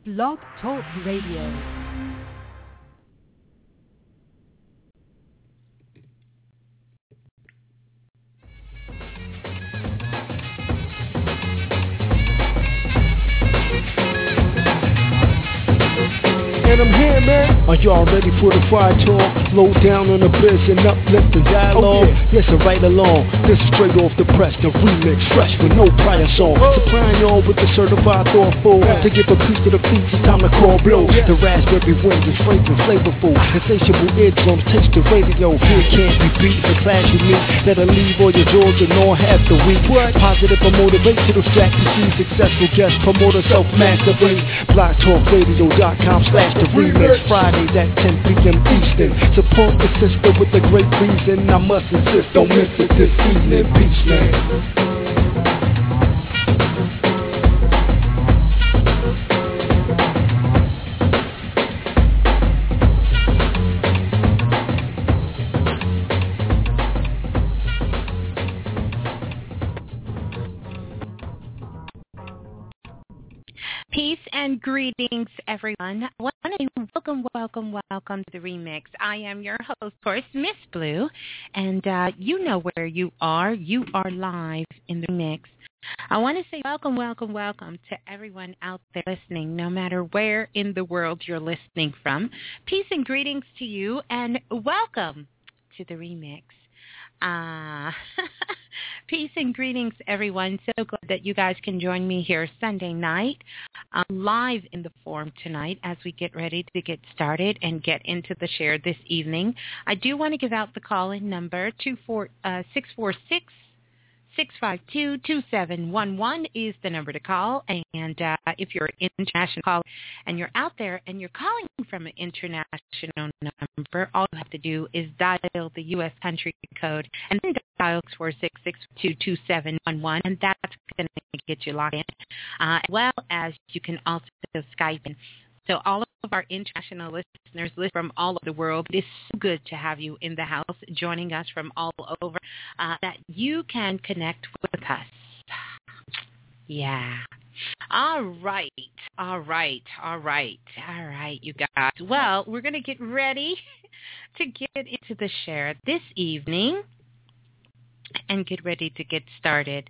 Blog Talk Radio. And I'm here, man. Are y'all ready for the fire talk? Low down on the biz and uplifting dialogue. Yes, I write along. This is straight off the press, the remix, fresh with no prior song. Supplying y'all with the certified thoughtful. To give a piece to the beats, it's time to call blow. The raspberry wind is fragrant, flavorful. Insatiable eardrums, taste the radio. Here can't be beat, the class you meet. That'll leave all your jaws and all half the week. Positive or motivational strategy. Successful guest, promoter, self-mastery. BlogTalkRadio.com/the remix. Fridays at 10 p.m. Eastern. Support the sister with a great reason. I must insist, don't miss it this evening. Peace, man. Peace and greetings, everyone. Welcome to the remix. I am your host, of course, Miss Blue, and you know where you are. You are live in the remix. I want to say welcome to everyone out there listening, no matter where in the world you're listening from. Peace and greetings to you, and welcome to the remix. Peace and greetings, everyone. So glad that you guys can join me here Sunday night, live in the forum tonight as we get ready to get started and get into the share this evening. I do want to give out the call-in number, 646-652-2711 is the number to call. And if you're an international caller and you're out there and you're calling from an international number, all you have to do is dial the U.S. country code and then dial 646-652-2711, and that's going to get you logged in, as well as you can also Skype in. So all of our international listeners from all over the world, it is so good to have you in the house joining us from all over, that you can connect with us. Yeah. All right, you guys. Well, we're going to get ready to get into the share this evening and get ready to get started.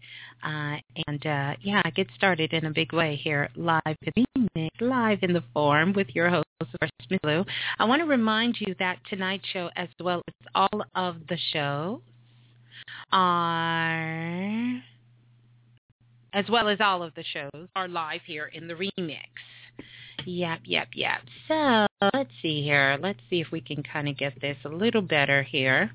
Get started in a big way here live in the forum with your host, of course, Miss Blue. I want to remind you that tonight's show, as well as all of the shows, are live here in the remix. Yep. So let's see here. Let's see if we can kind of get this a little better here.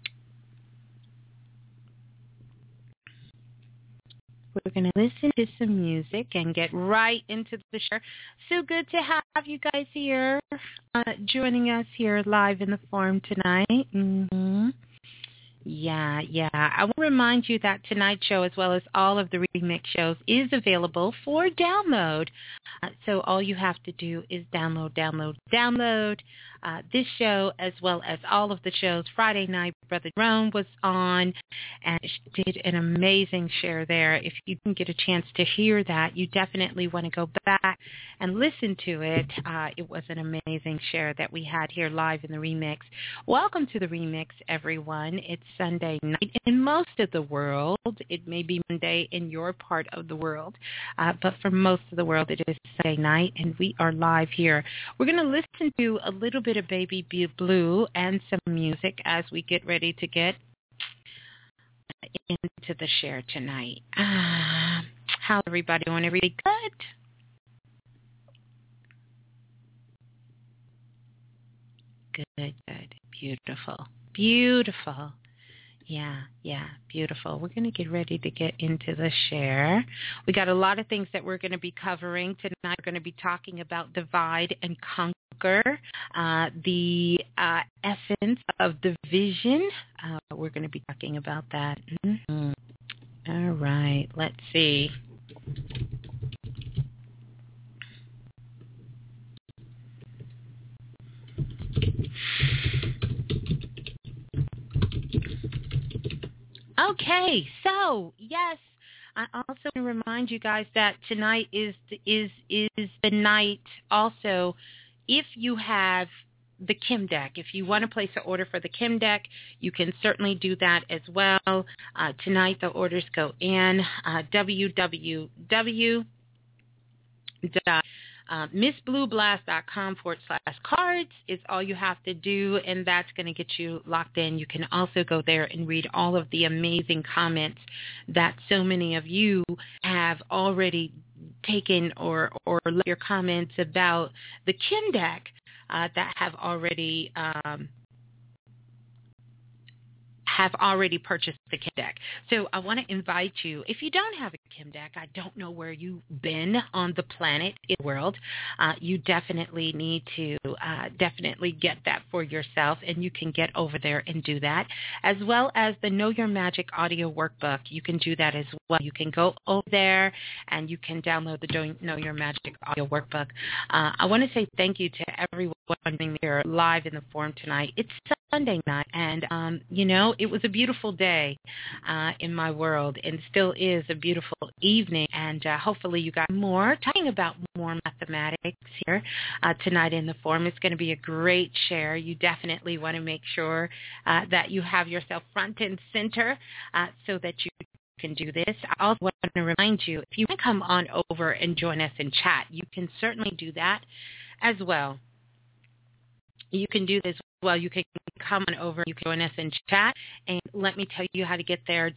We're going to listen to some music and get right into the show. So good to have you guys here, joining us here live in the forum tonight. Mm-hmm. Yeah. I want to remind you that tonight's show, as well as all of the remix shows, is available for download. So all you have to do is download this show, as well as all of the shows. Friday night, Brother Jerome was on and did an amazing share there. If you didn't get a chance to hear that, you definitely want to go back and listen to it. It was an amazing share that we had here live in the remix. Welcome to the remix, everyone. It's Sunday night in most of the world. It may be Monday in your part of the world, but for most of the world, it is Sunday night, and we are live here. We're going to listen to a little bit of Baby Blue and some music as we get ready to get into the share tonight. How's everybody doing? Everybody good? Good. Beautiful. Yeah, beautiful. We're going to get ready to get into the share. We got a lot of things that we're going to be covering tonight. We're going to be talking about divide and conquer, the essence of division. We're going to be talking about that. Mm-hmm. All right, let's see. Okay, so yes, I also want to remind you guys that tonight is the night also, if you have the Kim deck. If you want to place an order for the Kim deck, you can certainly do that as well. Tonight the orders go in www.missblueblast.com/cards is all you have to do, and that's going to get you locked in. You can also go there and read all of the amazing comments that so many of you have already taken or left your comments about the Kim deck that have already purchased the Kim deck. So I want to invite you, if you don't have a Kim deck, I don't know where you've been on the planet, in the world, you definitely need to definitely get that for yourself, and you can get over there and do that, as well as the Know Your Magic audio workbook. You can do that as well. You can go over there and you can download the Know Your Magic audio workbook. I want to say thank you to everyone being here live in the forum tonight. It's Sunday night, and it was a beautiful day in my world, and still is a beautiful evening, and hopefully you got more talking about more mathematics here tonight in the forum. It's going to be a great share. You definitely want to make sure that you have yourself front and center so that you can do this. I also want to remind you, if you want to come on over and join us in chat, you can certainly do that as well. You can do this well. You can come on over. You can join us in chat. And let me tell you how to get there.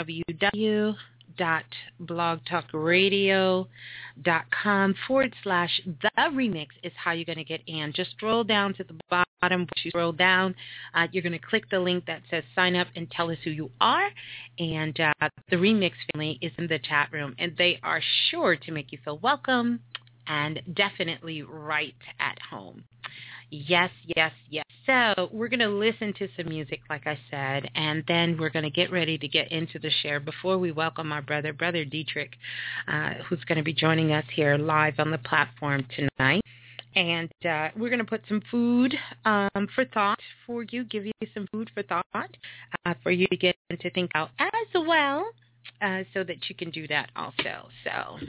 www.blogtalkradio.com/the remix is how you're going to get in. Just scroll down to the bottom. Once you scroll down, you're going to click the link that says sign up and tell us who you are. And the remix family is in the chat room, and they are sure to make you feel welcome and definitely right at home. Yes, yes, yes. So we're going to listen to some music, like I said, and then we're going to get ready to get into the share before we welcome our Brother Dietrich, who's going to be joining us here live on the platform tonight. And we're going to put some food for thought for you, give you some food for thought for you to get to think out as well, so that you can do that also. So,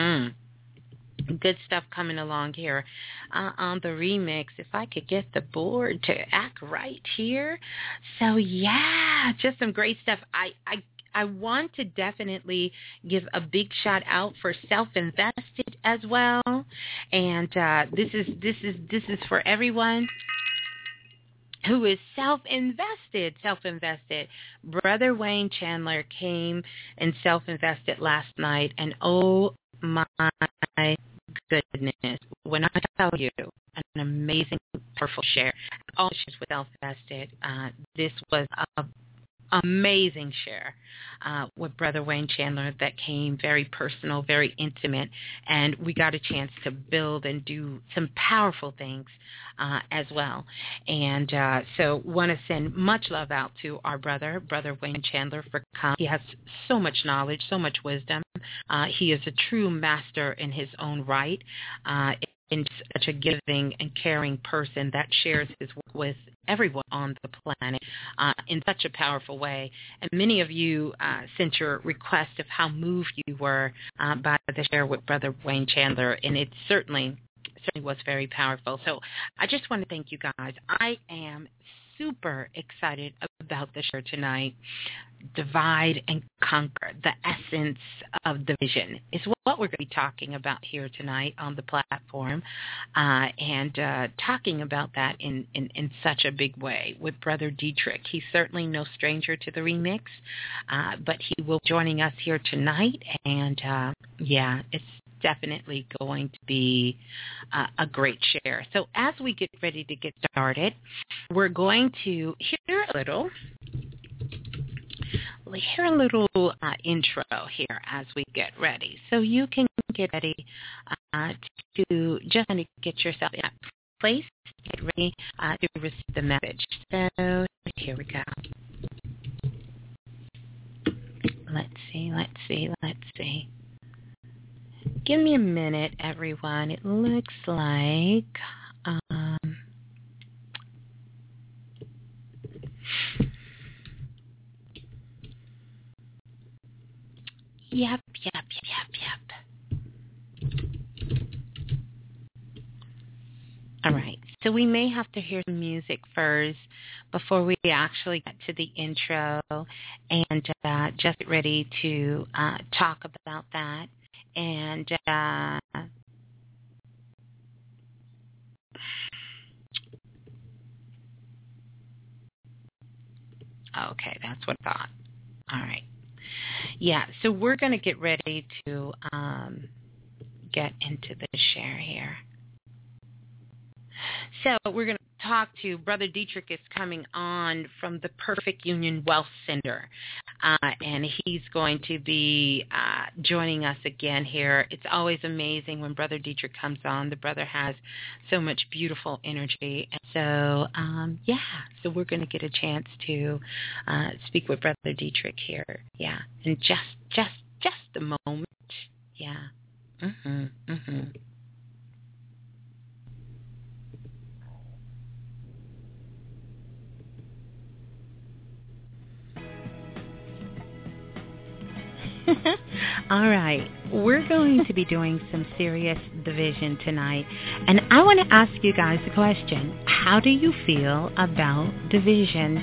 good stuff coming along here on the remix. If I could get the board to act right here. So yeah, just some great stuff. I want to definitely give a big shout out for Self-Invested as well. And this is for everyone who is self-invested. Brother Wayne Chandler came and self-invested last night, and oh my goodness, when I tell you, an amazing, powerful share. All shares with self-invested. This was a amazing share with Brother Wayne Chandler that came very personal, very intimate, and we got a chance to build and do some powerful things as well. And so want to send much love out to our Brother Wayne Chandler for coming. He has so much knowledge, so much wisdom. He is a true master in his own right. And such a giving and caring person that shares his work with everyone on the planet in such a powerful way. And many of you sent your request of how moved you were by the share with Brother Wayne Chandler, and it certainly was very powerful. So I just want to thank you guys. I am super excited about the show tonight. Divide and conquer, the essence of division is what we're going to be talking about here tonight on the platform, and talking about that in such a big way with Brother Dietrich. He's certainly no stranger to the remix, but he will be joining us here tonight, and it's definitely going to be a great share. So as we get ready to get started, we're going to hear a little intro here as we get ready. So you can get ready to just kind of get yourself in a place, get ready to receive the message. So here we go. Let's see. Give me a minute, everyone. It looks like So we may have to hear some music first before we actually get to the intro, and just get ready to talk about that. And okay, that's what I thought. All right. Yeah, so we're going to get ready to get into the share here. So we're going to talk to Brother Dietrich is coming on from the Perfect Union Wealth Center, and he's going to be joining us again here. It's always amazing when Brother Dietrich comes on. The brother has so much beautiful energy. And so, so we're going to get a chance to speak with Brother Dietrich here. Yeah, in just a moment. Yeah. All right, we're going to be doing some serious division tonight, and I want to ask you guys a question. How do you feel about division?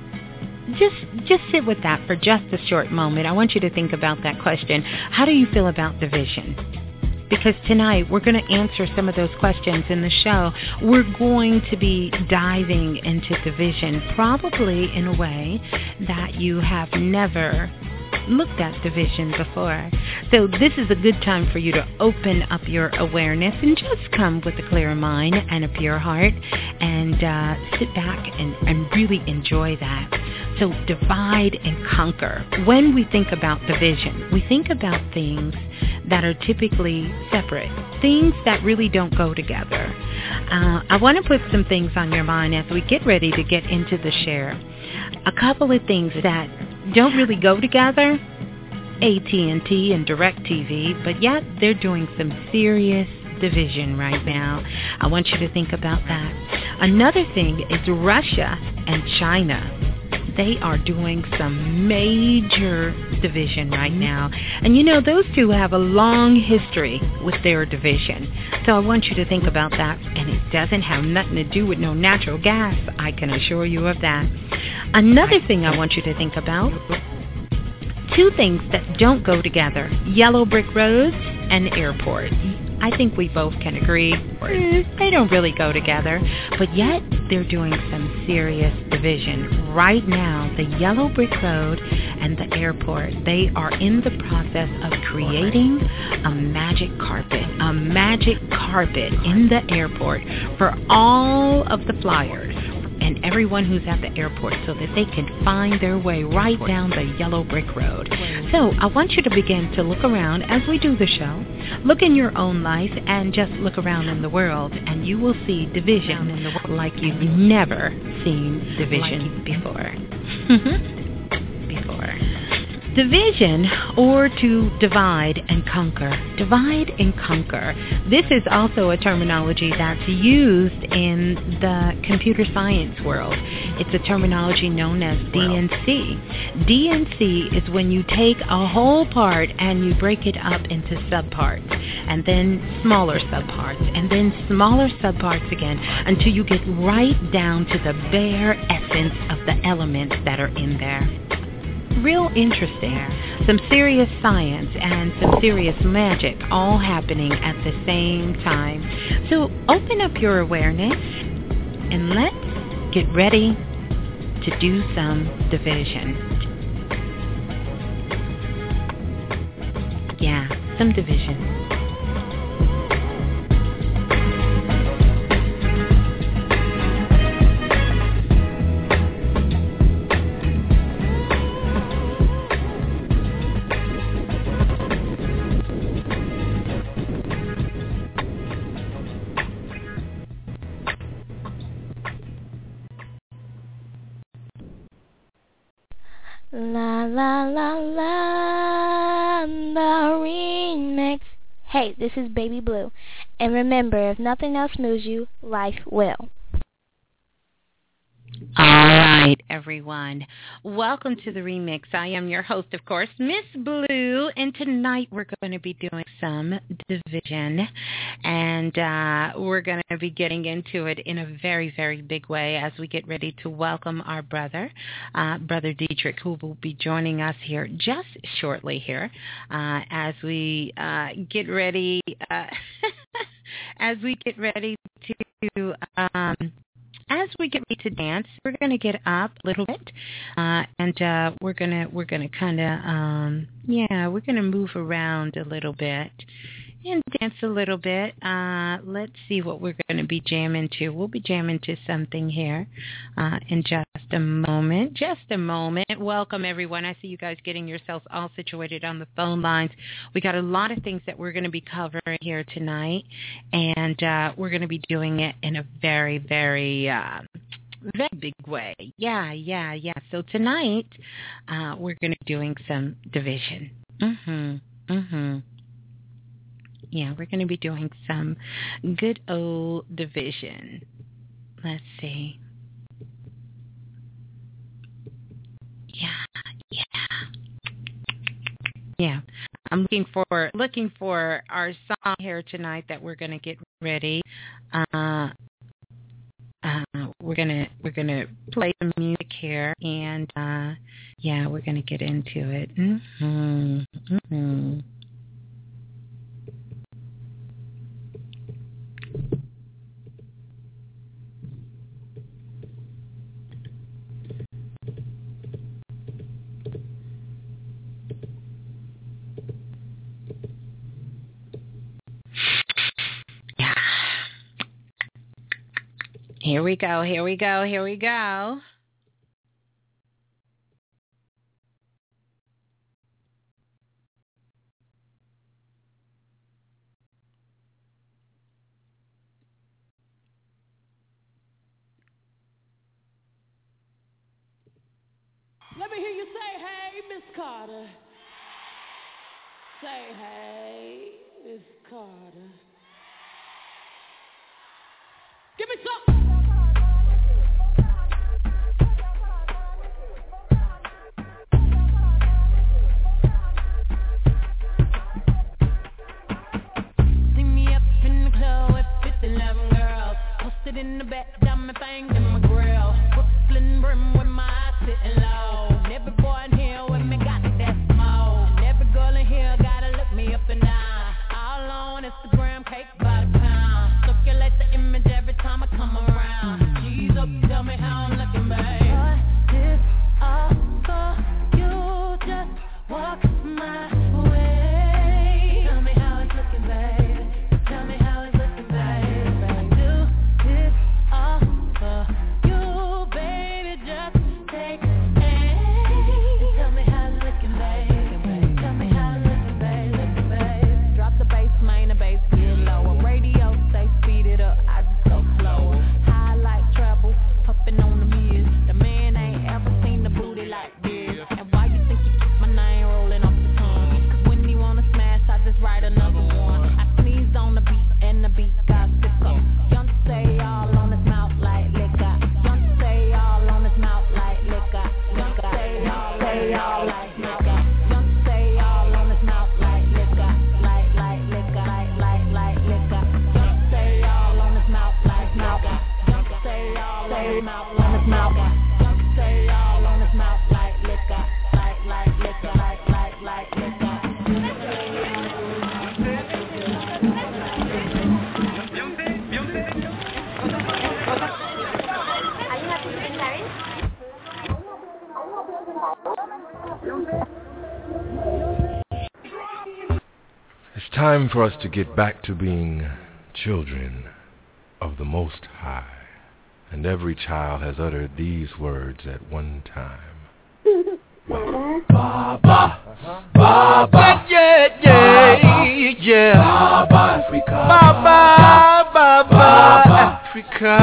Just sit with that for just a short moment. I want you to think about that question. How do you feel about division? Because tonight we're going to answer some of those questions in the show. We're going to be diving into division, probably in a way that you have never looked at division before. So this is a good time for you to open up your awareness and just come with a clear mind and a pure heart and sit back and really enjoy that. So divide and conquer. When we think about division, we think about things that are typically separate, things that really don't go together. I want to put some things on your mind as we get ready to get into the share. A couple of things that don't really go together, AT&T and DirecTV, but yet they're doing some serious division right now. I want you to think about that. Another thing is Russia and China. They are doing some major division right now. And you know, those two have a long history with their division. So I want you to think about that. And it doesn't have nothing to do with no natural gas. I can assure you of that. Another thing I want you to think about, two things that don't go together, yellow brick roads and airports. I think we both can agree they don't really go together, but yet they're doing some serious division. Right now, the yellow brick road and the airport, they are in the process of creating a magic carpet in the airport for all of the flyers and everyone who's at the airport so that they can find their way right down the yellow brick road. So I want you to begin to look around as we do the show. Look in your own life and just look around in the world, and you will see division like you've never seen division before. Division, or to divide and conquer. Divide and conquer. This is also a terminology that's used in the computer science world. It's a terminology known as DNC. DNC is when you take a whole part and you break it up into subparts, and then smaller subparts, and then smaller subparts again, until you get right down to the bare essence of the elements that are in there. Real interesting. Some serious science and some serious magic all happening at the same time. So open up your awareness and let's get ready to do some division. Yeah, some division. La la la la, the remix. Hey, this is Baby Blue. And remember, if nothing else moves you, life will. All right. right, everyone. Welcome to the remix. I am your host, of course, Miss Blue, and tonight we're going to be doing some division, and we're going to be getting into it in a very, very big way as we get ready to welcome our brother, Brother Dietrich, who will be joining us here just shortly here as we get ready as we get ready to dance. We're going to get up a little bit, and we're gonna kind of we're gonna move around a little bit and dance a little bit. Let's see what we're going to be jamming to. We'll be jamming to something here in just a moment. Just a moment. Welcome, everyone. I see you guys getting yourselves all situated on the phone lines. We got a lot of things that we're going to be covering here tonight, and we're going to be doing it in a very, very big way. Yeah. So tonight, we're going to be doing some division. Yeah, we're going to be doing some good old division. Let's see. Yeah. I'm looking for our song here tonight that we're going to get ready. We're gonna play the music here, and we're gonna get into it. Here we go. Let me hear you say, hey, Miss Carter. Say, hey, Miss Carter. Give me some. See me up in the club with 50-11 girls. Posted in the back, diamond thing in my grill. Brooklyn brim with my eyes sitting low. And every boy in here with me got that smoke. And every girl in here gotta look me up and down. All on Instagram, cake by the pound. Circulate the image every time I come around. G's up, tell me how I'm looking, babe. This all for you, just walk my way. Tell me how it's looking, babe. Tell me how it's looking, babe. I do this all for you, baby. Just take aim. Tell me how it's looking, babe. Tell me how it's looking, babe. Drop the bass, main the bass, get lower. Radio say speed it up, I just go slower. Highlight treble, puffin' on the mirrors. The man ain't ever seen the booty like this. And why you think you keep my name rolling off the tongue? Cause when you wanna smash, I just write another one. I sneeze on the beat and the beat got sicker. Young say all on his mouth like liquor. Young say all on his mouth like liquor. Young say all like liquor. Young say all on his mouth like liquor. Like liquor. Like liquor. Young say all on his mouth like liquor. Young say all on his mouth on his mouth. Young say all on his mouth like liquor. Like liquor. Like liquor. It's time for us to get back to being children of the Most High. And every child has uttered these words at one time. Baba, Baba, yeah. Baba, Africa. Baba, Africa.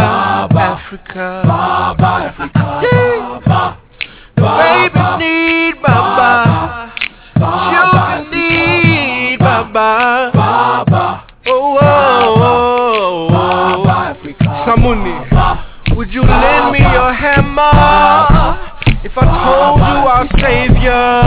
Baba, Africa. The babies need Baba. Children need Baba. Oh, Samuni, would you lend me your hammer? If I told you our Savior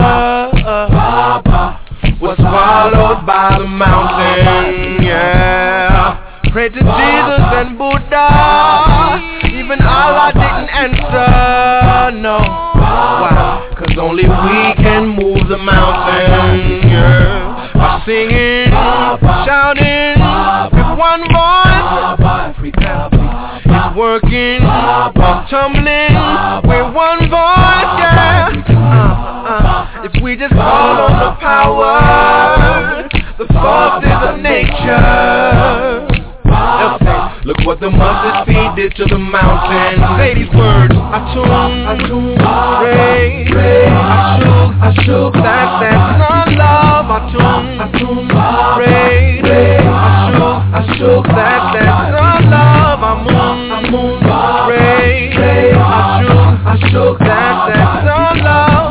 was swallowed by the mountain, yeah. Pray to Jesus and Buddha, even Allah didn't answer, no. Why? 'Cause only we can move the mountain, yeah. By singing, shouting, with one voice, it's working, tumbling, with one voice, yeah. If we just call on the power, the forces of nature. Look what the mustard seed did to the mountain. Say these words. Atum, pray, I shook, that's not love. Atum, pray, I shook, that's not love. Amun, pray, I shook, that's not love.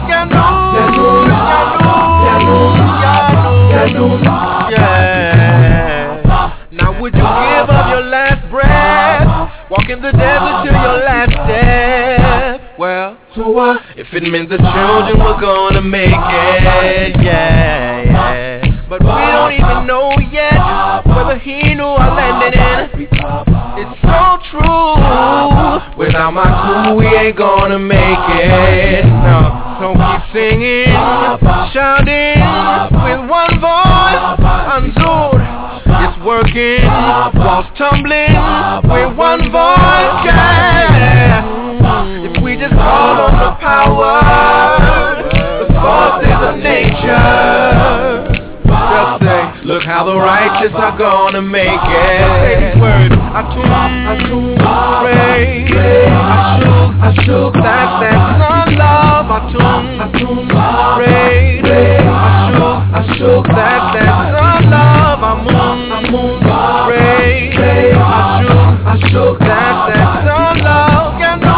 Yeah. Now would you give up your last breath, walk in the desert till your last step? Well, so what? If it means the children were gonna make it, yeah. But we don't even know yet whether he knew I landed in. It's so true. Without my crew, we ain't gonna make it. No, so keep singing, shouting with one voice. Anzur, it's working. Walls tumbling with one voice. Yeah. If we just call on the power, the forces of nature. Just say, look how the righteous are gonna make it. Say these words. Atum, pray, I shook, that's not love. Atum, pray, I shook, that's not love. Amun, pray, I shook, that's not love.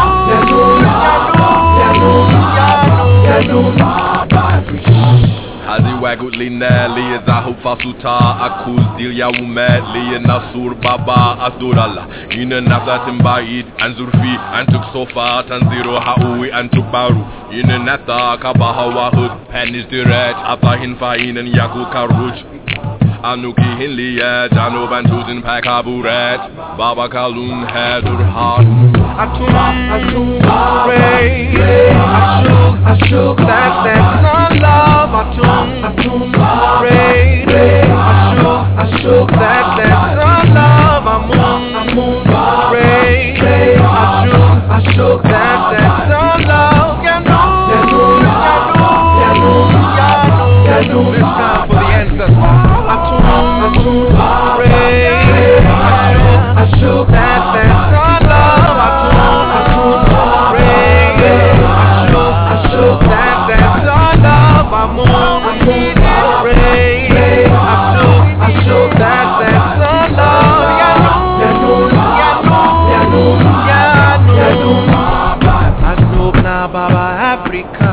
Hadi wagut lina liya zahu fasuta akuz dilya umat liya nasur baba asdurallah ina nafsa timbaid anzurfi antuk sofa tanziru haui antuk baru ina nata kabaha wahud panis direct atahin fainan yaku karuj Anuki hinliya jano bantuzin pakaburet Baba kalun hadur har Atum, pray, I shook, that's not love. Atum, pray, I shook, that's not love. Amun, pray, I shook, that's not love. Yanu, it's time for the ancestors. Atum, pray, I shook, that's not love. Atum, pray, I shook, that's not love. Amun, pray, I shook, that's not love. Yanu, Asnubna Baba Africa.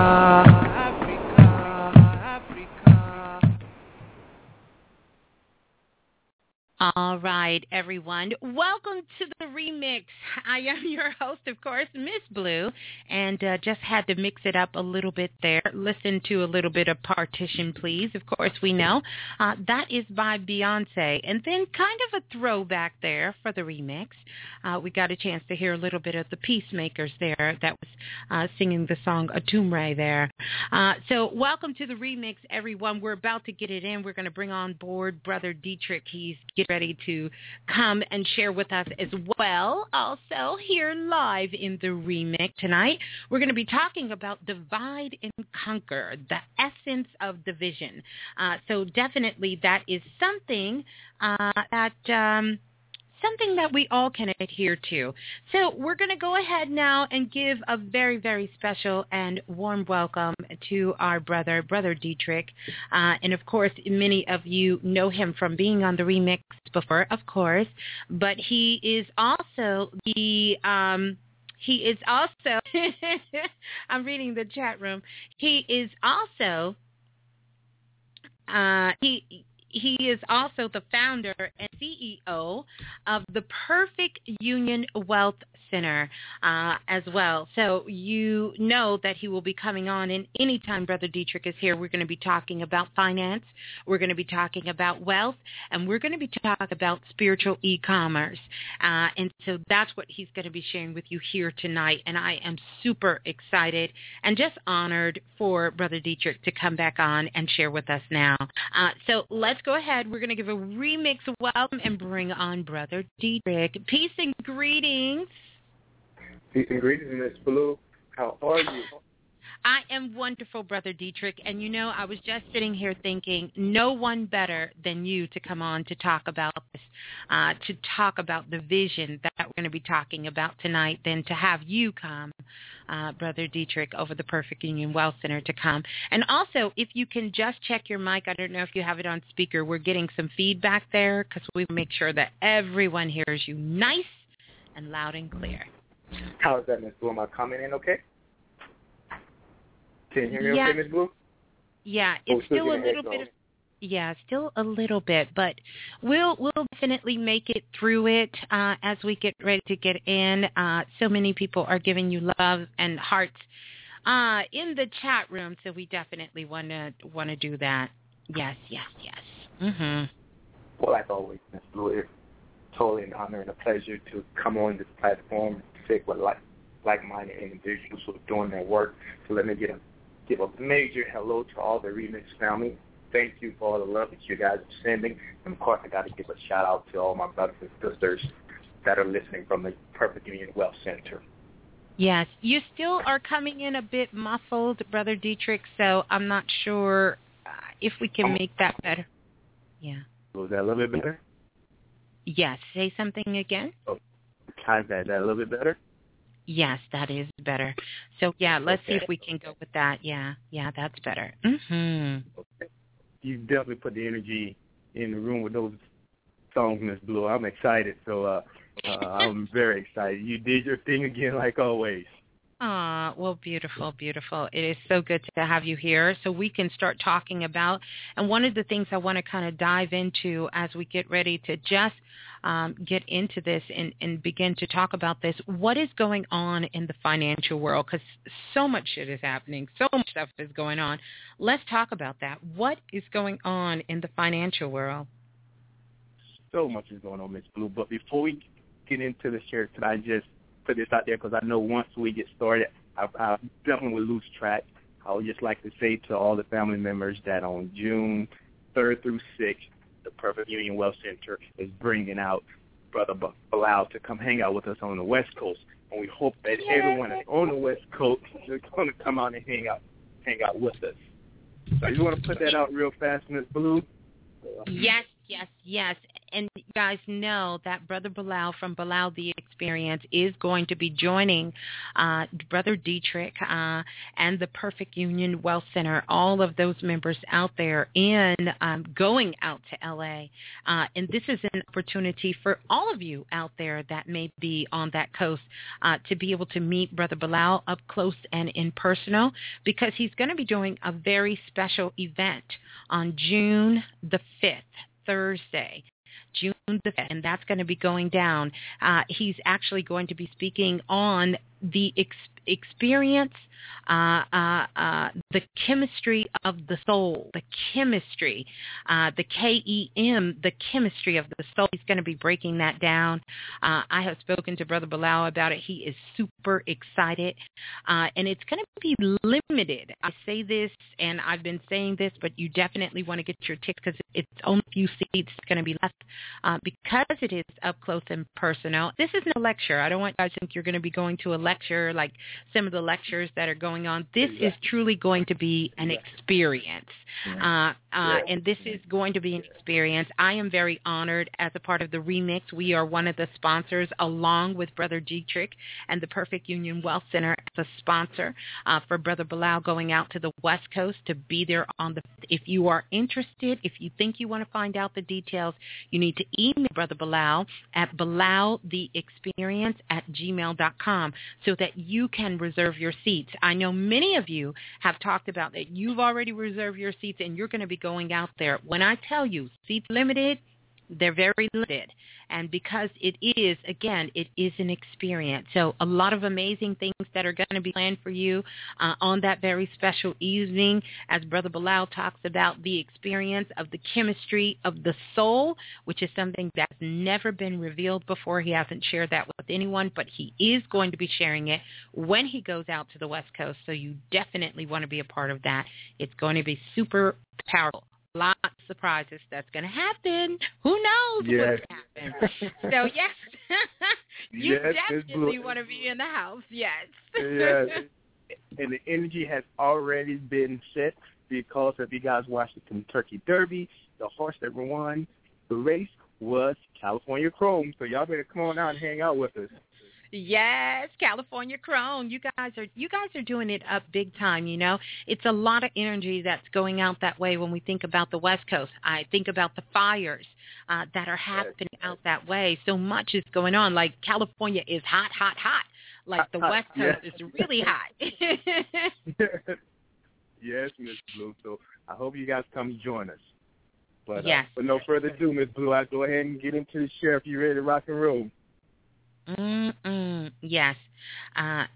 All right, everyone. Welcome to the remix. I am your host, of course, Miss Blue, and just had to mix it up a little bit there. Listen to a little bit of Partition, Please. Of course, we know. That is by Beyonce. And then kind of a throwback there for the remix. We got a chance to hear a little bit of the Peacemakers there that was singing the song Atumre there. So welcome to the remix, everyone. We're about to get it in. We're going to bring on board Brother Dietrich. He's getting ready to come and share with us as well. Also, here live in the remix tonight, we're going to be talking about divide and conquer, the essence of division. So definitely that is something something that we all can adhere to. So we're going to go ahead now and give a very, very special and warm welcome to our brother Dietrich. And of course, many of you know him from being on the remix before, of course, but he is also I'm reading the chat room. He is also, he is also the founder and CEO of the Perfect Union Wealth Center as well. So you know that he will be coming on, and anytime Brother Dietrich is here, we're going to be talking about finance, we're going to be talking about wealth, and we're going to be talking about spiritual e-commerce. And so that's what he's going to be sharing with you here tonight, and I am super excited and just honored for Brother Dietrich to come back on and share with us now. So let's go ahead. We're going to give a remix welcome and bring on Brother Dietrich. Peace and greetings. Peace and greetings, Miss Blue. How are you? I am wonderful, Brother Dietrich. And, you know, I was just sitting here thinking no one better than you to come on to talk about this, to talk about the vision that we're going to be talking about tonight than to have you come, Brother Dietrich, over the Perfect Union Wealth Center to come. And also, if you can just check your mic, I don't know if you have it on speaker. We're getting some feedback there because we make sure that everyone hears you nice and loud and clear. How is that, Miss Blue? Am I coming in okay? Can you hear me okay, Miss Blue? Yeah, it's still a little bit of, still a little bit, but we'll definitely make it through it as we get ready to get in. So many people are giving you love and hearts in the chat room, so we definitely want to do that. Yes. Mm-hmm. Well, as always, Miss Blue, it's totally an honor and a pleasure to come on this platform and sit with like-minded individuals who are doing their work. So let me give a major hello to all the Remix family. Thank you for all the love that you guys are sending. And, of course, I got to give a shout-out to all my brothers and sisters that are listening from the Perfect Union Wealth Center. Yes. You still are coming in a bit muffled, Brother Dietrich, so I'm not sure if we can make that better. Yeah. Was that a little bit better? Yes. Say something again. Oh, is that a little bit better? Yes, that is better. So, yeah, let's see if we can go with that. Yeah, that's better. Mm-hmm. Okay. You definitely put the energy in the room with those songs, Miss Blue. I'm excited, so I'm very excited. You did your thing again, like always. Well, beautiful, beautiful. It is so good to have you here so we can start talking about, and one of the things I want to kind of dive into as we get ready to just get into this and begin to talk about this, what is going on in the financial world, because so much shit is happening, so much stuff is going on. Let's talk about that. What is going on in the financial world? So much is going on, Miss Blue, but before we get into the share, could I just put this out there, because I know once we get started, I definitely will lose track. I would just like to say to all the family members that on June 3rd through 6th, the Perfect Union Wealth Center is bringing out Brother Bilal to come hang out with us on the West Coast. And we hope that everyone that's on the West Coast is going to come out and hang out with us. So you want to put that out real fast, Ms. Blue? Yes. And you guys know that Brother Bilal from Bilal the Experience is going to be joining Brother Dietrich and the Perfect Union Wealth Center, all of those members out there in going out to L.A. And this is an opportunity for all of you out there that may be on that coast to be able to meet Brother Bilal up close and in personal, because he's going to be doing a very special event on June the 5th, Thursday. June the 5th, and that's going to be going down. He's actually going to be speaking on the experience, the chemistry of the soul, the chemistry, the KEM, the chemistry of the soul. He's going to be breaking that down. I have spoken to Brother Bilal about it. He is super excited, and it's going to be limited. I say this, and I've been saying this, but you definitely want to get your tickets because it's only a few seats going to be left because it is up close and personal. This is no lecture. I don't want you guys to think you're going to be going to a lecture like some of the lectures that are going on. This is truly going to be an experience, and this is going to be an experience. I am very honored as a part of the Remix. We are one of the sponsors, along with Brother Dietrich and the Perfect Union Wealth Center as a sponsor for Brother Bilal going out to the West Coast to be there on the. If you are interested, if you think you want to find out the details, you need to email Brother Bilal at bilaltheexperience@gmail.com so that you can reserve your seats. I know many of you have talked about that you've already reserved your seats and you're going to be going out there. When I tell you seats limited, they're very limited. And because it is, again, it is an experience. So a lot of amazing things that are going to be planned for you on that very special evening, as Brother Bilal talks about the experience of the chemistry of the soul, which is something that's never been revealed before. He hasn't shared that with anyone, but he is going to be sharing it when he goes out to the West Coast. So you definitely want to be a part of that. It's going to be super powerful. Lots of surprises that's going to happen. Who knows what's going to happen? So, yes, you definitely want to be in the house, yes. Yes. And the energy has already been set because if you guys watched the Kentucky Derby, the horse that won the race was California Chrome. So y'all better come on out and hang out with us. Yes, California Chrome. You guys are doing it up big time, you know. It's a lot of energy that's going out that way when we think about the West Coast. I think about the fires that are happening out that way. So much is going on. Like California is hot, hot, hot. Like the West Coast is really hot. Yes, Miss Blue. So I hope you guys come join us. But yes. With no further ado, Miss Blue, I'll go ahead and get into the share if you're ready to rock and roll. Yes. I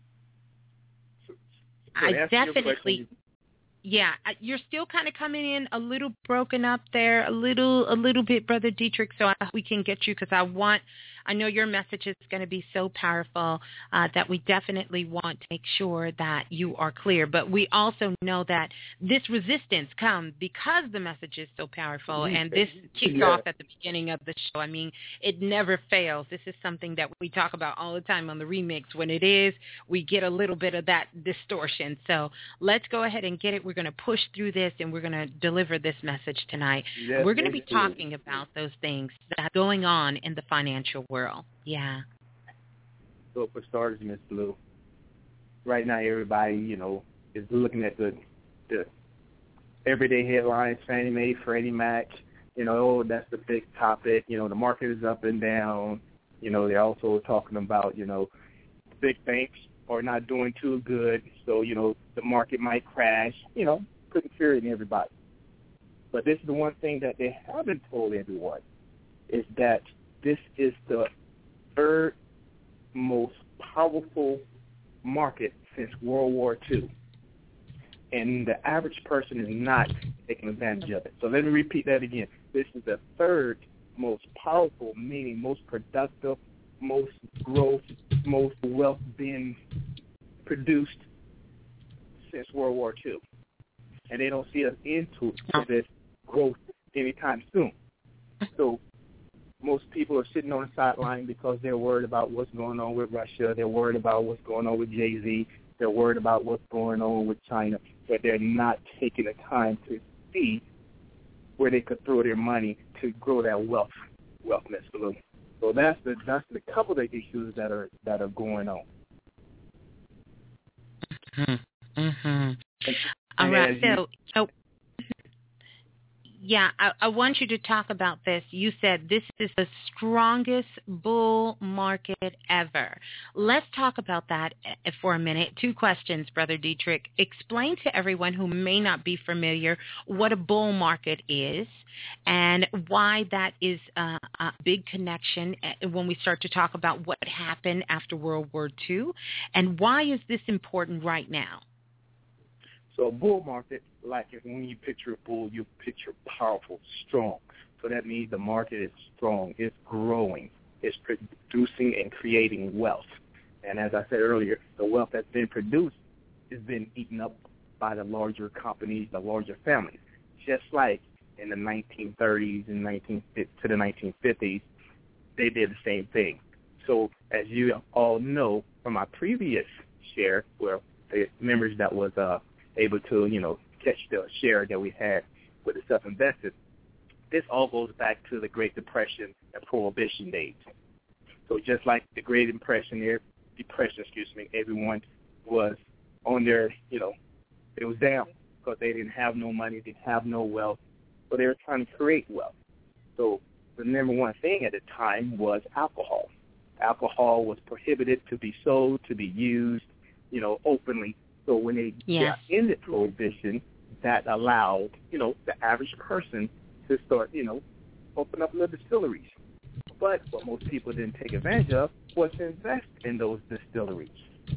definitely. Yeah, you're still kind of coming in a little broken up there, a little bit, Brother Dietrich. So we can get you because I know your message is going to be so powerful that we definitely want to make sure that you are clear. But we also know that this resistance comes because the message is so powerful, and this kicked off at the beginning of the show. I mean, it never fails. This is something that we talk about all the time on the remix. When it is, we get a little bit of that distortion. So let's go ahead and get it. We're going to push through this, and we're going to deliver this message tonight. Yes, we're going to be talking about those things that are going on in the financial world. Yeah. So for starters, Miss Blue, right now everybody, is looking at the everyday headlines, Fannie Mae, Freddie Mac, that's the big topic. The market is up and down. They're also talking about, big banks are not doing too good, so, the market might crash, putting fear in everybody. But this is the one thing that they haven't told everyone, is that this is the third most powerful market since World War II. And the average person is not taking advantage of it. So let me repeat that again. This is the third most powerful, meaning most productive, most growth, most wealth being produced since World War II. And they don't see us into this growth anytime soon. So most people are sitting on the sideline because they're worried about what's going on with Russia. They're worried about what's going on with Jay-Z. They're worried about what's going on with China. But they're not taking the time to see where they could throw their money to grow that wealth, Miss Blue. So that's the couple of the issues that are going on. All right. So yeah, I want you to talk about this. You said this is the strongest bull market ever. Let's talk about that for a minute. 2 questions, Brother Dietrich. Explain to everyone who may not be familiar what a bull market is and why that is a big connection when we start to talk about what happened after World War II, and why is this important right now? So a bull market, like when you picture a bull, you picture powerful, strong. So that means the market is strong, it's growing, it's producing and creating wealth. And as I said earlier, the wealth that's been produced has been eaten up by the larger companies, the larger families. Just like in the 1930s and to the 1950s, they did the same thing. So as you all know from my previous share, where the members that was able to, catch the share that we had with the self-invested, this all goes back to the Great Depression and Prohibition days. So just like the Great Depression, everyone was on their, it was down because they didn't have no money, didn't have no wealth, so they were trying to create wealth. So the number one thing at the time was alcohol. Alcohol was prohibited to be sold, to be used, openly. So when they ended prohibition, that allowed, the average person to start, open up little distilleries. But what most people didn't take advantage of was to invest in those distilleries,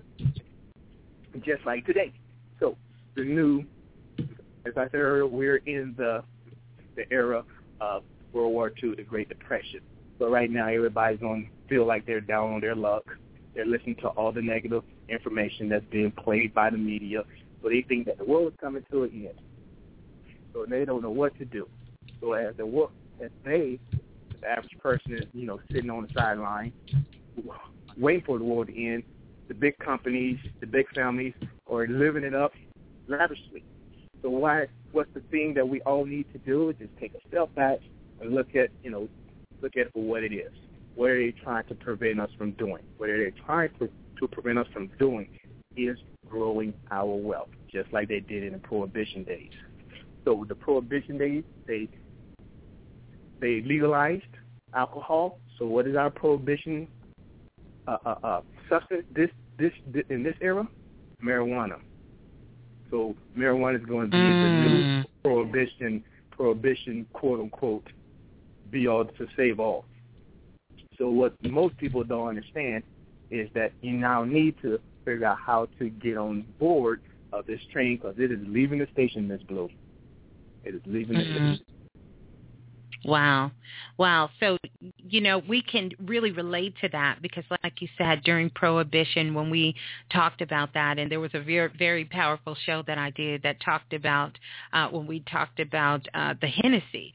just like today. So the new, as I said earlier, we're in the era of World War II, the Great Depression. So right now everybody's going to feel like they're down on their luck. They're listening to all the negative information that's being played by the media. So they think that the world is coming to an end. So they don't know what to do. So as the average person is, sitting on the sideline, waiting for the war to end, the big companies, the big families are living it up lavishly. So what's the thing that we all need to do is just take a step back and look at it for what it is. What are they trying to prevent us from doing? What are they trying to prevent us from doing is growing our wealth, just like they did in the Prohibition days. So the Prohibition days, they legalized alcohol. So what is our prohibition substance in this era? Marijuana. So marijuana is going to be the new prohibition, quote unquote, be all to save all. So what most people don't understand is that you now need to figure out how to get on board of this train, because it is leaving the station, Ms. Blue. It is leaving the station. Wow. So, we can really relate to that because, like you said, during Prohibition, when we talked about that, and there was a very, very powerful show that I did that talked about when we talked about the Hennessy,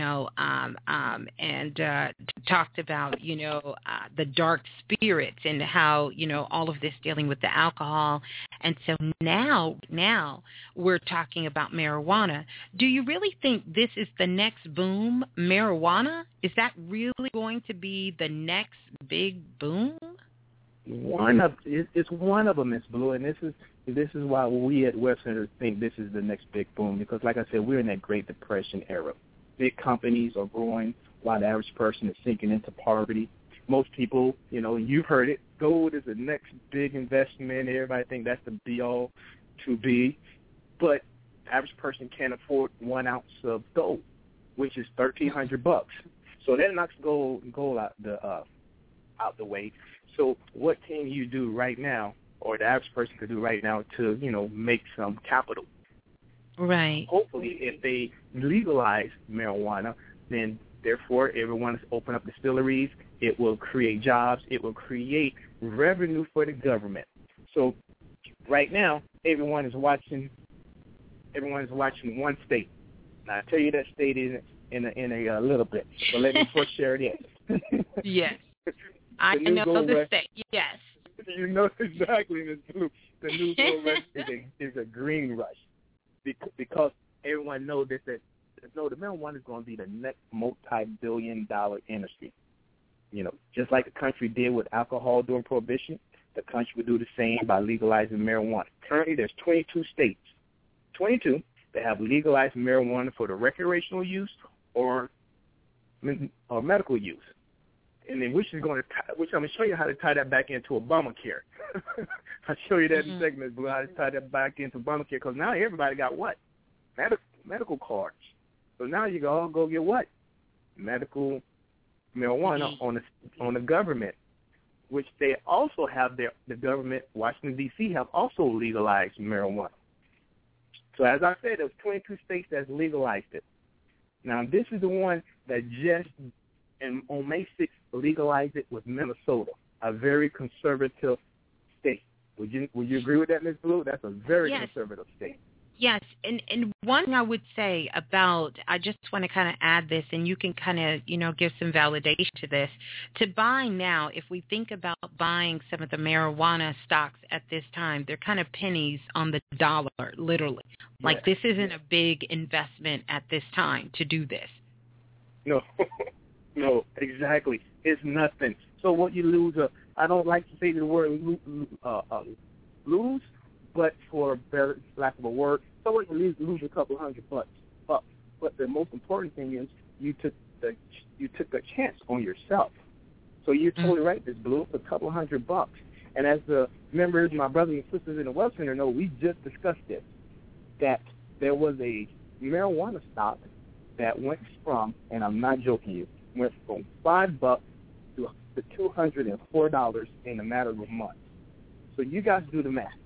and talked about, the dark spirits and how, all of this dealing with the alcohol. And so now we're talking about marijuana. Do you really think this is the next boom? Marijuana? Is that really going to be the next big boom? It's one of them, Ms. Blue, and this is why we at Web Center think this is the next big boom, because like I said, we're in that Great Depression era. Big companies are growing while the average person is sinking into poverty. Most people, you've heard it, gold is the next big investment. Everybody think that's the be-all to be, but the average person can't afford 1 ounce of gold, which is $1,300. So that knocks gold out the way. So what can you do right now, or the average person could do right now to, make some capital? Right. Hopefully, if they legalize marijuana, then therefore everyone is open up distilleries. It will create jobs. It will create revenue for the government. So right now, everyone is watching one state. Now, I'll tell you that state is in a little bit, but let me first share it. Yes. I know the state, yes. You know exactly, Ms. Blue. The new gold rush is a green rush because everyone knows that the marijuana is going to be the next multi-billion-dollar industry. Just like the country did with alcohol during Prohibition, the country would do the same by legalizing marijuana. Currently, there's 22 states, that have legalized marijuana for the recreational use or medical use. And then which I'm going to show you how to tie that back into Obamacare. I'll show you that in a second, Blue, how to tie that back into Obamacare, because now everybody got what? Medical cards. So now you can all go get what? Medical marijuana on the government, which they also have the government, Washington, D.C., have also legalized marijuana. So as I said, there's 22 states that's legalized it. Now, this is the one that just on May 6th legalized it with Minnesota, a very conservative state. Would you agree with that, Ms. Blue? That's a very conservative state. Yes, and one thing I would say about, I just want to kind of add this, and you can kind of, give some validation to this. To buy now, if we think about buying some of the marijuana stocks at this time, they're kind of pennies on the dollar, literally. Like, this isn't a big investment at this time to do this. No, exactly. It's nothing. So what you lose, I don't like to say the word lose, but for better lack of a word, so what you lose a couple $100. But the most important thing is you took you took a chance on yourself. So you're totally right, Ms. Blue, for a couple $100. And as the members, my brothers and sisters in the Wealth Center know, we just discussed this, that there was a marijuana stock that went from, and I'm not joking you, went from $5 to $204 in a matter of a month. So you guys do the math.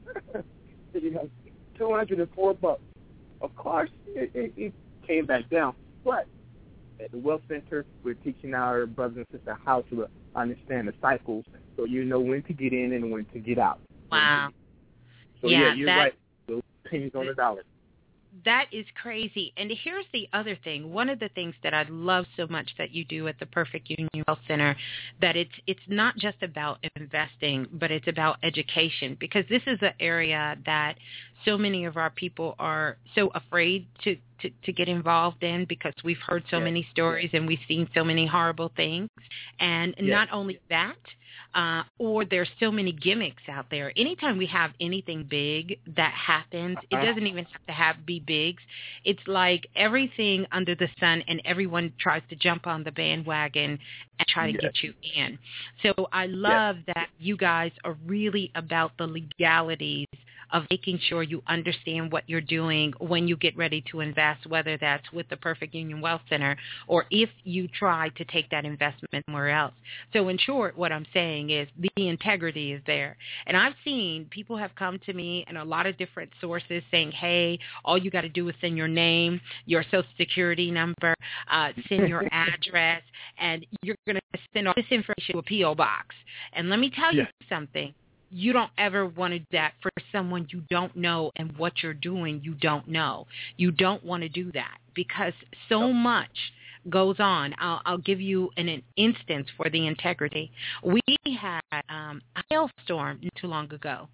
$204. Of course, it came back down. But at the Wealth Center, we're teaching our brothers and sisters how to understand the cycles, so you know when to get in and when to get out. Wow. So yeah, you're right. Those pennies on the dollar. That is crazy. And here's the other thing. One of the things that I love so much that you do at the Perfect Union Wealth Center, that it's not just about investing, but it's about education, because this is an area that so many of our people are so afraid to get involved in, because we've heard so many stories and we've seen so many horrible things. And not only that, or there's so many gimmicks out there. Anytime we have anything big that happens, it doesn't even have to be bigs. It's like everything under the sun, and everyone tries to jump on the bandwagon and try to get you in. So I love that you guys are really about the legalities of making sure you understand what you're doing when you get ready to invest, whether that's with the Perfect Union Wealth Center or if you try to take that investment somewhere else. So in short, what I'm saying is the integrity is there. And I've seen people have come to me and a lot of different sources saying, hey, all you got to do is send your name, your Social Security number, send your address, and you're going to send all this information to a P.O. box. And let me tell you something. You don't ever want to do that for someone you don't know, and what you're doing you don't know. You don't want to do that, because so much goes on. I'll give you an instance for the integrity. We had a hailstorm not too long ago.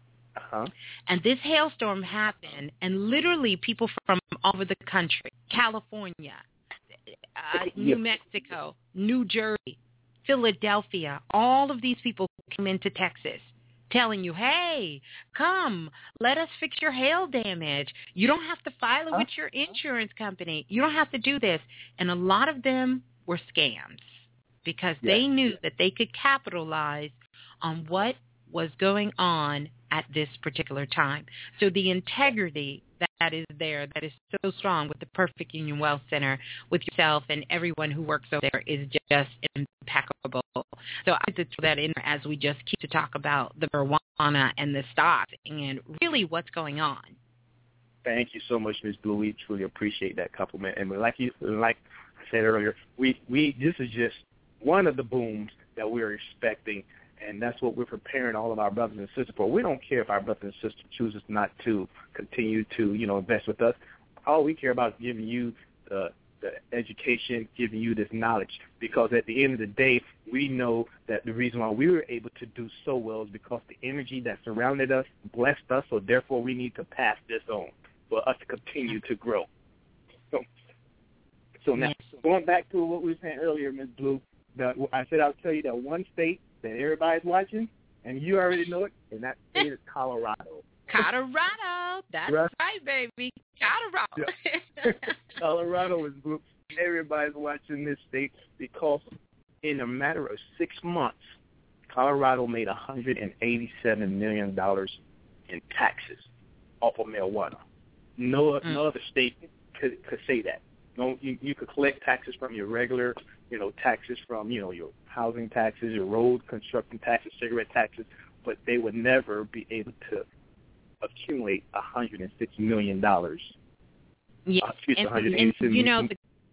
And this hailstorm happened, and literally people from all over the country, California, New Mexico, New Jersey, Philadelphia, all of these people came into Texas, telling you, hey, come, let us fix your hail damage. You don't have to file it with your insurance company. You don't have to do this. And a lot of them were scams, because they knew that they could capitalize on what was going on at this particular time. So the integrity that is there, that is so strong with the Perfect Union Wealth Center, with yourself and everyone who works over there, is just impeccable. So I had to throw that in as we just keep to talk about the marijuana and the stocks and really what's going on. Thank you so much, Ms. Blue. We truly appreciate that compliment. And like I said earlier, we this is just one of the booms that we're expecting, and that's what we're preparing all of our brothers and sisters for. We don't care if our brothers and sisters chooses not to continue to, invest with us. All we care about is giving you the education, giving you this knowledge, because at the end of the day, we know that the reason why we were able to do so well is because the energy that surrounded us blessed us, so therefore we need to pass this on for us to continue to grow. So now, going back to what we were saying earlier, Ms. Blue, I said I'll tell you that one state that everybody's watching, and you already know it, and that state is Colorado. Colorado. That's right, baby. Colorado. Colorado is blue. Everybody's watching this state because in a matter of 6 months, Colorado made $187 million in taxes off of marijuana. No other state could say that. No, you could collect taxes from your regular, taxes from, your housing taxes, your road construction taxes, cigarette taxes, but they would never be able to accumulate $106 million. Yes, $187 million.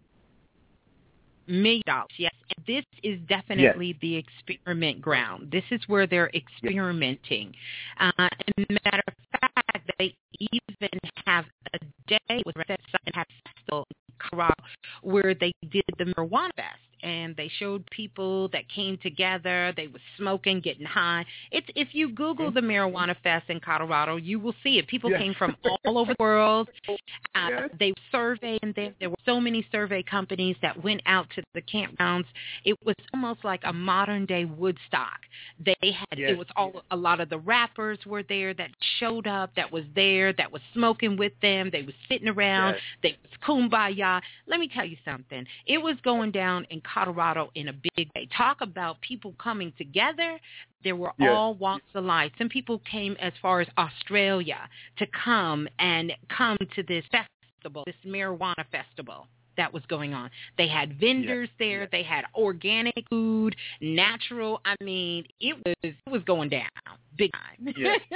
$1 million, yes. And this is definitely the experiment ground. This is where they're experimenting. Matter of fact, they even have a day with festival in Colorado where they did the marijuana fest. and they showed people that came together. They were smoking, getting high. If you Google the Marijuana Fest in Colorado, you will see it. People came from all over the world. They surveyed, and there were so many survey companies that went out to the campgrounds. It was almost like a modern-day Woodstock. They had it was a lot of the rappers were there that showed up, that was there, that was smoking with them. They were sitting around. They was kumbaya. Let me tell you something. It was going down in Colorado in a big way. Talk about people coming together. There were all walks of life. Some people came as far as Australia to come to this festival, this marijuana festival that was going on. They had vendors there. They had organic food, natural. I mean, it was going down big time.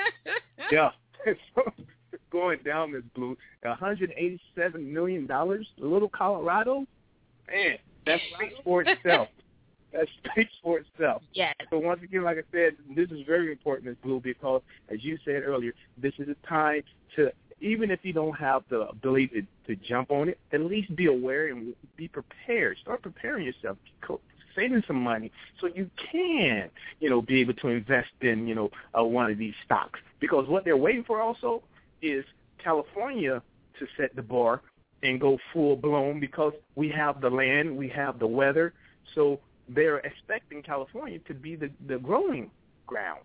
Going down, Ms. Blue. $187 million, little Colorado. Man, that speaks for itself. That speaks for itself. Yes. So once again, like I said, this is very important, Ms. Blue, because as you said earlier, this is a time to, even if you don't have the ability to jump on it, at least be aware and be prepared. Start preparing yourself, saving some money so you can, be able to invest in, one of these stocks. Because what they're waiting for also is California to set the bar and go full blown, because we have the land, we have the weather, so they're expecting California to be the growing grounds.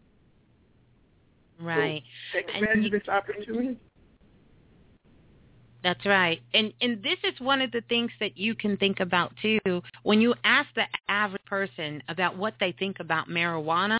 Right. So take advantage of this opportunity. That's right. And this is one of the things that you can think about, too. When you ask the average person about what they think about marijuana,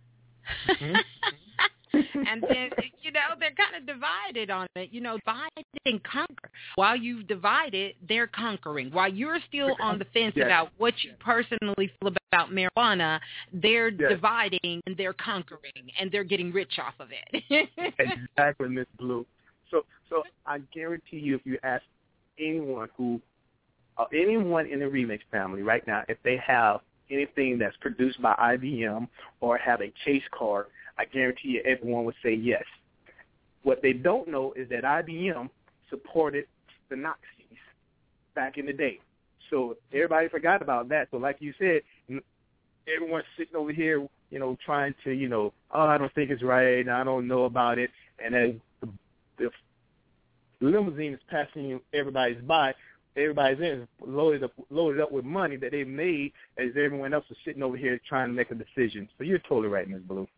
and then, they're kind of divided on it. Divide and conquer. While you've divided, they're conquering. While you're still on the fence about what you personally feel about marijuana, they're dividing and they're conquering, and they're getting rich off of it. Exactly, Miss Blue. So I guarantee you, if you ask anyone in the Remix family right now, if they have anything that's produced by IBM or have a chase car, I guarantee you everyone would say yes. What they don't know is that IBM supported the Nazis back in the day. So everybody forgot about that. So like you said, everyone's sitting over here, trying to, I don't think it's right, I don't know about it. And then the limousine is passing everybody's by. Everybody's in loaded up with money that they made, as everyone else is sitting over here trying to make a decision. So you're totally right, Ms. Blue.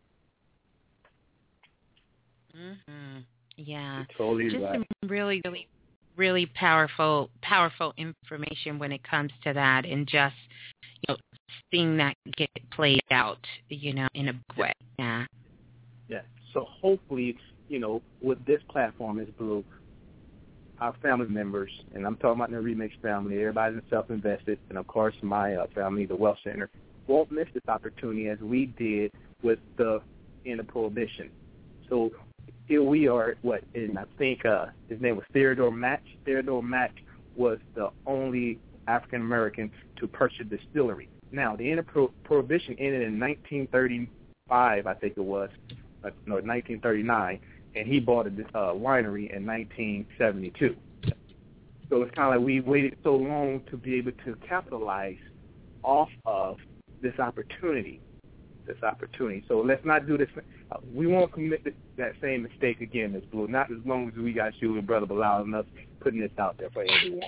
Mm-hmm. Yeah. You're totally just right. Some really, really, really powerful information when it comes to that, and just seeing that get played out, in a big way. Yeah. Yeah. So hopefully, with this platform, Ms. Blue, our family members, and I'm talking about the Remix family, everybody's self-invested, and of course my family, the Wealth Center, won't miss this opportunity as we did with the end of Prohibition. So here we are, and I think his name was Theodore Match. Theodore Match was the only African-American to purchase a distillery. Now, the end of Prohibition ended in 1935, I think it was, 1939, and he bought a winery in 1972. So it's kind of like we waited so long to be able to capitalize off of this opportunity. So let's not do this. We won't commit that same mistake again, Ms. Blue. Not as long as we got you and Brother Bilal and us putting this out there for everyone.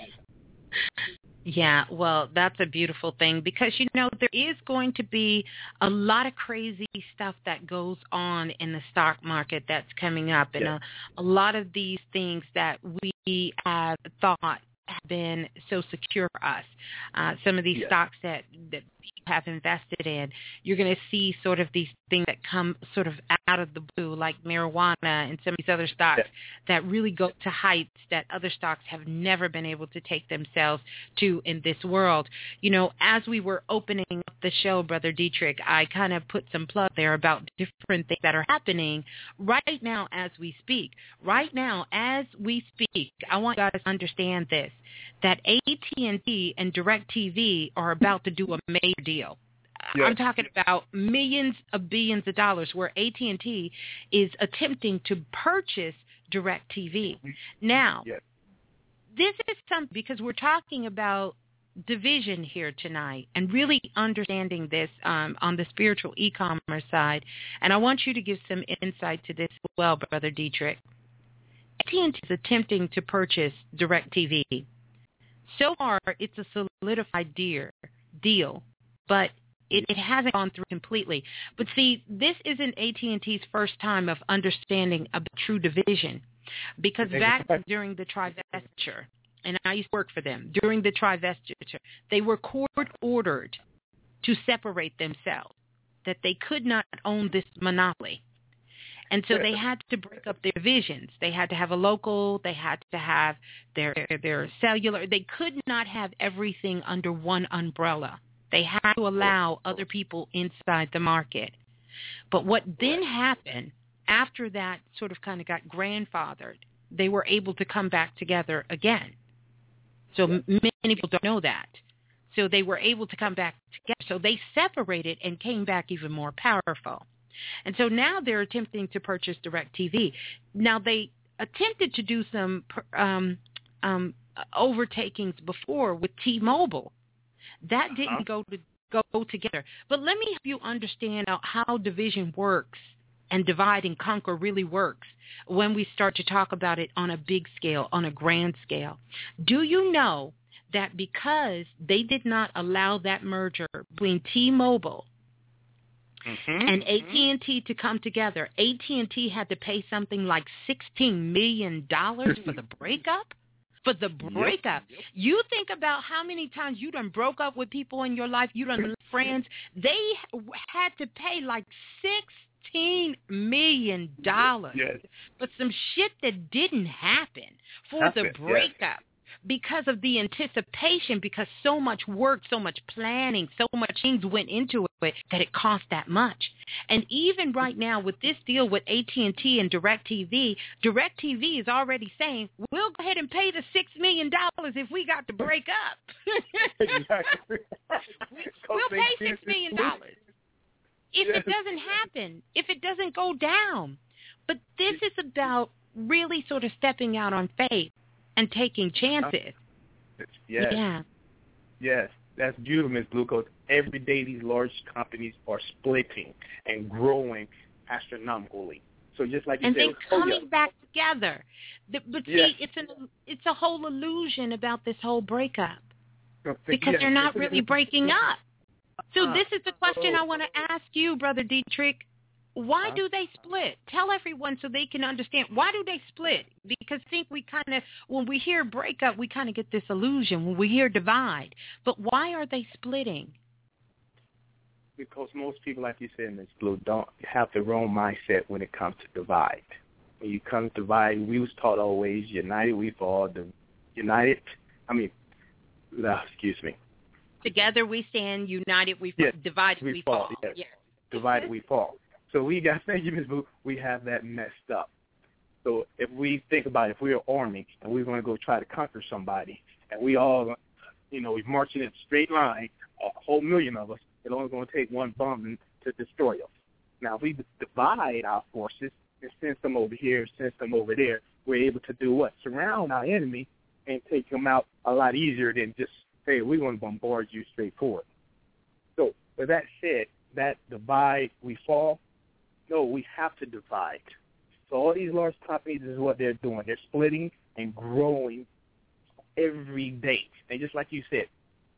Yeah, well, that's a beautiful thing, because, there is going to be a lot of crazy stuff that goes on in the stock market that's coming up, and a lot of these things that we have thought have been so secure for us. Some of these stocks that people have invested in, you're going to see sort of these things that come sort of out of the blue, like marijuana and some of these other stocks that really go to heights that other stocks have never been able to take themselves to in this world. As we were opening up the show, Brother Dietrich, I kind of put some plug there about different things that are happening right now as we speak. Right now as we speak, I want you guys to understand this, that AT&T and DirecTV are about to do a major deal. I'm talking about millions of billions of dollars, where AT&T is attempting to purchase DirecTV. Now, this is something, because we're talking about division here tonight and really understanding this on the spiritual e-commerce side. And I want you to give some insight to this as well, Brother Dietrich. AT&T is attempting to purchase DirecTV. So far, it's a solidified deal, but it hasn't gone through completely. But see, this isn't AT&T's first time of understanding a true division, because back during the trivestiture, and I used to work for them, during the trivestiture, they were court-ordered to separate themselves, that they could not own this monopoly. And so they had to break up their divisions. They had to have a local. They had to have their cellular. They could not have everything under one umbrella. They had to allow other people inside the market. But what then happened after that sort of kind of got grandfathered, they were able to come back together again. So many people don't know that. So they were able to come back together. So they separated and came back even more powerful. And so now they're attempting to purchase DirecTV. Now, they attempted to do some overtakings before with T-Mobile. That didn't go together. But let me help you understand how division works and divide and conquer really works when we start to talk about it on a big scale, on a grand scale. Do you know that because they did not allow that merger between T-Mobile and AT&T to come together, AT&T had to pay something like $16 million for the breakup? For the breakup. Yep. You think about how many times you done broke up with people in your life, you done lost friends. They had to pay like $16 million for some shit that didn't happen for the breakup. Because of the anticipation, because so much work, so much planning, so much things went into it that it cost that much. And even right now with this deal with AT&T and DirecTV, DirecTV is already saying, we'll go ahead and pay the $6 million if we got to break up. Exactly. We'll pay $6 million if it doesn't happen, if it doesn't go down. But this is about really sort of stepping out on faith and taking chances. Yes, that's beautiful, Ms. Glucose. Every day these large companies are splitting and growing astronomically. So just like you said, and then coming back together. But see, it's a whole illusion about this whole breakup because they're not really breaking up. So this is the question I want to ask you, Brother Dietrich. Why do they split? Tell everyone so they can understand. Why do they split? Because I think we kind of, when we hear breakup, we kind of get this illusion. When we hear divide. But why are they splitting? Because most people, like you said, Ms. Blue, don't have the wrong mindset when it comes to divide. When you come to divide, we was taught always, united we fall. Together we stand, united we fall. Divided we fall. Yes. Divided we fall. So thank you, Ms. Boo, we have that messed up. So if we think about it, if we're an army and we're going to go try to conquer somebody, and we all, we're marching in a straight line, a whole million of us, it's only going to take one bomb to destroy us. Now, if we divide our forces and send some over here, send some over there, we're able to do what? Surround our enemy and take them out a lot easier than just say, we're going to bombard you straight forward. So with that said, that divide, we fall. No, we have to divide. So all these large companies is what they're doing. They're splitting and growing every day. And just like you said,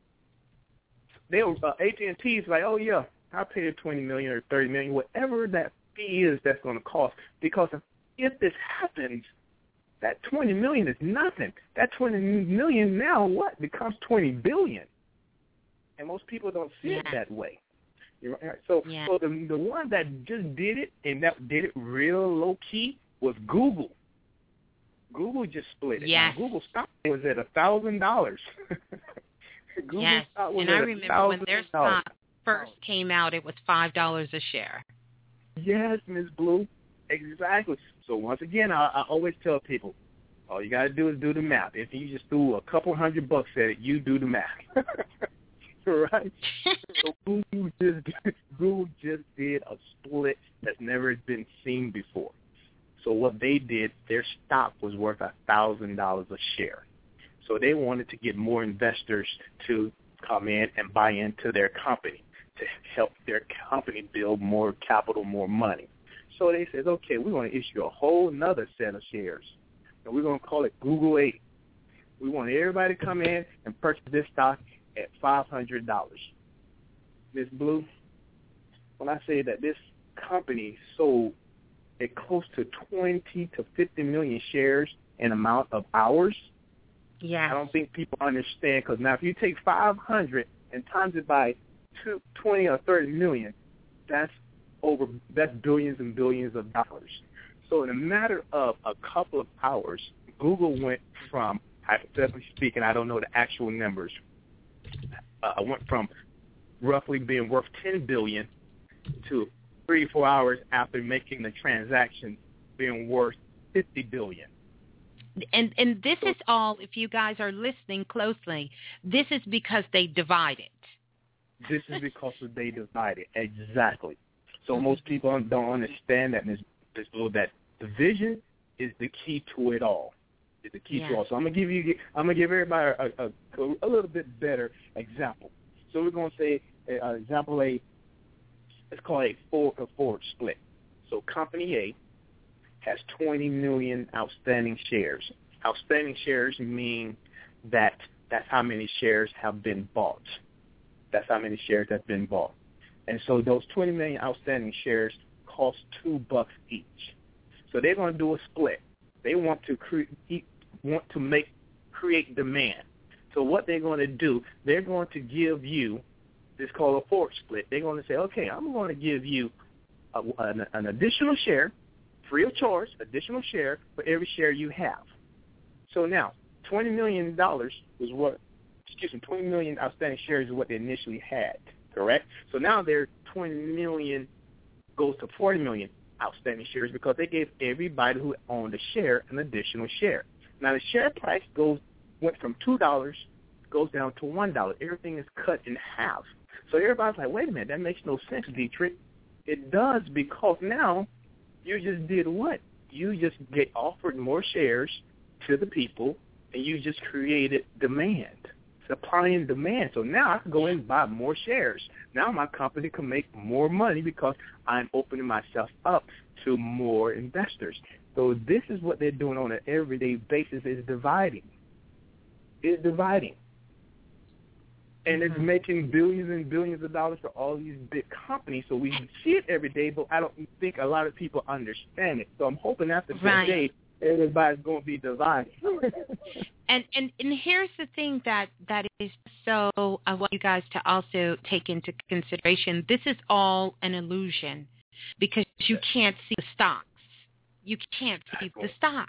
AT&T is like, oh yeah, I'll pay $20 million or $30 million, whatever that fee is that's going to cost. Because if this happens, that $20 million is nothing. That $20 million now becomes $20 billion. And most people don't see it that way. So the one that just did it, and that did it real low-key, was Google. Google just split it. Yes. Now, Google stock was at $1,000. Yes, and I remember when their stock first came out, it was $5 a share. Yes, Ms. Blue, exactly. So once again, I always tell people, all you got to do is do the math. If you just threw a couple $100 at it, you do the math. Right? So Google just did a split that's never been seen before. So what they did, their stock was worth $1,000 a share. So they wanted to get more investors to come in and buy into their company to help their company build more capital, more money. So they said, okay, we're going to issue a whole nother set of shares, and we're going to call it Google 8. We want everybody to come in and purchase this stock at $500. Ms. Blue, when I say that this company sold at close to 20 to 50 million shares in amount of hours, yeah, I don't think people understand, because now if you take 500 and times it by 20 or 30 million, that's billions and billions of dollars. So in a matter of a couple of hours, Google went from, hypothetically speaking, I don't know the actual numbers, went from roughly being worth $10 billion to 3 or 4 hours after making the transaction being worth $50 billion. And this is all, if you guys are listening closely, this is because they divided. This is because they divided, exactly. So most people don't understand that, Ms. Blue, that division is the key to it all. It's the key to all. So I'm gonna give everybody a little bit better example. So we're gonna say example A. Let's call it a forward split. So company A has 20 million outstanding shares. Outstanding shares mean that's how many shares have been bought. That's how many shares have been bought. And so those 20 million outstanding shares cost $2 each. So they're going to do a split. They want to create demand. So what they're going to do, they're going to give you, this is called a forward split. They're going to say, okay, I'm going to give you an additional share, free of charge, additional share for every share you have. So now, $20 million was what, 20 million outstanding shares is what they initially had, correct? So now their 20 million goes to 40 million outstanding shares because they gave everybody who owned a share an additional share. Now the share price went from $2, goes down to $1. Everything is cut in half. So everybody's like, wait a minute, that makes no sense, Dietrich. It does, because now you just did what? You just get offered more shares to the people, and you just created demand, supply and demand. So now I can go in and buy more shares. Now my company can make more money because I'm opening myself up to more investors. So this is what they're doing on an everyday basis, is dividing. It's dividing. And it's making billions and billions of dollars for all these big companies. So we see it every day, but I don't think a lot of people understand it. So I'm hoping after today, everybody's going to be divided. And here's the thing that is so I want you guys to also take into consideration. This is all an illusion because you can't see the stocks. You can't see the stocks.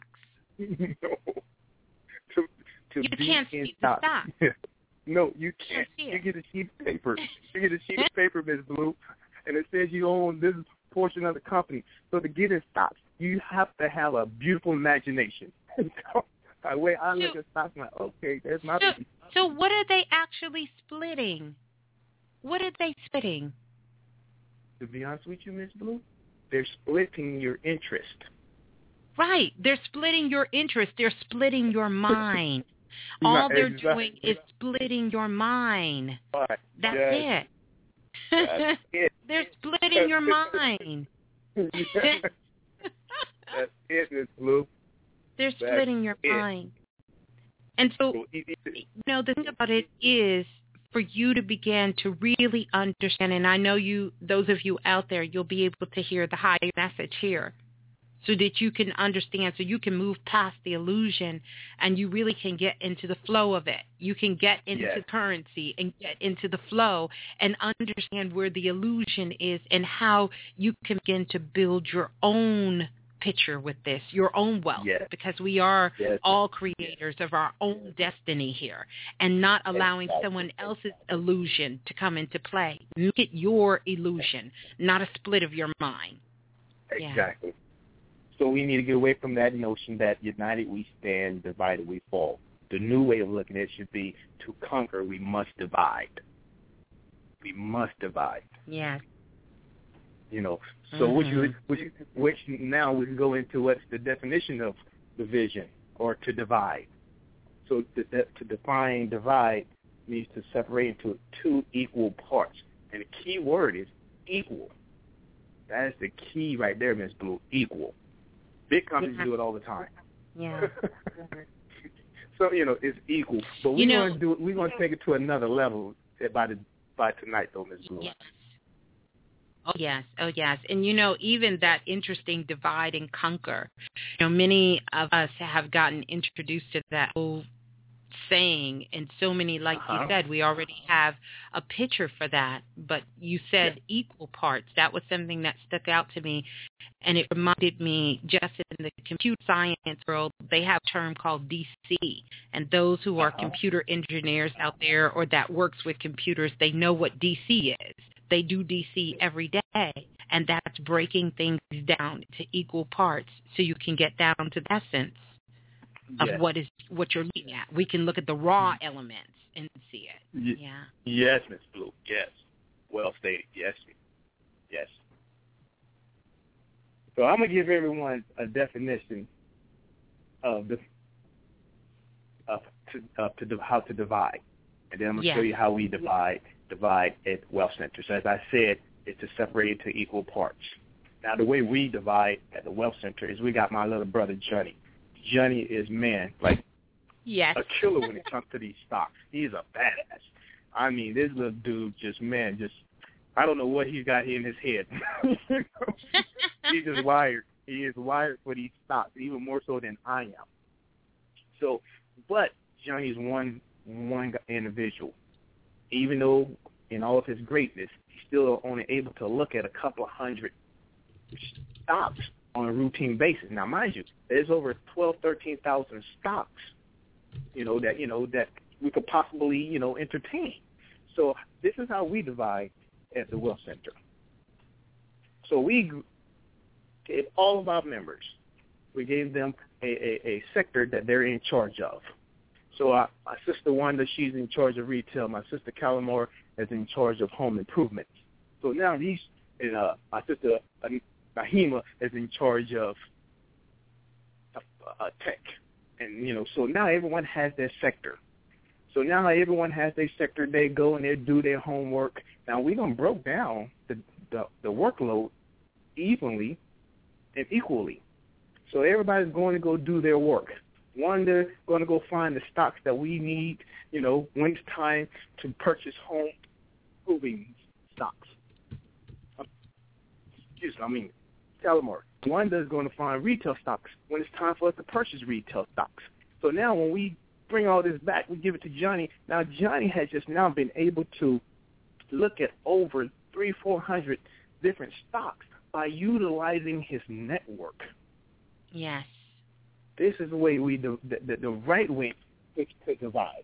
You can't see the stocks. No, you can't. You get a sheet of paper. You get a sheet of paper, Ms. Blue, and it says you own this portion of the company. So to get in stocks, you have to have a beautiful imagination. The way I look at stocks, I'm like, okay, there's my business. So what are they actually splitting? What are they splitting? To be honest with you, Ms. Blue, they're splitting your interest. Right. They're splitting your interest. They're splitting your mind. All they're doing is splitting your mind. Right. That's it. That's it. They're splitting your mind. That's it, Ms. Blue. They're splitting your mind. And so, the thing about it is for you to begin to really understand, and I know those of you out there, you'll be able to hear the higher message here so that you can understand, so you can move past the illusion and you really can get into the flow of it. You can get into currency and get into the flow and understand where the illusion is and how you can begin to build your own picture with this, your own wealth, because we are all creators of our own destiny here, and not allowing someone else's illusion to come into play. Make it your illusion, not a split of your mind. Exactly. So we need to get away from that notion that united we stand, divided we fall. The new way of looking at it should be, to conquer, we must divide. We must divide. Yeah. So which now we can go into what's the definition of division or to divide. So to define divide means to separate into two equal parts. And the key word is equal. That is the key right there, Ms. Blue, equal. Big companies do it all the time. Yeah. So, it's equal. But we're going to take it to another level by tonight, though, Ms. Blue. Yes. Oh, yes. And, even that interesting divide and conquer, many of us have gotten introduced to that whole saying, and so many, like you said, we already have a picture for that, but you said equal parts. That was something that stuck out to me, and it reminded me, just in the computer science world, they have a term called DC, and those who are computer engineers out there or that works with computers, they know what DC is. They do DC every day, and that's breaking things down to equal parts so you can get down to the essence of what you're looking at. We can look at the raw elements and see it. Yes, Ms. Blue. Yes. Well stated. Yes. So I'm going to give everyone a definition of how to divide, and then I'm going to show you how we divide at Wealth Center. So as I said, it's to separate it to equal parts. Now, the way we divide at the Wealth Center is we got my little brother Johnny. Johnny is, a killer when it comes to these stocks. He's a badass. I mean, this little dude I don't know what he's got in his head. He's just wired. He is wired for these stocks, even more so than I am. So, but Johnny's one individual. Even though in all of his greatness, he's still only able to look at a couple of hundred stocks on a routine basis. Now, mind you, there's over 13,000 stocks, that we could possibly, entertain. So this is how we divide at the Wealth Center. So we gave all of our members, we gave them a sector that they're in charge of. So my sister Wanda, she's in charge of retail. My sister Calamore is in charge of home improvements. So now my sister Nahima is in charge of tech. And, so now everyone has their sector. So now everyone has their sector. They go and they do their homework. Now we're going to break down the workload evenly and equally. So everybody's going to go do their work. One, they're going to go find the stocks that we need, when it's time to purchase home improving stocks. Calamore. Wanda's going to find retail stocks when it's time for us to purchase retail stocks. So now when we bring all this back, we give it to Johnny. Now Johnny has just now been able to look at over 300-400 different stocks by utilizing his network. Yes. This is the way the right way to divide.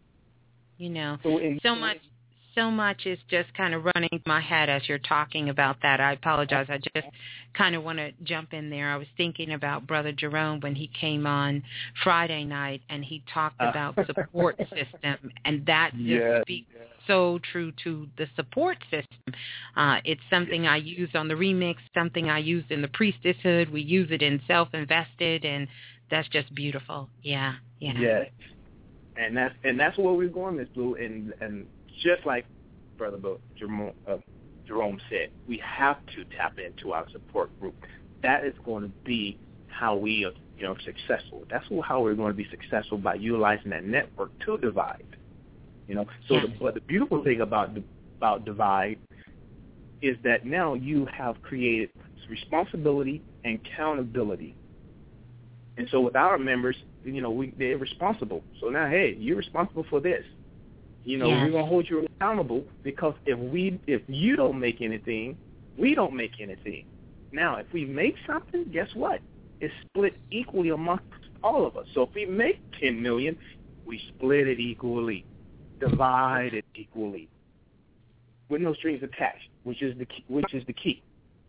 So much is just kind of running through my head as you're talking about that. I apologize. I just kind of want to jump in there. I was thinking about Brother Jerome when he came on Friday night and he talked about support system, and that just speaks so true to the support system. It's something I use on the remix, something I used in the priestesshood. We use it in self-invested, and that's just beautiful. Yeah. Yes. And that's where we're going, Ms. Blue, and just like Brother Jerome said, we have to tap into our support group. That is going to be how we are, successful. That's how we're going to be successful, by utilizing that network to divide. But the beautiful thing about divide is that now you have created responsibility and accountability. And so with our members, they're responsible. So now, hey, you're responsible for this. We're going to hold you accountable, because if you don't make anything, we don't make anything. Now, if we make something, guess what? It's split equally amongst all of us. So if we make $10 million, we split it equally, divide it equally, with no strings attached, which is the key.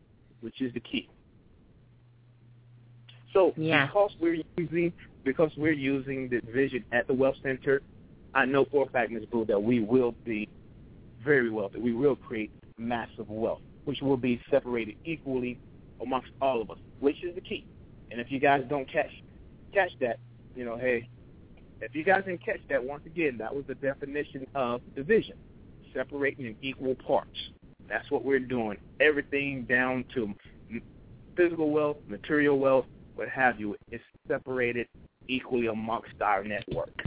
So because we're using the vision at the Wealth Center, I know for a fact, Ms. Blue, that we will be very wealthy. We will create massive wealth, which will be separated equally amongst all of us, which is the key. And if you guys don't catch that, hey, if you guys didn't catch that, once again, that was the definition of division, separating in equal parts. That's what we're doing. Everything down to physical wealth, material wealth, what have you, is separated equally amongst our network.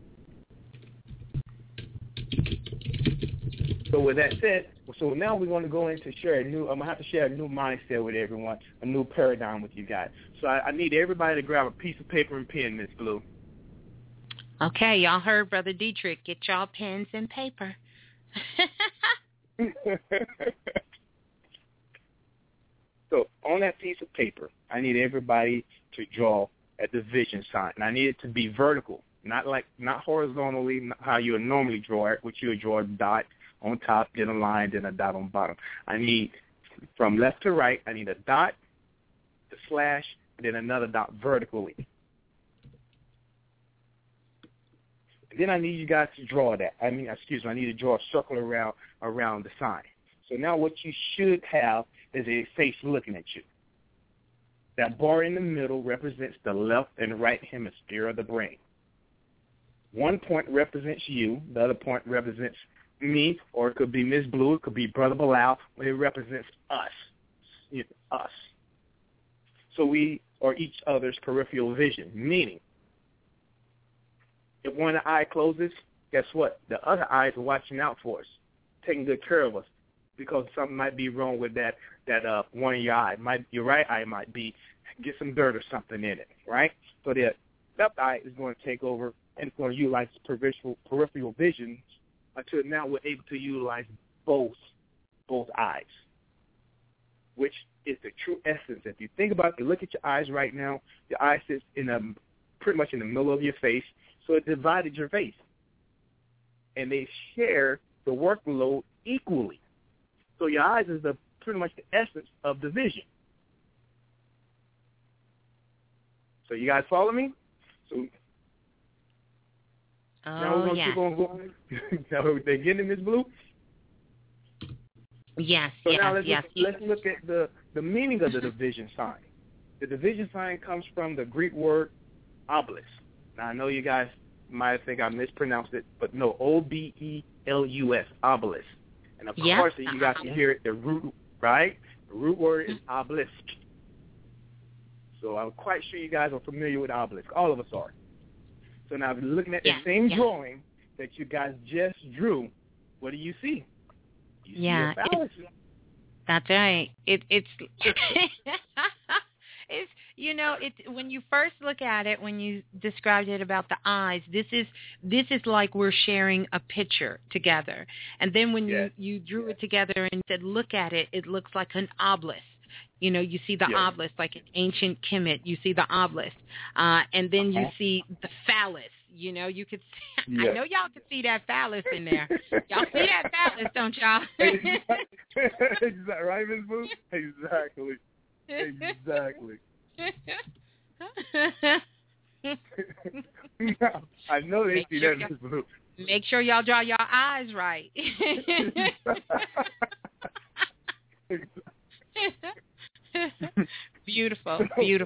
So with that said, so now we're going to go into share I'm going to have to share a new mindset with everyone, a new paradigm with you guys. So I need everybody to grab a piece of paper and pen, Miss Blue. Okay, y'all heard Brother Dietrich. Get y'all pens and paper. So on that piece of paper, I need everybody to draw a division sign. And I need it to be vertical, not horizontally, not how you would normally draw it, which you would draw a dot on top, then a line, then a dot on bottom. I need, from left to right, I need a dot, the slash, and then another dot vertically. And then I need you guys to draw that. I need to draw a circle around the sign. So now what you should have is a face looking at you. That bar in the middle represents the left and right hemisphere of the brain. One point represents you. The other point represents me, or it could be Ms. Blue. It could be Brother Bilal. It represents us. Us. So we are each other's peripheral vision, meaning if one eye closes, guess what? The other eyes are watching out for us, taking good care of us, because something might be wrong with that one of your eyes. Your right eye might get some dirt or something in it, right? So the left eye is going to take over and it's going to utilize peripheral vision until now we're able to utilize both eyes, which is the true essence. If you think about it, look at your eyes right now. Your eye sits pretty much in the middle of your face, so it divided your face. And they share the workload equally. So your eyes is pretty much the essence of the vision. So you guys follow me? So now we're going to keep on going. Now they're getting Ms. Blue? Yes, so yes, now let's look at the meaning of the division sign. The division sign comes from the Greek word obelisk. Now I know you guys might think I mispronounced it, but no, O-B-E-L-U-S, obelisk. And of course, you guys can hear it, the root, right? The root word is obelisk. So I'm quite sure you guys are familiar with obelisk. All of us are. So now if you're looking at the same drawing that you guys just drew, what do you see? You see a phallus. That's right. It's when you first look at it, when you described it about the eyes, this is like we're sharing a picture together. And then when you drew it together and said, look at it, it looks like an obelisk. You see the obelisk, like an ancient Kemet. You see the obelisk. And then you see the phallus. You could see, I know y'all can see that phallus in there. Y'all see that phallus, don't y'all? Exactly. Right, Ms. Boo? Exactly. I know they see that, Ms. Boo. Make sure y'all draw your eyes right. Beautiful.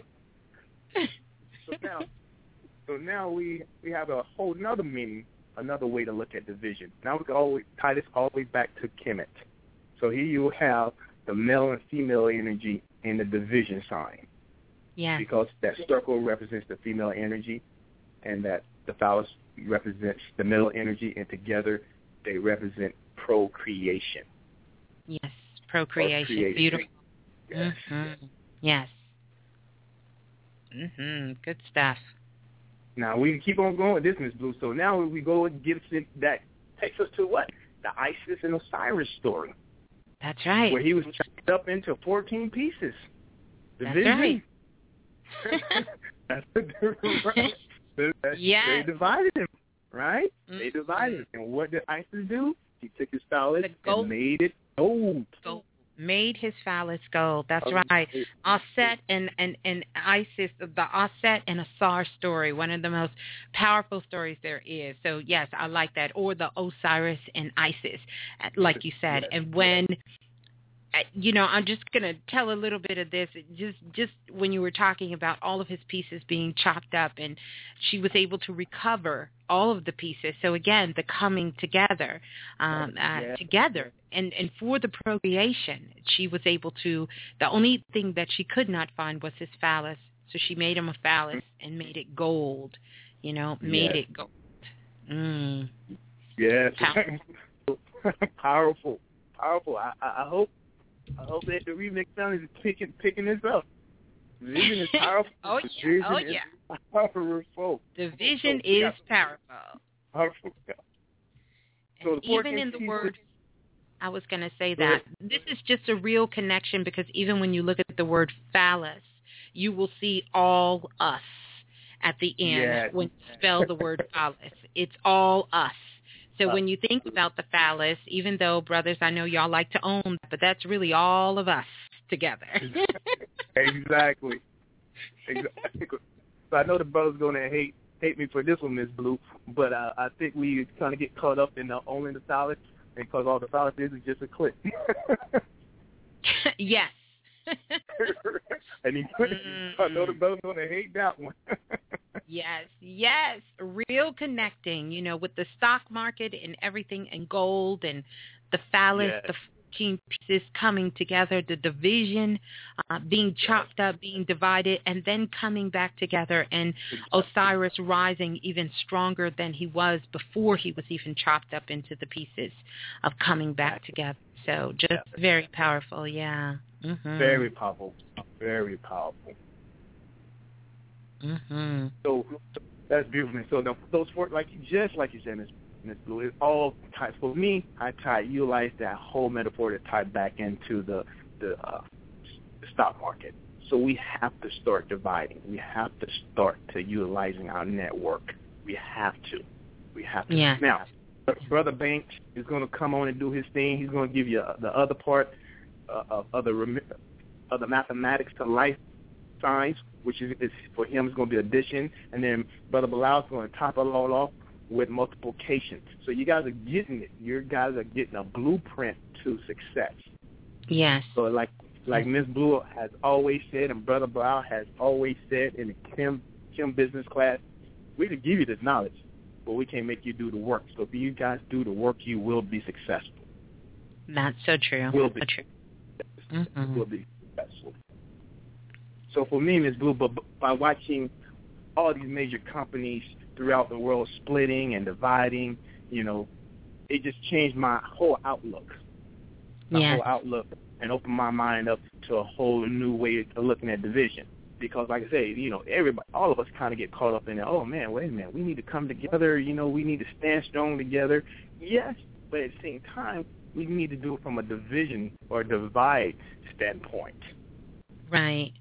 So now we have a whole another meaning, another way to look at division. Now we can always tie this all the way back to Kemet. So here you have the male and female energy in the division sign. Yeah. Because that circle represents the female energy, and that the phallus represents the male energy, and together they represent procreation. Yes, procreation. Beautiful. Yes. Mm-hmm. Yes. Mm-hmm. Good stuff. Now we can keep on going with this, Ms. Blue. So now we go and that takes us to what? The Isis and Osiris story. That's right. Where he was chopped up into 14 pieces. Division. That's right. They divided him, right? Mm-hmm. They divided him. And what did Isis do? He took his phallus and made it gold. Made his phallus gold. That's right. Aset and Isis, the Aset and Asar story, one of the most powerful stories there is. So, yes, I like that. Or the Osiris and Isis, like you said. And when I'm just going to tell a little bit of this. Just when you were talking about all of his pieces being chopped up, and she was able to recover all of the pieces. So again, the coming together, together, and for the procreation, she was able to. The only thing that she could not find was his phallus, so she made him a phallus and made it gold. Made it gold. Mm. Yes. Powerful. I hope that the remix sound is picking this up. The vision is powerful. Oh yeah. Powerful. The vision is powerful. Powerful. So even in the word, I was going to say that this is just a real connection, because even when you look at the word phallus, you will see all us at the end when you spell the word phallus. It's all us. So when you think about the phallus, even though, brothers, I know y'all like to own that, but that's really all of us together. Exactly. So I know the brother's going to hate me for this one, Miss Blue, but I think we kind of get caught up in owning the phallus, because all the phallus is just a clip. Yes. And I know the brother's going to hate that one. Yes. Real connecting, with the stock market and everything, and gold and the phallus, the 14 pieces coming together, the division being chopped up, being divided, and then coming back together, and Osiris rising even stronger than he was before he was even chopped up into the pieces of coming back together. So just very powerful, yeah. Mm-hmm. Very powerful. Very powerful. Mm-hmm. So that's beautiful. So those four, like you said, Miss Blue, it's all tied. For me, I utilize that whole metaphor to tie back into the stock market. So we have to start dividing. We have to start to utilizing our network. We have to. Yeah. Now, Brother Banks is going to come on and do his thing. He's going to give you the other part of the mathematics to life science, which is for him is going to be addition, and then Brother Bilal is going to top it all off with multiplication. So you guys are getting it. You guys are getting a blueprint to success. Yes. So like Miss Blue has always said, and Brother Bilal has always said in the Kim business class, we can give you this knowledge, but we can't make you do the work. So if you guys do the work, you will be successful. That's so true. Will be. So true. Mm-hmm. Will be successful. So for me, Ms. Blue, but by watching all these major companies throughout the world splitting and dividing, it just changed my whole outlook. Whole outlook, and opened my mind up to a whole new way of looking at division. Because like I say, everybody, all of us kind of get caught up in it. Oh man, wait a minute, we need to come together. We need to stand strong together. Yes, but at the same time, we need to do it from a division or divide standpoint. Right.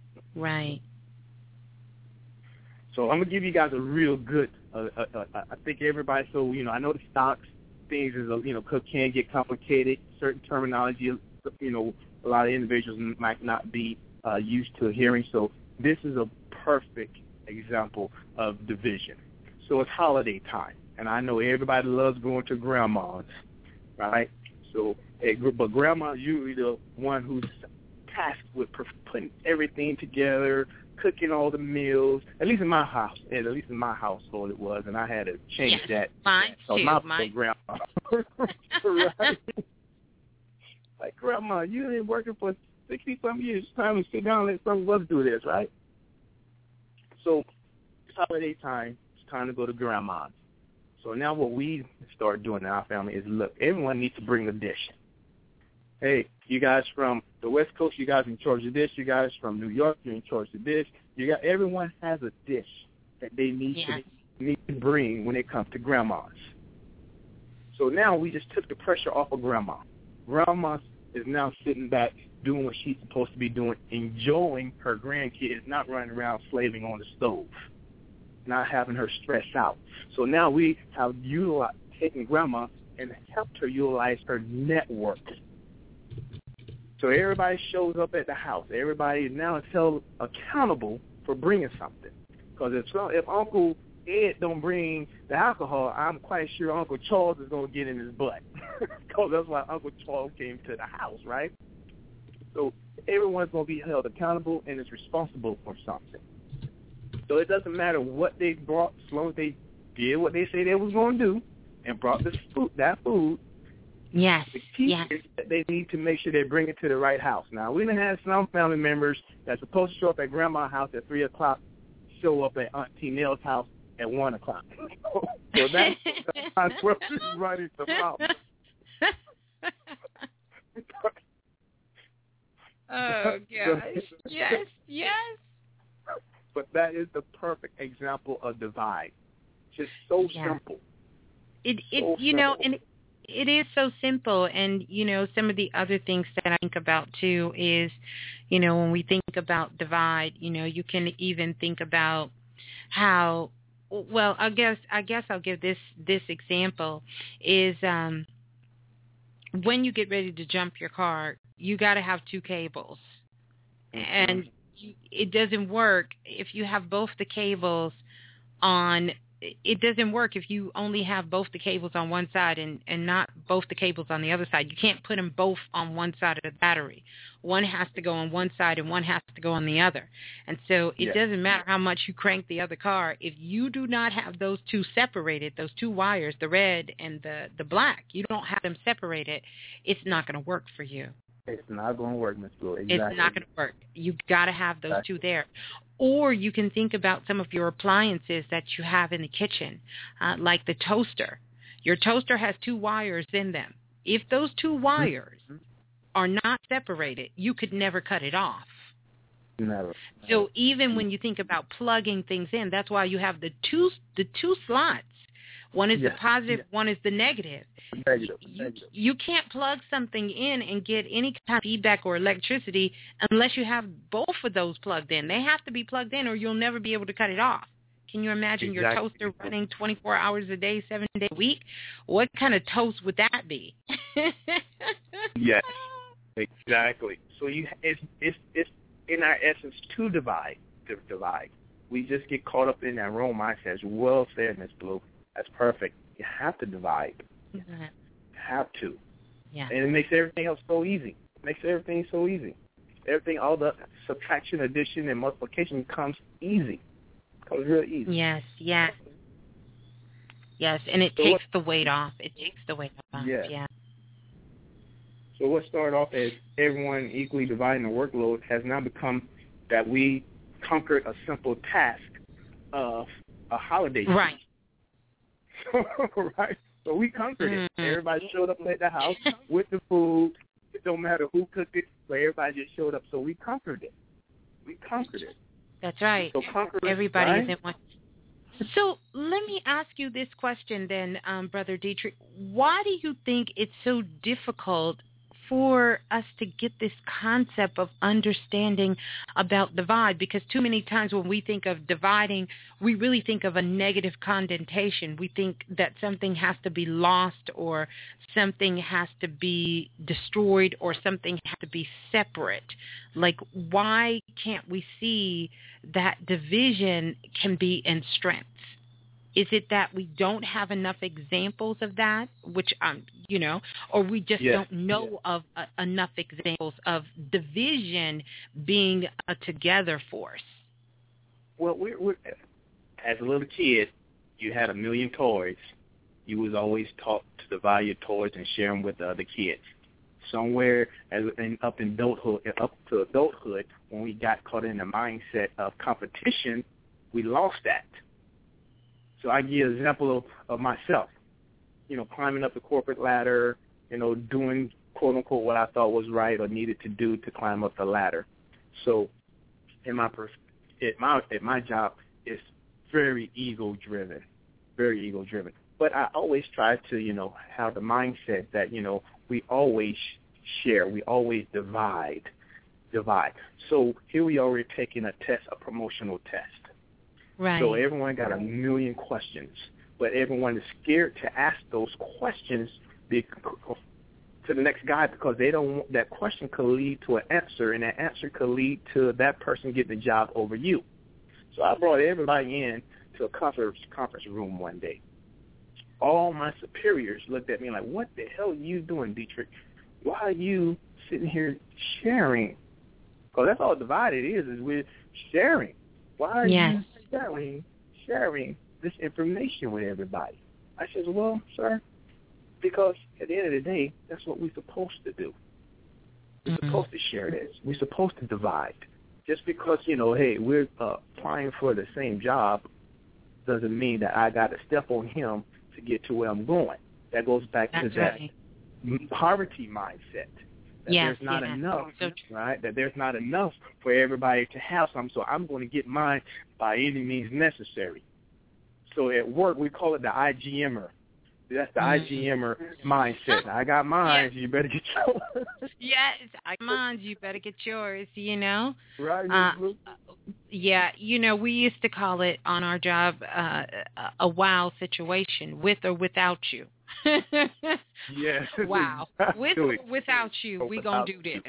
So I'm going to give you guys a real good, I think everybody, so, I know the stocks, things is, can get complicated, certain terminology, a lot of individuals might not be used to hearing. So this is a perfect example of division. So it's holiday time, and I know everybody loves going to grandma's, right? So, but grandma's usually the one who's tasked with putting everything together, cooking all the meals. At least in my house, household it was, and I had to change that. Mine too. My grandma, right? Like, grandma, you been working for 60-some years. It's time to sit down and let some of us do this, right? So it's holiday time. It's time to go to grandma's. So now what we start doing in our family is, look, everyone needs to bring a dish. Hey, you guys from the West Coast, you guys in charge of this. You guys from New York, you're in charge of this. Everyone has a dish that they need to bring when it comes to grandma's. So now we just took the pressure off of grandma. Grandma is now sitting back doing what she's supposed to be doing, enjoying her grandkids, not running around slaving on the stove, not having her stressed out. So now we have taken grandma and helped her utilize her network. So everybody shows up at the house. Everybody now is held accountable for bringing something. Because if Uncle Ed don't bring the alcohol, I'm quite sure Uncle Charles is going to get in his butt. Because that's why Uncle Charles came to the house, right? So everyone's going to be held accountable and is responsible for something. So it doesn't matter what they brought, as long as they did what they say they was going to do and brought that food. Yes. The key is that they need to make sure they bring it to the right house. Now, we done had some family members that's supposed to show up at grandma's house at 3 o'clock, show up at Auntie Nell's house at 1 o'clock. So that's where we're running the problem. Oh, gosh. Yes. But that is the perfect example of divide. Just so simple. And it is so simple. And, some of the other things that I think about, too, is, when we think about divide, you can even think about how, well, I guess I'll give this example is when you get ready to jump your car, you got to have two cables. And it doesn't work if you have both the cables on. It doesn't work if you only have both the cables on one side and not both the cables on the other side. You can't put them both on one side of the battery. One has to go on one side and one has to go on the other. And so it doesn't matter how much you crank the other car. If you do not have those two separated, those two wires, the red and the black, you don't have them separated, it's not going to work for you. It's not going to work, Ms. Blue. Exactly. It's not going to work. You've got to have those two there. Or you can think about some of your appliances that you have in the kitchen, like the toaster. Your toaster has two wires in them. If those two wires are not separated, you could never cut it off. Never. So even when you think about plugging things in, that's why you have the two slots. One is the positive, one is the negative. You can't plug something in and get any kind of feedback or electricity unless you have both of those plugged in. They have to be plugged in or you'll never be able to cut it off. Can you imagine your toaster running 24 hours a day, 7 days a week? What kind of toast would that be? Yes, exactly. So it's in our essence to divide. We just get caught up in that wrong mindset. Well said, Ms. Blue. That's perfect. You have to divide. You have to. Yeah. And it makes everything else so easy. Everything, all the subtraction, addition, and multiplication comes easy. Comes real easy. Yes, and it takes the weight off. Yeah. So what started off as everyone equally dividing the workload has now become that we conquered a simple task of a holiday. Right. Right. So we conquered it. Everybody showed up at the house with the food. It don't matter who cooked it, but everybody just showed up. So we conquered it. That's right. So everybody is in one. So let me ask you this question then, Brother Dietrich. Why do you think it's so difficult for us to get this concept of understanding about divide? Because too many times when we think of dividing, we really think of a negative connotation. We think that something has to be lost or something has to be destroyed or something has to be separate. Like, why can't we see that division can be in strength? Is it that we don't have enough examples of that, which, or we just don't know of enough examples of division being a together force? Well, we're as a little kid, you had a million toys. You was always taught to divide your toys and share them with the other kids. Somewhere up to adulthood, when we got caught in the mindset of competition, we lost that. So I give you an example of myself, climbing up the corporate ladder, doing, quote, unquote, what I thought was right or needed to do to climb up the ladder. So at my job, it's very ego-driven. But I always try to, have the mindset that, we always share, we always divide. So here we are, we're taking a promotional test. Right. So everyone got a million questions, but everyone is scared to ask those questions to the next guy because they don't want that question could lead to an answer, and that answer could lead to that person getting the job over you. So I brought everybody in to a conference room one day. All my superiors looked at me like, "What the hell are you doing, Dietrich? why are you sitting here sharing? Because that's all divided is we're sharing. Why are you sharing this information with everybody? I says, well, sir, because at the end of the day, that's what we're supposed to do. We're supposed to share this. We're supposed to divide. Just because, hey, we're applying for the same job doesn't mean that I got to step on him to get to where I'm going. That goes back to that poverty mindset. That there's not enough, right? That there's not enough for everybody to have something, so I'm going to get mine by any means necessary. So at work, we call it the IGMer. That's the IGMer mindset. I got mine, you better get yours. Yes, I got mine, you better get yours, Right. We used to call it on our job a wow situation, with or without you. Yes. Wow. With or without you, we going to do this.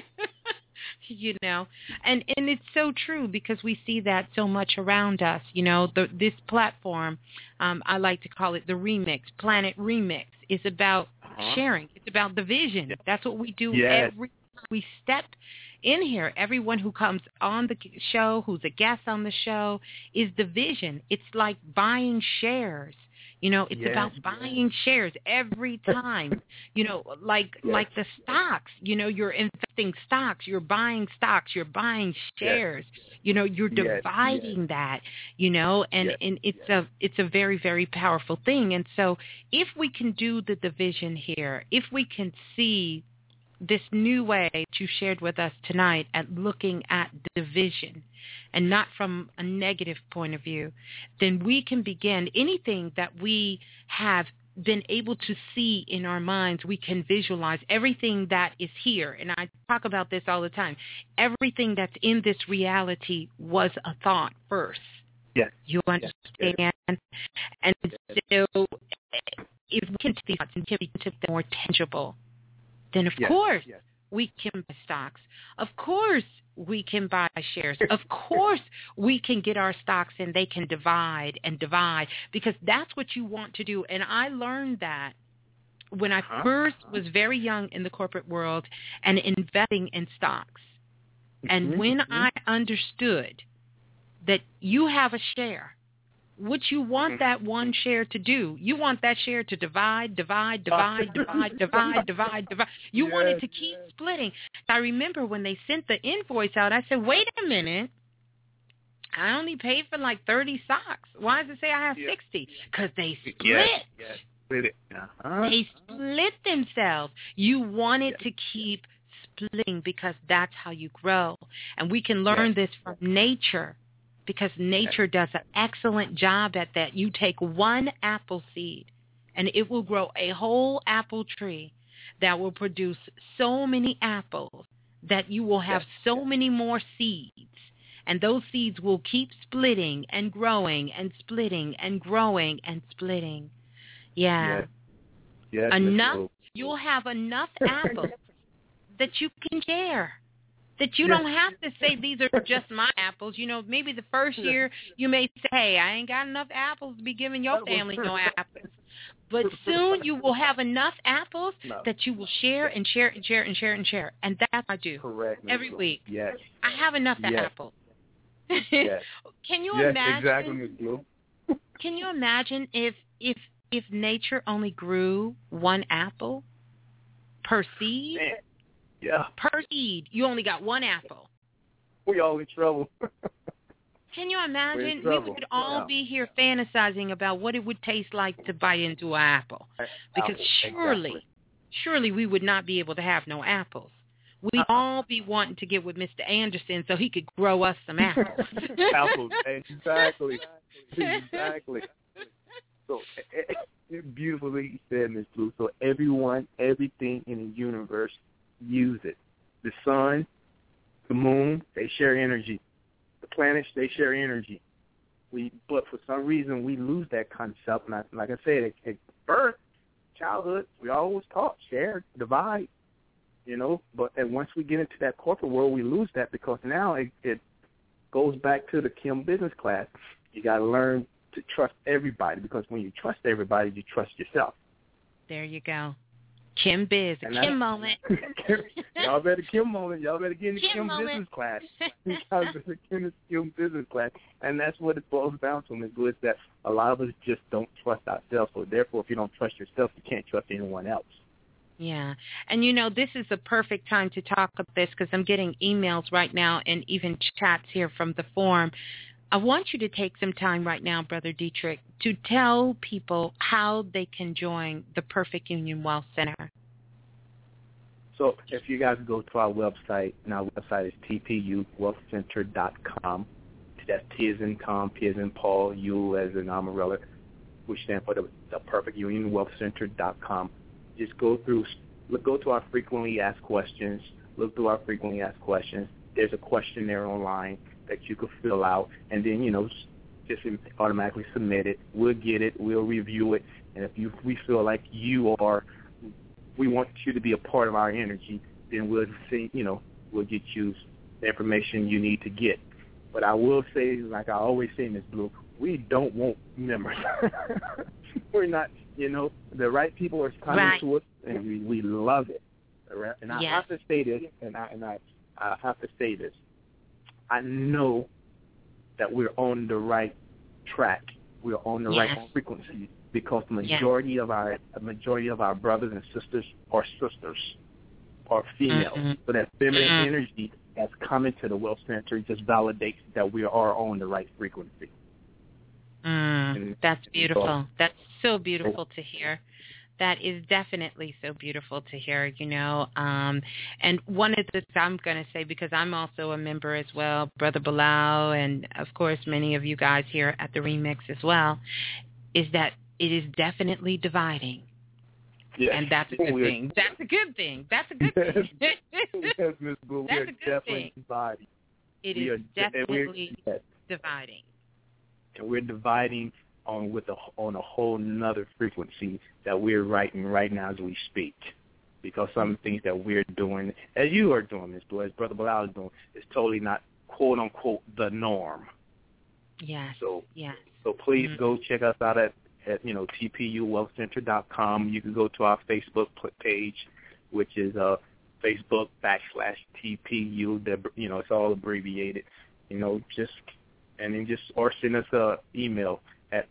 And it's so true because we see that so much around us. This platform, I like to call it the Remix, Planet Remix, is about sharing. It's about the vision. That's what we do every time we step in here. Everyone who comes on the show, who's a guest on the show, is the vision. It's like buying shares. It's about buying shares every time, like the stocks, you're investing stocks, you're buying shares, you're dividing that, and it's a very, very powerful thing. And so if we can do the division here, if we can see this new way that you shared with us tonight at looking at division and not from a negative point of view, then we can begin anything that we have been able to see in our minds. We can visualize everything that is here. And I talk about this all the time. Everything that's in this reality was a thought first. Yes. You understand? Yes. And so if we can take these thoughts and make them more tangible, then of course we can buy stocks. Of course we can buy shares. Of course we can get our stocks and they can divide and divide, because that's what you want to do. And I learned that when I first was very young in the corporate world and investing in stocks. And when I understood that you have a share, what you want that one share to do, you want that share to divide. You want it to keep splitting. I remember when they sent the invoice out, I said, wait a minute. I only paid for like 30 stocks. Why does it say I have 60? Because they split. They split themselves. You want it to keep splitting because that's how you grow. And we can learn this from nature, because nature does an excellent job at that. You take one apple seed, and it will grow a whole apple tree that will produce so many apples that you will have so many more seeds. And those seeds will keep splitting and growing and splitting and growing and splitting. Yeah. Enough. You'll have enough apples that you can share. That you don't have to say these are just my apples. Maybe the first year you may say, hey, I ain't got enough apples to be giving your family no apples. But soon you will have enough apples that you will share and share and share and share and share. And that's what I do every week. Yes. I have enough apples. Yes. Can you imagine? Exactly, Ms. Blue. Can you imagine if nature only grew one apple per seed? Man. Yeah. Per seed, you only got one apple. We all in trouble. Can you imagine? We would all be here fantasizing about what it would taste like to bite into an apple. Because surely we would not be able to have no apples. We'd all be wanting to get with Mr. Anderson so he could grow us some apples. Apples, exactly. So, beautifully said, Ms. Blue. So everything in the universe, use it. The sun, the moon, they share energy. The planets, they share energy. But for some reason, we lose that concept. And like I said, at birth, childhood, we always taught share, divide, But once we get into that corporate world, we lose that, because now it goes back to the Kim business class. You got to learn to trust everybody, because when you trust everybody, you trust yourself. There you go. Kim Biz, Kim moment. Y'all better Kim moment. Y'all better get in the Kim business class. Because it's a Kim business class. And that's what it boils down to, Ms. Blue, is that a lot of us just don't trust ourselves. So therefore, if you don't trust yourself, you can't trust anyone else. Yeah. And, this is the perfect time to talk about this because I'm getting emails right now and even chats here from the forum. I want you to take some time right now, Brother Dietrich, to tell people how they can join the Perfect Union Wealth Center. So if you guys go to our website, and our website is tpuwealthcenter.com. That's T as in Tom, P as in Paul, U as in Amarella, which stand for the Perfect Union Wealth Center.com. Just go to our frequently asked questions. Look through our frequently asked questions. There's a questionnaire online that you could fill out, and then, just automatically submit it. We'll get it. We'll review it. And if we feel like we want you to be a part of our energy, then we'll see, we'll get you the information you need to get. But I will say, like I always say, Ms. Blue, we don't want members. We're not, the right people are coming to us, and we love it. And I have to say this, and I have to say this. I know that we're on the right track. We're on the right frequency because the majority of our brothers and sisters are females. Mm-hmm. So that feminine energy that's coming to the Wealth Center just validates that we are on the right frequency. That's beautiful. That's so beautiful to hear. That is definitely so beautiful to hear, And one of the things I'm going to say, because I'm also a member as well, Brother Bilal, and, of course, many of you guys here at the Remix as well, is that it is definitely dividing. Yes. And that's a good thing. That's a good thing. That's a good thing. Yes, Ms. Blue, we are definitely dividing. It is definitely dividing. And we're dividing on a whole nother frequency that we're writing right now as we speak. Because some of the things that we're doing, as you are doing, Ms. Blue, as Brother Bilal is doing, is totally not, quote unquote, the norm. Yes. So please go check us out at tpuwealthcenter.com. You can go to our Facebook page, which is Facebook.com/TPU. It's all abbreviated. Or send us an email at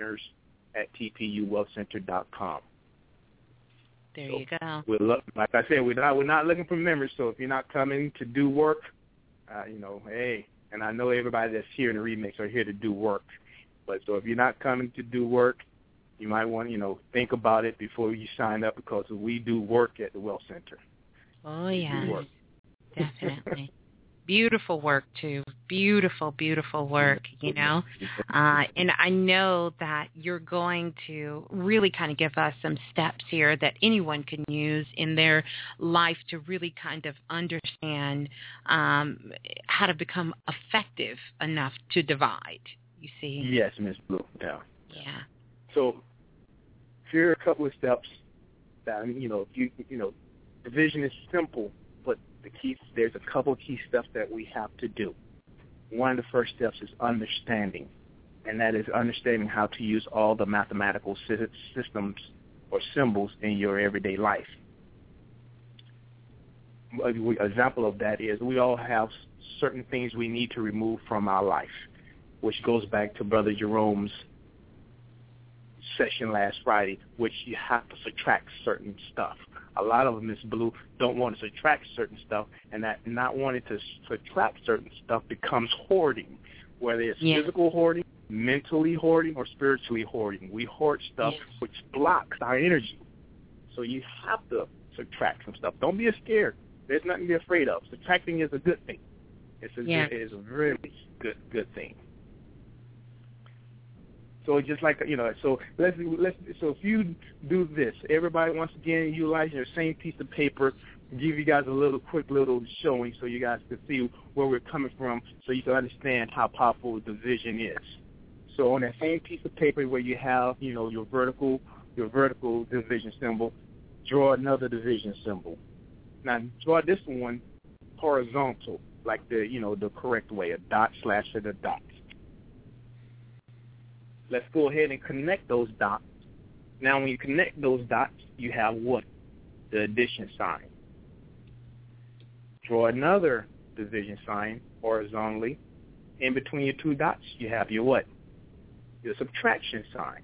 partners@tpuwealthcenter.com. There you go. Like I said, we're not looking for members. So if you're not coming to do work, hey, and I know everybody that's here in the Remix are here to do work. But so if you're not coming to do work, you might want to, think about it before you sign up because we do work at the Wealth Center. Oh, yeah. Definitely. Beautiful work, too. Beautiful, beautiful work, And I know that you're going to really kind of give us some steps here that anyone can use in their life to really kind of understand how to become effective enough to divide, you see? Yes, Ms. Blue. Yeah. So here are a couple of steps that, division is simple, but there's a couple of key steps that we have to do. One of the first steps is understanding, and that is understanding how to use all the mathematical systems or symbols in your everyday life. An example of that is we all have certain things we need to remove from our life, which goes back to Brother Jerome's session last Friday, which you have to subtract certain stuff. A lot of them, Ms. Blue, don't want to subtract certain stuff, and that not wanting to subtract certain stuff becomes hoarding, whether it's physical hoarding, mentally hoarding, or spiritually hoarding. We hoard stuff which blocks our energy. So you have to subtract some stuff. Don't be scared. There's nothing to be afraid of. Subtracting is a good thing. It is a really good thing. So just like so if you do this, everybody once again utilize your same piece of paper, give you guys a quick little showing so you guys can see where we're coming from, so you can understand how powerful division is. So on that same piece of paper where you have your vertical division symbol, draw another division symbol. Now draw this one horizontal, like the correct way, a dot slash and a dot. Let's go ahead and connect those dots. Now, when you connect those dots, you have what? the addition sign. Draw another division sign horizontally. In between your two dots, you have your what? Your subtraction sign.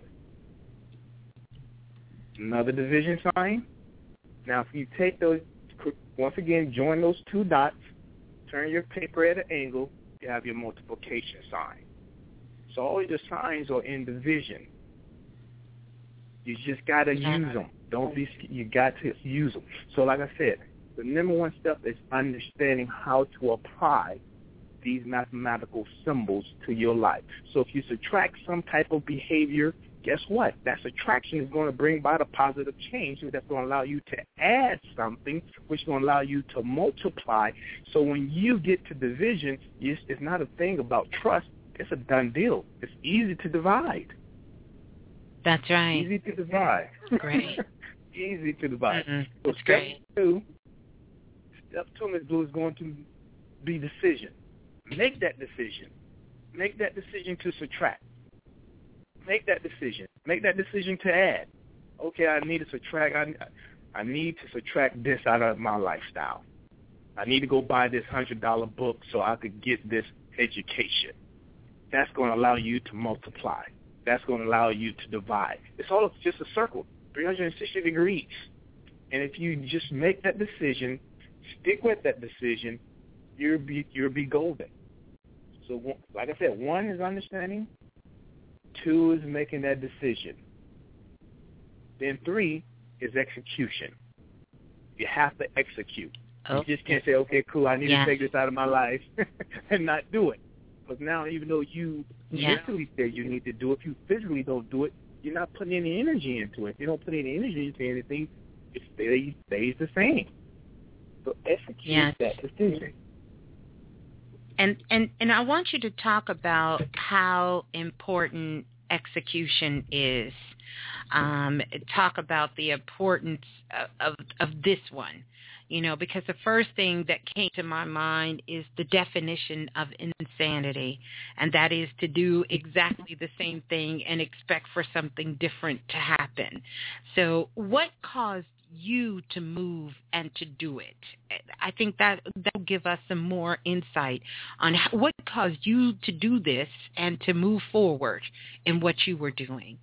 Another division sign. Now, if you take those, once again, join those two dots, turn your paper at an angle, you have your multiplication sign. So all your signs are in division. You just got to use them. You got to use them. So like I said, the number one step is understanding how to apply these mathematical symbols to your life. So if you subtract some type of behavior, guess what? That subtraction is going to bring about a positive change, and that's going to allow you to add something, which is going to allow you to multiply. So when you get to division, it's not a thing about trust. It's a done deal. It's easy to divide. That's right. Easy to divide. Great. Easy to divide. So That's great. Step two, Ms. Blue, is going to be decision. Make that decision. Make that decision to subtract. Make that decision. Make that decision to add. Okay, I need to subtract. I need to subtract this out of my lifestyle. I need to go buy this $100 book so I could get this education. That's going to allow you to multiply. That's going to allow you to divide. It's all just a circle, 360 degrees. And if you just make that decision, stick with that decision, you'll be golden. So, like I said, 1 is understanding. 2 is making that decision. Then 3 is execution. You have to execute. You just can't say, okay, cool, I need to take this out of my life and not do it. Because now, even though you mentally say you need to do it, if you physically don't do it, you're not putting any energy into it. If you don't put any energy into anything, it stays the same. So execute that decision. And I want you to talk about how important execution is. Talk about the importance of this one, because the first thing that came to my mind is the definition of insanity, and that is to do exactly the same thing and expect for something different to happen. So what caused you to move and to do it? I think that'll give us some more insight on what caused you to do this and to move forward in what you were doing.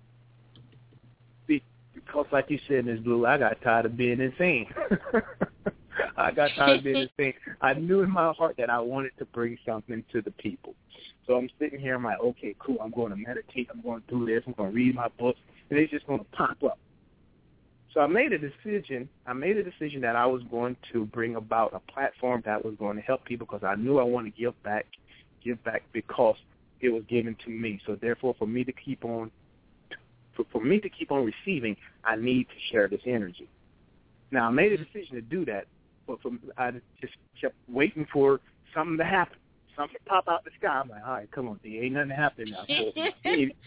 Because like you said, Ms. Blue, I got tired of being insane. I got tired of being insane. I knew in my heart that I wanted to bring something to the people. So I'm sitting here, I'm like, okay, cool, I'm going to meditate, I'm going to do this, I'm going to read my books, and it's just going to pop up. So I made a decision that I was going to bring about a platform that was going to help people, because I knew I wanted to give back because it was given to me. So therefore, for me to keep on receiving, I need to share this energy. Now, I made a decision to do that, but I just kept waiting for something to happen. Something to pop out the sky. I'm like, all right, come on, D, ain't nothing happening now. So you need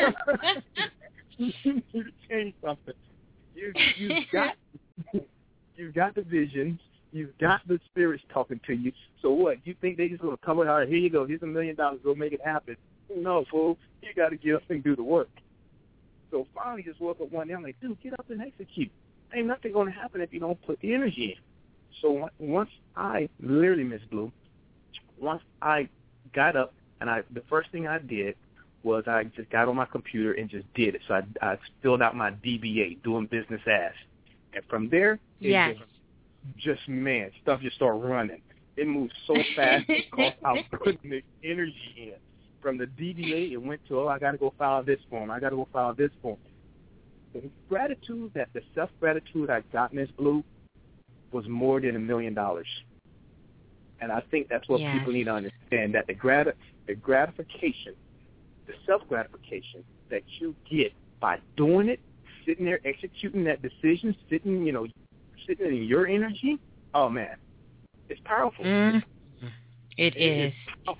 to change something. You've got the vision. You've got the spirits talking to you. So what? You think they just going to come with, all right, here you go. Here's $1 million. Go make it happen. No, fool. You got to get up and do the work. So finally just woke up one day. I'm like, dude, get up and execute. Ain't nothing going to happen if you don't put the energy in. So once I, literally, Miss Blue, once I got up and the first thing I did was I just got on my computer and just did it. So I filled out my DBA, doing business as. And from there, stuff just started running. It moved so fast because I was putting the energy in. From the DBA, it went to, I got to go file this form. The self-gratitude I got, Miss Blue, was more than $1 million. And I think that's what people need to understand, that the gratification, the self-gratification that you get by doing it, sitting there executing that decision, sitting in your energy, oh, man, it's powerful. It is.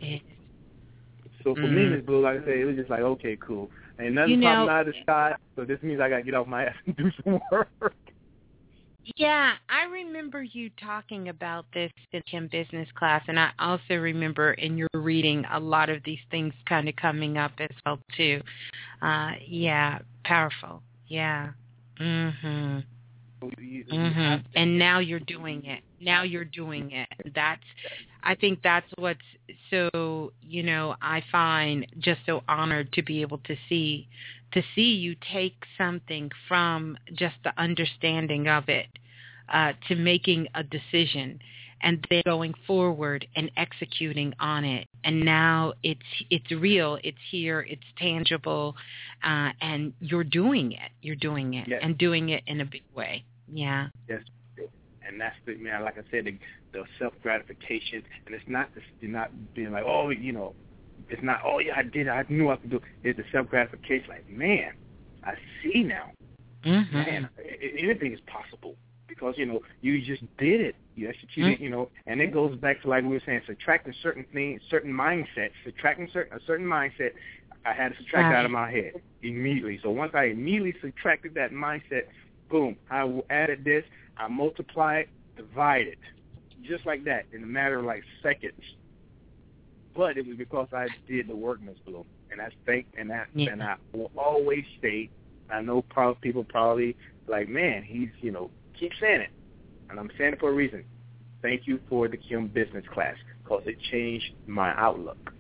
So for me, Ms. Blue, like I said, it was just like, okay, cool. Ain't nothing popping out of the sky, so this means I got to get off my ass and do some work. Yeah, I remember you talking about this in Kim Business class, and I also remember in your reading a lot of these things kind of coming up as well, too. Powerful. Yeah. And now you're doing it. Now you're doing it. I think that's what's so, I find just so honored to be able to see you take something from just the understanding of it to making a decision and then going forward and executing on it. And now it's real, it's here, it's tangible, and you're doing it. You're doing it, and doing it in a big way. Yeah. Yes. And that's the, man, like I said, the self-gratification. And it's not you're not being like, it's not, I did it, I knew I could do it. It's the self-gratification, like, man, I see now. Mm-hmm. Man, anything is possible. Because, you just did it. You executed, and it goes back to, like we were saying, subtracting certain things, certain mindsets, subtracting a certain mindset. I had to subtract out of my head immediately. So once I immediately subtracted that mindset, boom, I added this, I multiplied, divided, just like that, in a matter of like seconds. But it was because I did the work, Ms. Blue, and and I will always say, I know people probably like, man, he's, keep saying it, and I'm saying it for a reason. Thank you for the Kim Business class, because it changed my outlook.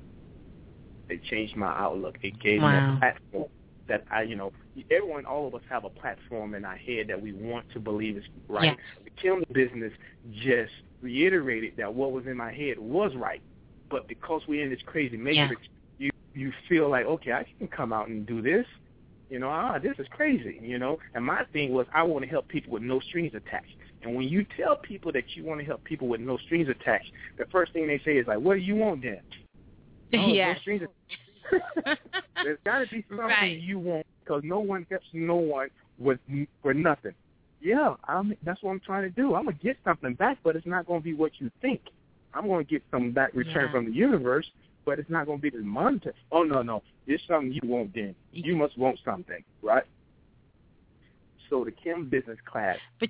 It changed my outlook. It gave me a platform that everyone, all of us have a platform in our head that we want to believe is right. Yeah. The Kim Business just reiterated that what was in my head was right, but because we're in this crazy matrix, you feel like, okay, I can come out and do this. This is crazy, And my thing was, I want to help people with no strings attached. And when you tell people that you want to help people with no strings attached, the first thing they say is like, what do you want then? No strings attached. There's got to be something you want, because no one helps no one for nothing. Yeah, that's what I'm trying to do. I'm going to get something back, but it's not going to be what you think. I'm going to get some back return from the universe, but it's not going to be the monetary. Oh, no. It's something you want then. You must want something, right? So the Kim Business class. But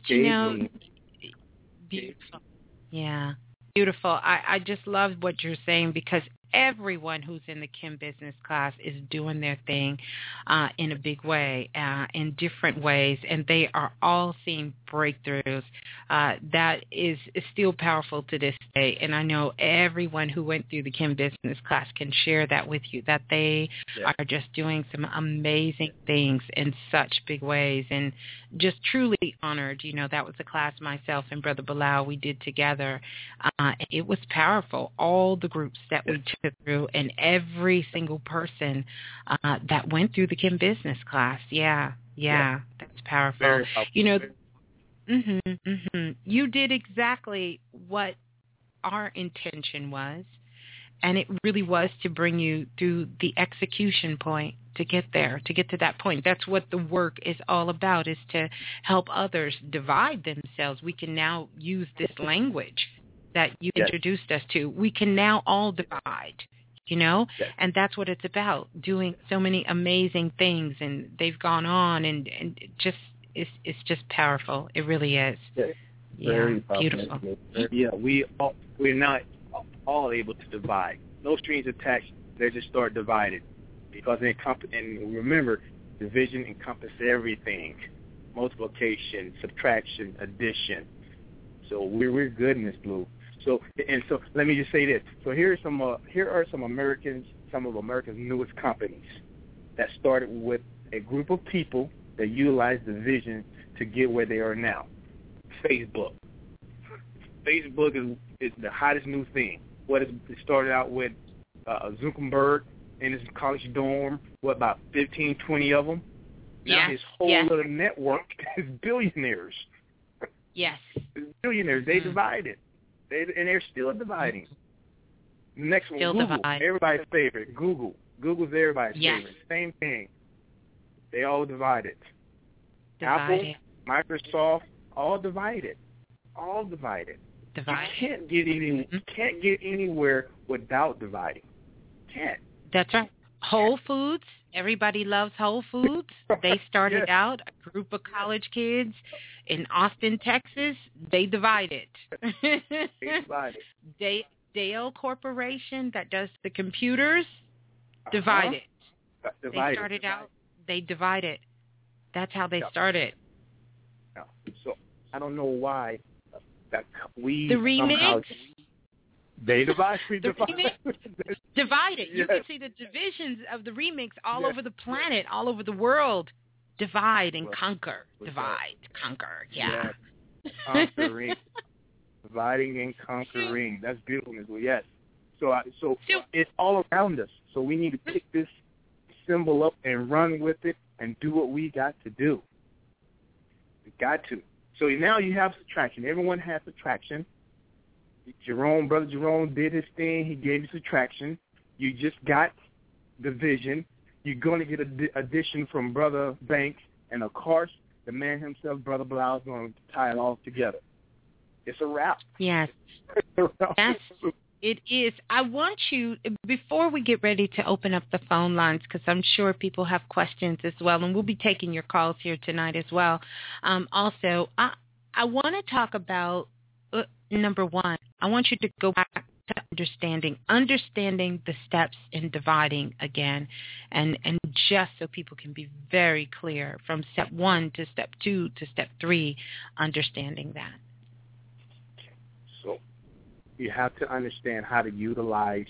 beautiful. Yeah, beautiful. I just love what you're saying, because everyone who's in the Kim Business class is doing their thing in a big way, in different ways, and they are all seeing breakthroughs. That is still powerful to this day, and I know everyone who went through the Kim Business class can share that with you, that they are just doing some amazing things in such big ways, and just truly honored. That was a class myself and Brother Bilal we did together. It was powerful. All the groups that we took through, and every single person that went through the Kim Business class. Yeah, that's powerful. Very powerful. You did exactly what our intention was, and it really was to bring you through the execution point to get there, to get to that point. That's what the work is all about, is to help others divide themselves. We can now use this language that you introduced us to. We can now all divide, and that's what it's about, doing so many amazing things, and they've gone on, and it's just powerful. It really is. Very beautiful. Yeah, we're not all able to divide. No strings attached. They just start divided, because and remember, division encompasses everything: multiplication, subtraction, addition. So we're good in this, Blue. So let me just say this. So here are some of America's newest companies that started with a group of people that utilized the vision to get where they are now. Facebook. Facebook is the hottest new thing. It started out with Zuckerberg in his college dorm, about 15, 20 of them. Now his whole little network is billionaires. Yes. Billionaires. They divided. And they're still dividing. The next one, Google. Everybody's favorite. Google. Google's everybody's favorite. Same thing. They all divided. Apple, Microsoft, all divided. You can't get anywhere without dividing. Can't. That's right. Whole Foods. Everybody loves Whole Foods. They started out, a group of college kids in Austin, Texas. They divided. Dell Corporation, that does the computers, divided. They started out, they divided. That's how they started. I don't know why that we the remix. Somehow, they divide. Divided. Yes. You can see the divisions of the remix all Yes. over the planet, all over the world. Divide and Well, conquer. Divide, conquer. Yeah. Yes. Conquering. Dividing and conquering. That's beautiful as well. Yes. So it's all around us. So we need to pick this symbol up and run with it and do what we got to do. We got to. So now you have subtraction. Everyone has subtraction. Brother Jerome did his thing. He gave you subtraction. You just got division. You're going to get addition from Brother Banks. And, of course, the man himself, Brother Blau, is going to tie it all together. It's a wrap. Yes. Yes, it is. I want you, before we get ready to open up the phone lines, because I'm sure people have questions as well, and we'll be taking your calls here tonight as well. Also, I want to talk about, number one, I want you to go back to understanding the steps in dividing again, and just so people can be very clear from step 1 to step 2 to step 3, understanding that. So you have to understand how to utilize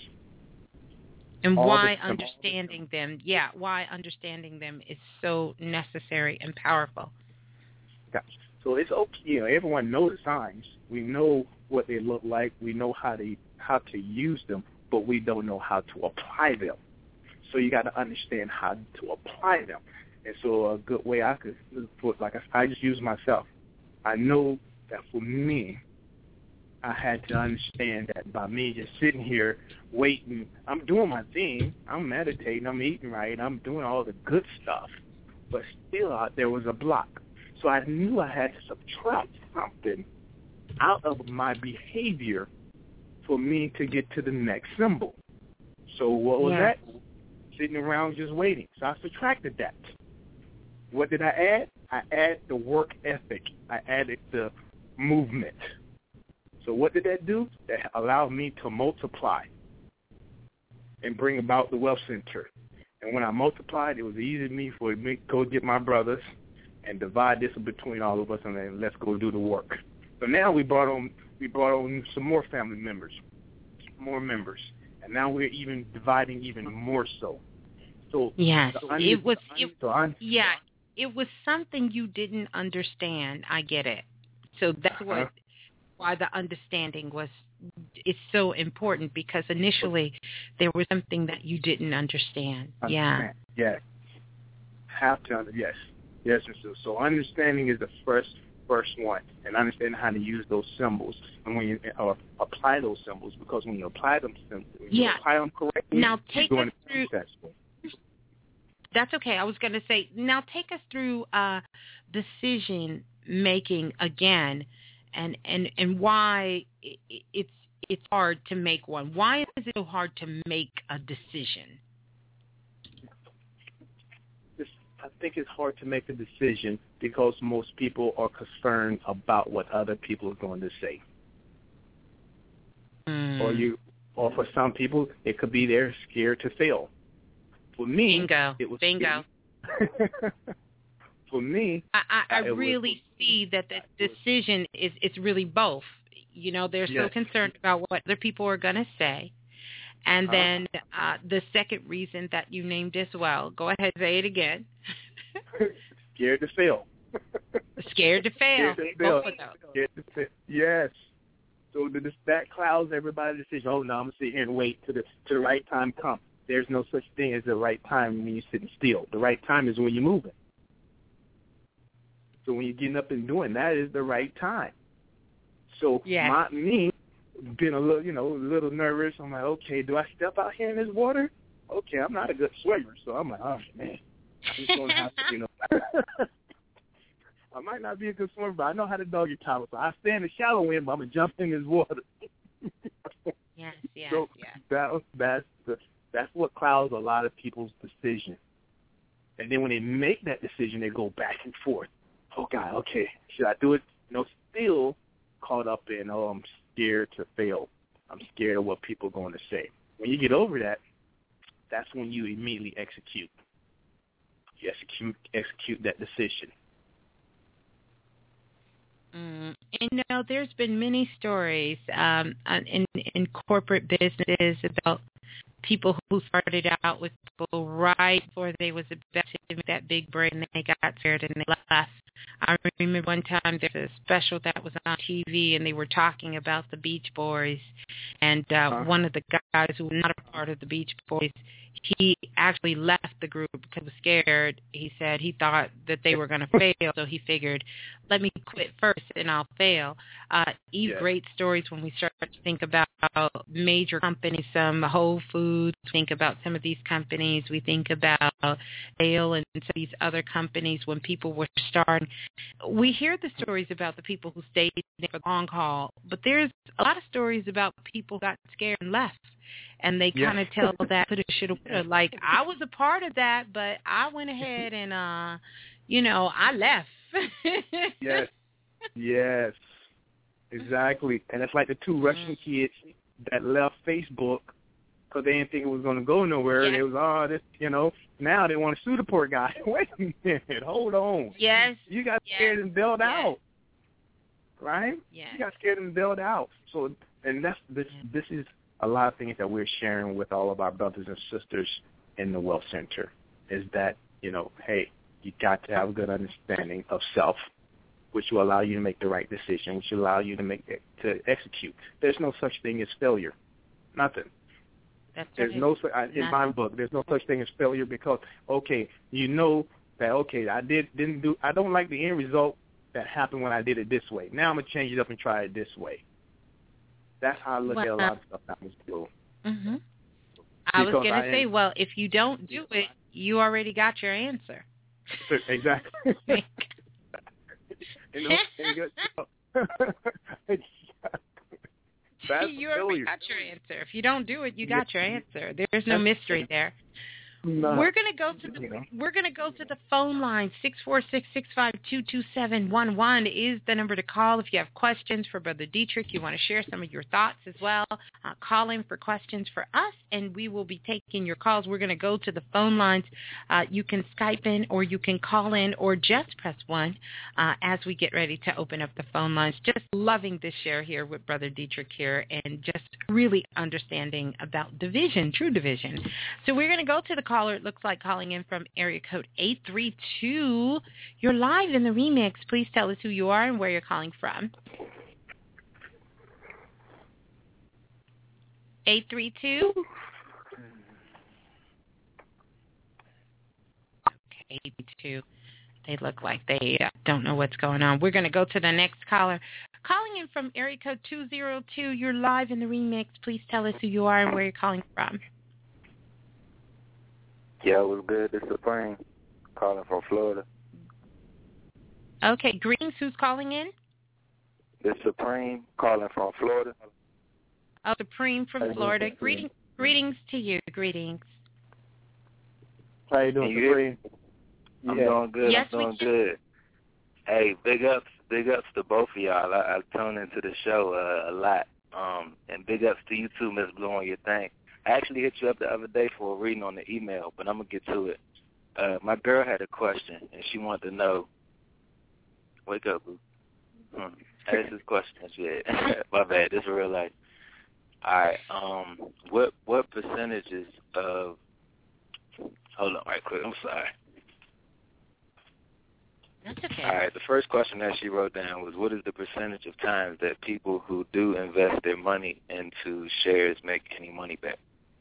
and all why the understanding them. Yeah, why understanding them is so necessary and powerful. Gotcha. So it's okay. Everyone knows the signs. We know what they look like. We know how to use them, but we don't know how to apply them. So you got to understand how to apply them. And so a good way I could, I just use myself. I know that for me, I had to understand that by me just sitting here waiting, I'm doing my thing, I'm meditating, I'm eating right, I'm doing all the good stuff, but still there was a block. So I knew I had to subtract something out of my behavior for me to get to the next symbol. So what was that? Sitting around just waiting. So I subtracted that. What did I add? I added the work ethic. I added the movement. So what did that do? That allowed me to multiply and bring about the wealth center. And when I multiplied, it was easy for me to go get my brothers and divide this between all of us, and then let's go do the work. So now we brought on some more family members, more members, and now we're even dividing even more so. So yes, it was something you didn't understand. I get it. So that's why the understanding is so important, because initially there was something that you didn't understand. Yeah. Yes. Have to. Yes. Yes. So understanding is the first one, and understanding how to use those symbols, and when you apply those symbols, because when you apply them, apply them correctly, now take you're us through. successful. That's okay. I was going to say, now take us through decision making again, and why it's hard to make one. Why is it so hard to make a decision? I think it's hard to make a decision because most people are concerned about what other people are going to say. Or for some people, it could be they're scared to fail. For me, it was bingo. For me, I really see that the decision is really both. You know, they're so concerned about what other people are going to say. And then the second reason that you named as well, go ahead, say it again. Scared to fail. Scared to fail. Both of those. Scared to fail. Yes. So that clouds everybody's decision. Oh, no, I'm going to sit here and wait till the right time comes. There's no such thing as the right time when you're sitting still. The right time is when you're moving. So when you're getting up and doing, that is the right time. So me being a little nervous, I'm like, okay, do I step out here in this water? Okay, I'm not a good swimmer, so I'm like, oh man, I'm just gonna have to, I might not be a good swimmer, but I know how to doggy paddle, so I stay in the shallow end, but I'm gonna jump in this water. So that's what clouds a lot of people's decision. And then when they make that decision, they go back and forth. Oh God, okay, should I do it? Still caught up in, I'm scared to fail. I'm scared of what people are going to say. When you get over that, that's when you immediately execute. You execute that decision. There's been many stories in corporate businesses about people who started out with people right before they was about to make that big break and they got scared and they left. I remember one time there was a special that was on TV and they were talking about the Beach Boys, and one of the guys who was not a part of the Beach Boys, he actually left the group because he was scared. He said he thought that they were going to fail, so he figured, let me quit first and I'll fail. Great stories when we start to think about major companies, some Whole Foods, think about some of these companies. We think about Ale and some of these other companies when people were starting. We hear the stories about the people who stayed there for the long haul, but there's a lot of stories about people who got scared and left. And they kind of tell that coulda, shoulda, woulda. Like, I was a part of that, but I went ahead and, I left. Yes, exactly. And it's like the two Russian kids that left Facebook because they didn't think it was going to go nowhere. And it was, now they want to sue the poor guy. Wait a minute, hold on. Yes. You got scared and bailed out, right? Yes. You got scared and bailed out. So, and this is a lot of things that we're sharing with all of our brothers and sisters in the Wealth Center is that, hey, you got to have a good understanding of self, which will allow you to make the right decision, which will allow you to execute. There's no such thing as failure. Nothing. There's no in my book. There's no such thing as failure because I don't like the end result that happened when I did it this way. Now I'm gonna change it up and try it this way. That's how I look at a lot of stuff that was cool. Mm-hmm. I was going to say, if you don't do it, you already got your answer. Exactly. You already got your answer. If you don't do it, you got your answer. There's no mystery there. No. We're gonna go to the phone line. 646-652-2711 is the number to call if you have questions for Brother Dietrich. You want to share some of your thoughts as well. Call in for questions for us, and we will be taking your calls. We're gonna go to the phone lines. You can Skype in, or you can call in, or just press 1 as we get ready to open up the phone lines. Just loving this share here with Brother Dietrich here, and just really understanding about division, true division. So we're gonna go to the caller. It looks like calling in from area code 832. You're live in the remix. Please tell us who you are and where you're calling from. 832. Okay, 832. They look like they don't know what's going on. We're going to go to the next caller. Calling in from area code 202. You're live in the remix. Please tell us who you are and where you're calling from. Yeah, it was good. This is Supreme, calling from Florida. Okay, greetings. Who's calling in? This is Supreme, calling from Florida. Oh, Supreme from Florida. Greetings to you. Greetings. How you doing, Supreme? I'm doing good. Yes, I'm doing good. Hey, big ups to both of y'all. I tune into the show a lot. And big ups to you too, Miss Blue, on your thing. I actually hit you up the other day for a reading on the email, but I'm going to get to it. My girl had a question, and she wanted to know. Wake up, Boo. That's his question. My bad. This is real life. All right. What percentages of... Hold on right quick. I'm sorry. That's okay. All right. The first question that she wrote down was, what is the percentage of times that people who do invest their money into shares make any money back?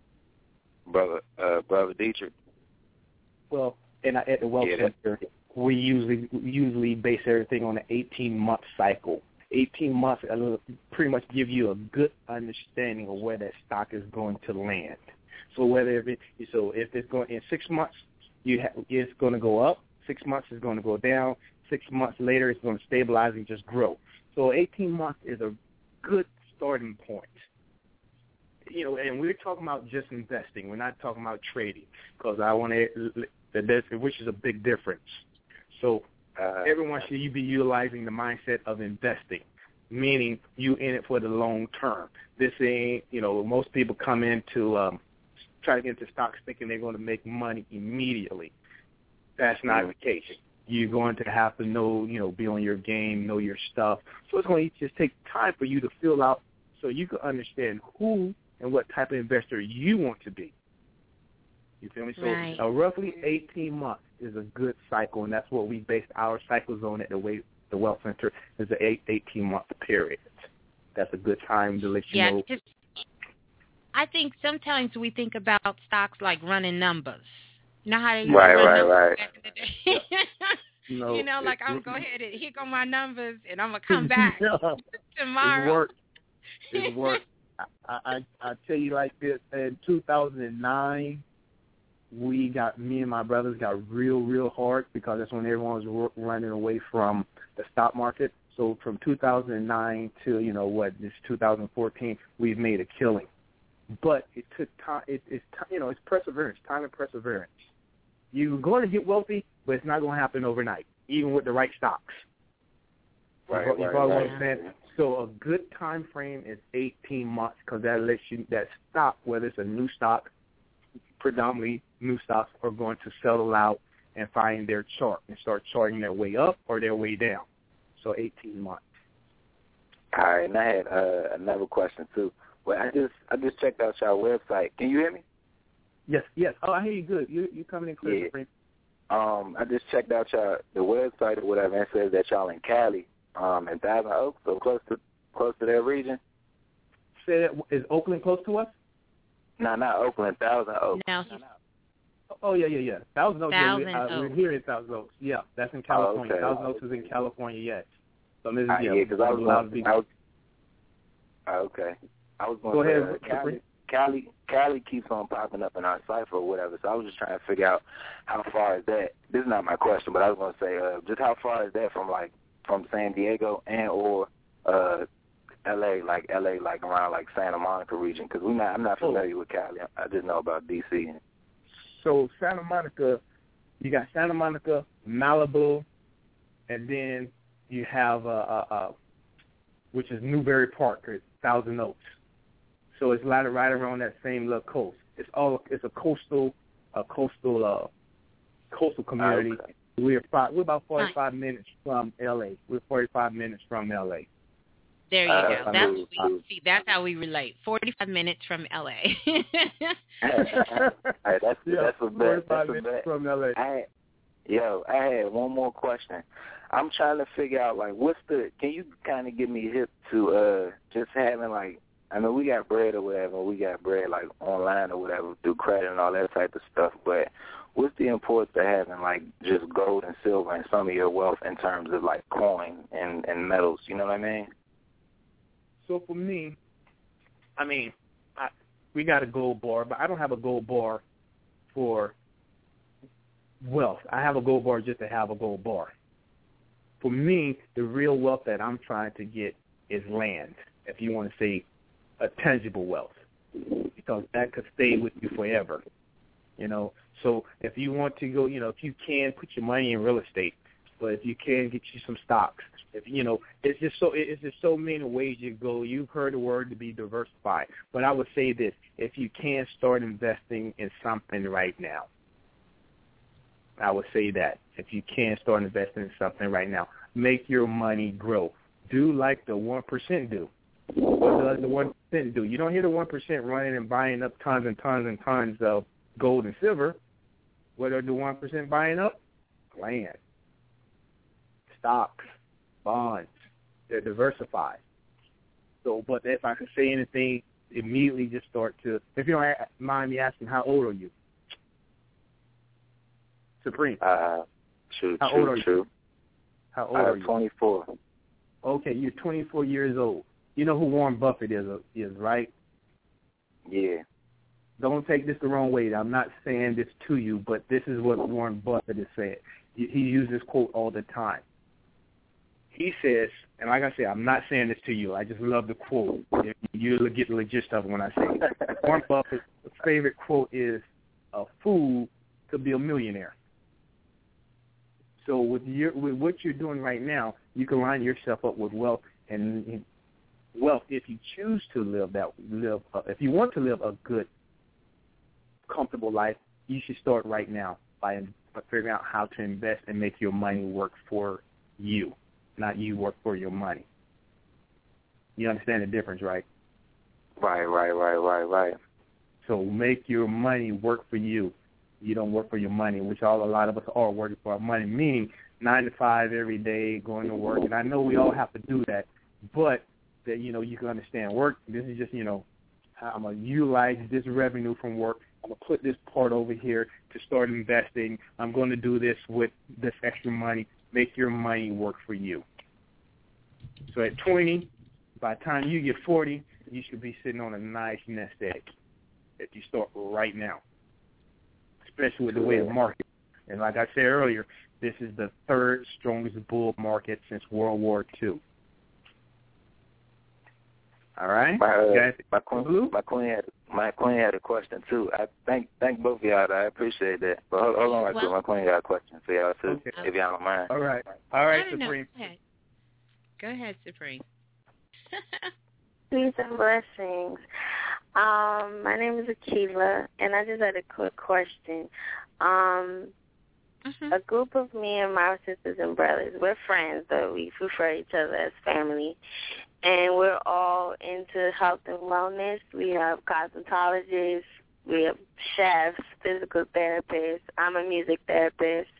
Brother Dietrich. Well, at the Wealth Center, we usually base everything on an 18-month cycle. 18 months pretty much give you a good understanding of where that stock is going to land. So if it's going in 6 months, it's going to go up. 6 months is going to go down. 6 months later, it's going to stabilize and just grow. So 18 months is a good starting point. And we're talking about just investing. We're not talking about trading because I want to, which is a big difference. So everyone should be utilizing the mindset of investing, meaning you in it for the long term. This ain't, most people come into try to get into stocks thinking they're going to make money immediately. That's not the case. You're going to have to know, be on your game, know your stuff. So it's going to just take time for you to fill out so you can understand who and what type of investor you want to be. You feel me? Right. So roughly 18 months is a good cycle, and that's what we base our cycles on at the Wealth Center is an 18-month period. That's a good time to let you know. Yeah, I think sometimes we think about stocks like running numbers. You know how they used to run numbers back in the day? No, like I'm go ahead and here go my numbers, and I'm gonna come back tomorrow. It worked. I tell you like this. In 2009, me and my brothers got real hard because that's when everyone was running away from the stock market. So from 2009 to this 2014, we've made a killing. But it took time. It's perseverance, time and perseverance. You're going to get wealthy, but it's not going to happen overnight, even with the right stocks. Right. So a good time frame is 18 months because that lets you that stock, whether it's a new stock, predominantly new stocks, are going to settle out and find their chart and start charting their way up or their way down. So 18 months. All right, and I had another question too. Well, I just checked out y'all website. Can you hear me? Yes. Oh, I hear you good. You coming in clear. Yeah. I just checked out the website or whatever, and it says that y'all in Cali, in Thousand Oaks, so close to that region. Say that, is Oakland close to us? No, not Oakland, Thousand Oaks. No. Oh, yeah. Thousand Oaks. We're here in Thousand Oaks. Yeah, that's in California. Okay. Thousand Oaks is in California, yes. So this is, because I was going to okay. I was going to say, Cali keeps on popping up in our cipher or whatever, so I was just trying to figure out how far is that. This is not my question, but I was going to say, just how far is that from San Diego and or LA, like around like Santa Monica region? Because I'm not familiar with Cali. I just know about DC. So Santa Monica, you got Santa Monica, Malibu, and then you have which is Newbury Park, Thousand Oaks. So it's right around that same little coast. It's a coastal community. Okay. We're about 45 minutes from LA. We're 45 minutes from LA. There you go. That's how we relate. 45 minutes from LA. That's a bet. 45 minutes from LA. I had one more question. I'm trying to figure out can you kind of give me a hip to just having I know we got bread or whatever, we got bread online or whatever through credit and all that type of stuff, but what's the importance of having just gold and silver and some of your wealth in terms of coin and metals, you know what I mean? So for me, we got a gold bar, but I don't have a gold bar for wealth. I have a gold bar just to have a gold bar. For me, the real wealth that I'm trying to get is land, if you want to say a tangible wealth, because that could stay with you forever. So if you want to go, if you can, put your money in real estate, but if you can, get you some stocks. It's just so many ways you go. You've heard the word to be diversified, but I would say this: if you can start investing in something right now, I would say that if you can start investing in something right now, make your money grow. Do like the 1% do. What does the 1% do? You don't hear the 1% running and buying up tons and tons and tons of gold and silver. What are the 1% buying up? Land, stocks, bonds. They're diversified. So, but if I could say anything, immediately just start to, if you don't mind me asking, how old are you? Supreme. True. How old are you? How old are you? 24. Okay, you're 24 years old. You know who Warren Buffett is, right? Yeah. Don't take this the wrong way. I'm not saying this to you, but this is what Warren Buffett is saying. He uses this quote all the time. He says, and like I said, I'm not saying this to you. I just love the quote. You'll get the gist of it when I say it. Warren Buffett's favorite quote is, "A fool could be a millionaire." So with what you're doing right now, you can line yourself up with wealth, and wealth, if you choose to if you want to live a good, comfortable life, you should start right now by but figuring out how to invest and make your money work for you, not you work for your money. You understand the difference, right? Right. So make your money work for you. You don't work for your money, which a lot of us are working for our money, meaning 9 to 5 every day, going to work. And I know we all have to do that, but that, you can understand work. This is just, how I'm going to utilize this revenue from work. I'm going to put this part over here to start investing. I'm going to do this with this extra money. Make your money work for you. So at 20, by the time you get 40, you should be sitting on a nice nest egg if you start right now, especially with the way the market. And like I said earlier, this is the third strongest bull market since World War II. All right? My queen had a question, too. I thank both of y'all. I appreciate that. But hold on right quick. My queen got a question for y'all, too, if y'all don't mind. All right, Supreme. Go ahead, Supreme. Peace and blessings. My name is Akila, and I just had a quick question. A group of me and my sisters and brothers, we're friends, but we refer to each other as family, and we're all into health and wellness. We have cosmetologists, we have chefs, physical therapists. I'm a music therapist.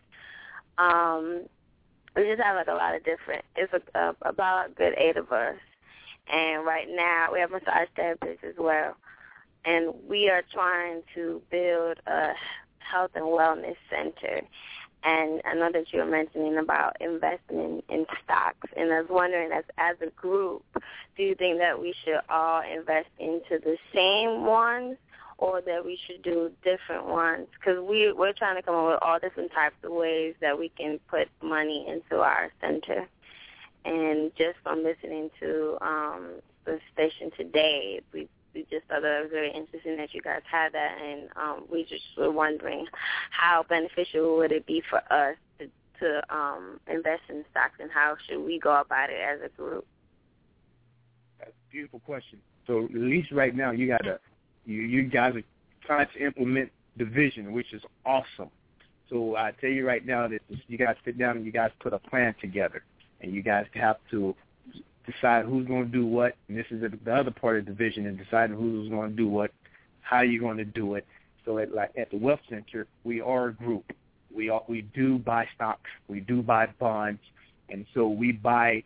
We just have a lot of different. It's about a good 8 of us. And right now, we have massage therapists as well. And we are trying to build a health and wellness center. And I know that you were mentioning about investing in stocks. And I was wondering, as a group, do you think that we should all invest into the same ones or that we should do different ones? Because we're trying to come up with all different types of ways that we can put money into our center. And just from listening to the station today, we just thought that it was very interesting that you guys had that, and we just were wondering how beneficial would it be for us to invest in stocks, and how should we go about it as a group? That's a beautiful question. So at least right now, you guys are trying to implement the vision, which is awesome. So I tell you right now that you guys sit down and you guys put a plan together. And you guys have to decide who's going to do what. And this is the other part of the vision, is deciding who's going to do what, how you're going to do it. So at the Wealth Center, we are a group. We do buy stocks. We do buy bonds. And so we buy,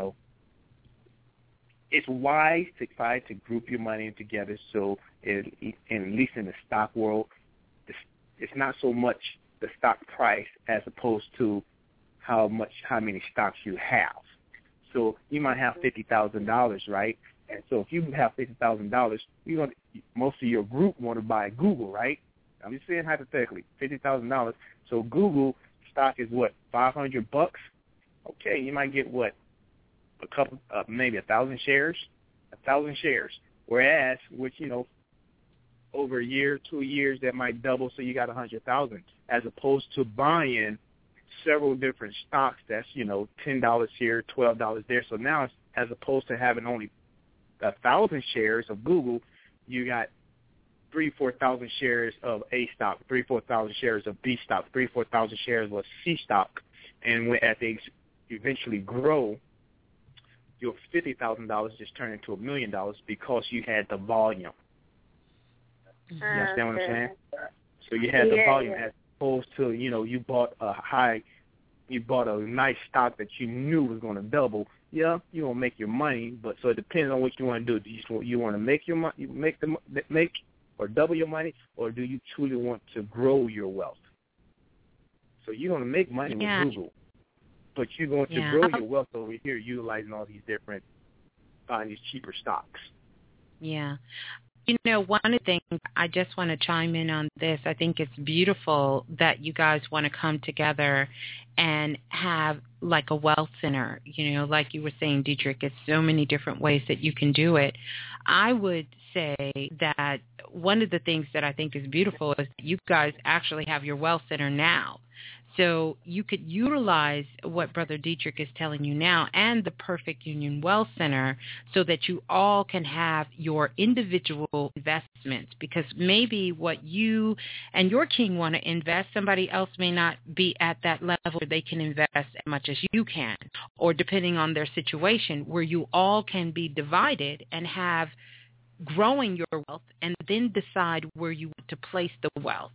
it's wise to try to group your money together. So at least in the stock world, it's not so much the stock price as opposed to how many stocks you have. So you might have $50,000, right? And so if you have $50,000, most of your group want to buy Google, right? I'm just saying hypothetically, $50,000. So Google stock is what, $500? Okay, you might get what, a couple, maybe 1,000 shares, 1,000 shares. Whereas, over a year, 2 years, that might double, so you got 100,000, as opposed to buying several different stocks that's, $10 here, $12 there. So now, as opposed to having only 1,000 shares of Google, you got 3,000-4,000 shares of A stock, 3,000-4,000 shares of B stock, 3,000-4,000 shares of C stock. And as they eventually grow, your $50,000 just turned into $1 million because you had the volume. You understand what I'm saying? So you had the volume as opposed to, you bought a nice stock that you knew was going to double. Yeah, you won't make your money, but so it depends on what you want to do. Do you want to make your money, make or double your money, or do you truly want to grow your wealth? So you're going to make money with Google, but you're going to grow your wealth over here utilizing all these different, buying these cheaper stocks. Yeah. One of the things, I just want to chime in on this. I think it's beautiful that you guys want to come together and have like a wealth center. Like you were saying, Dietrich, it's so many different ways that you can do it. I would say that one of the things that I think is beautiful is that you guys actually have your wealth center now. So you could utilize what Brother Dietrich is telling you now and the Perfect Union Wealth Center so that you all can have your individual investments, because maybe what you and your king want to invest, somebody else may not be at that level where they can invest as much as you can, or depending on their situation, where you all can be divided and have growing your wealth and then decide where you want to place the wealth.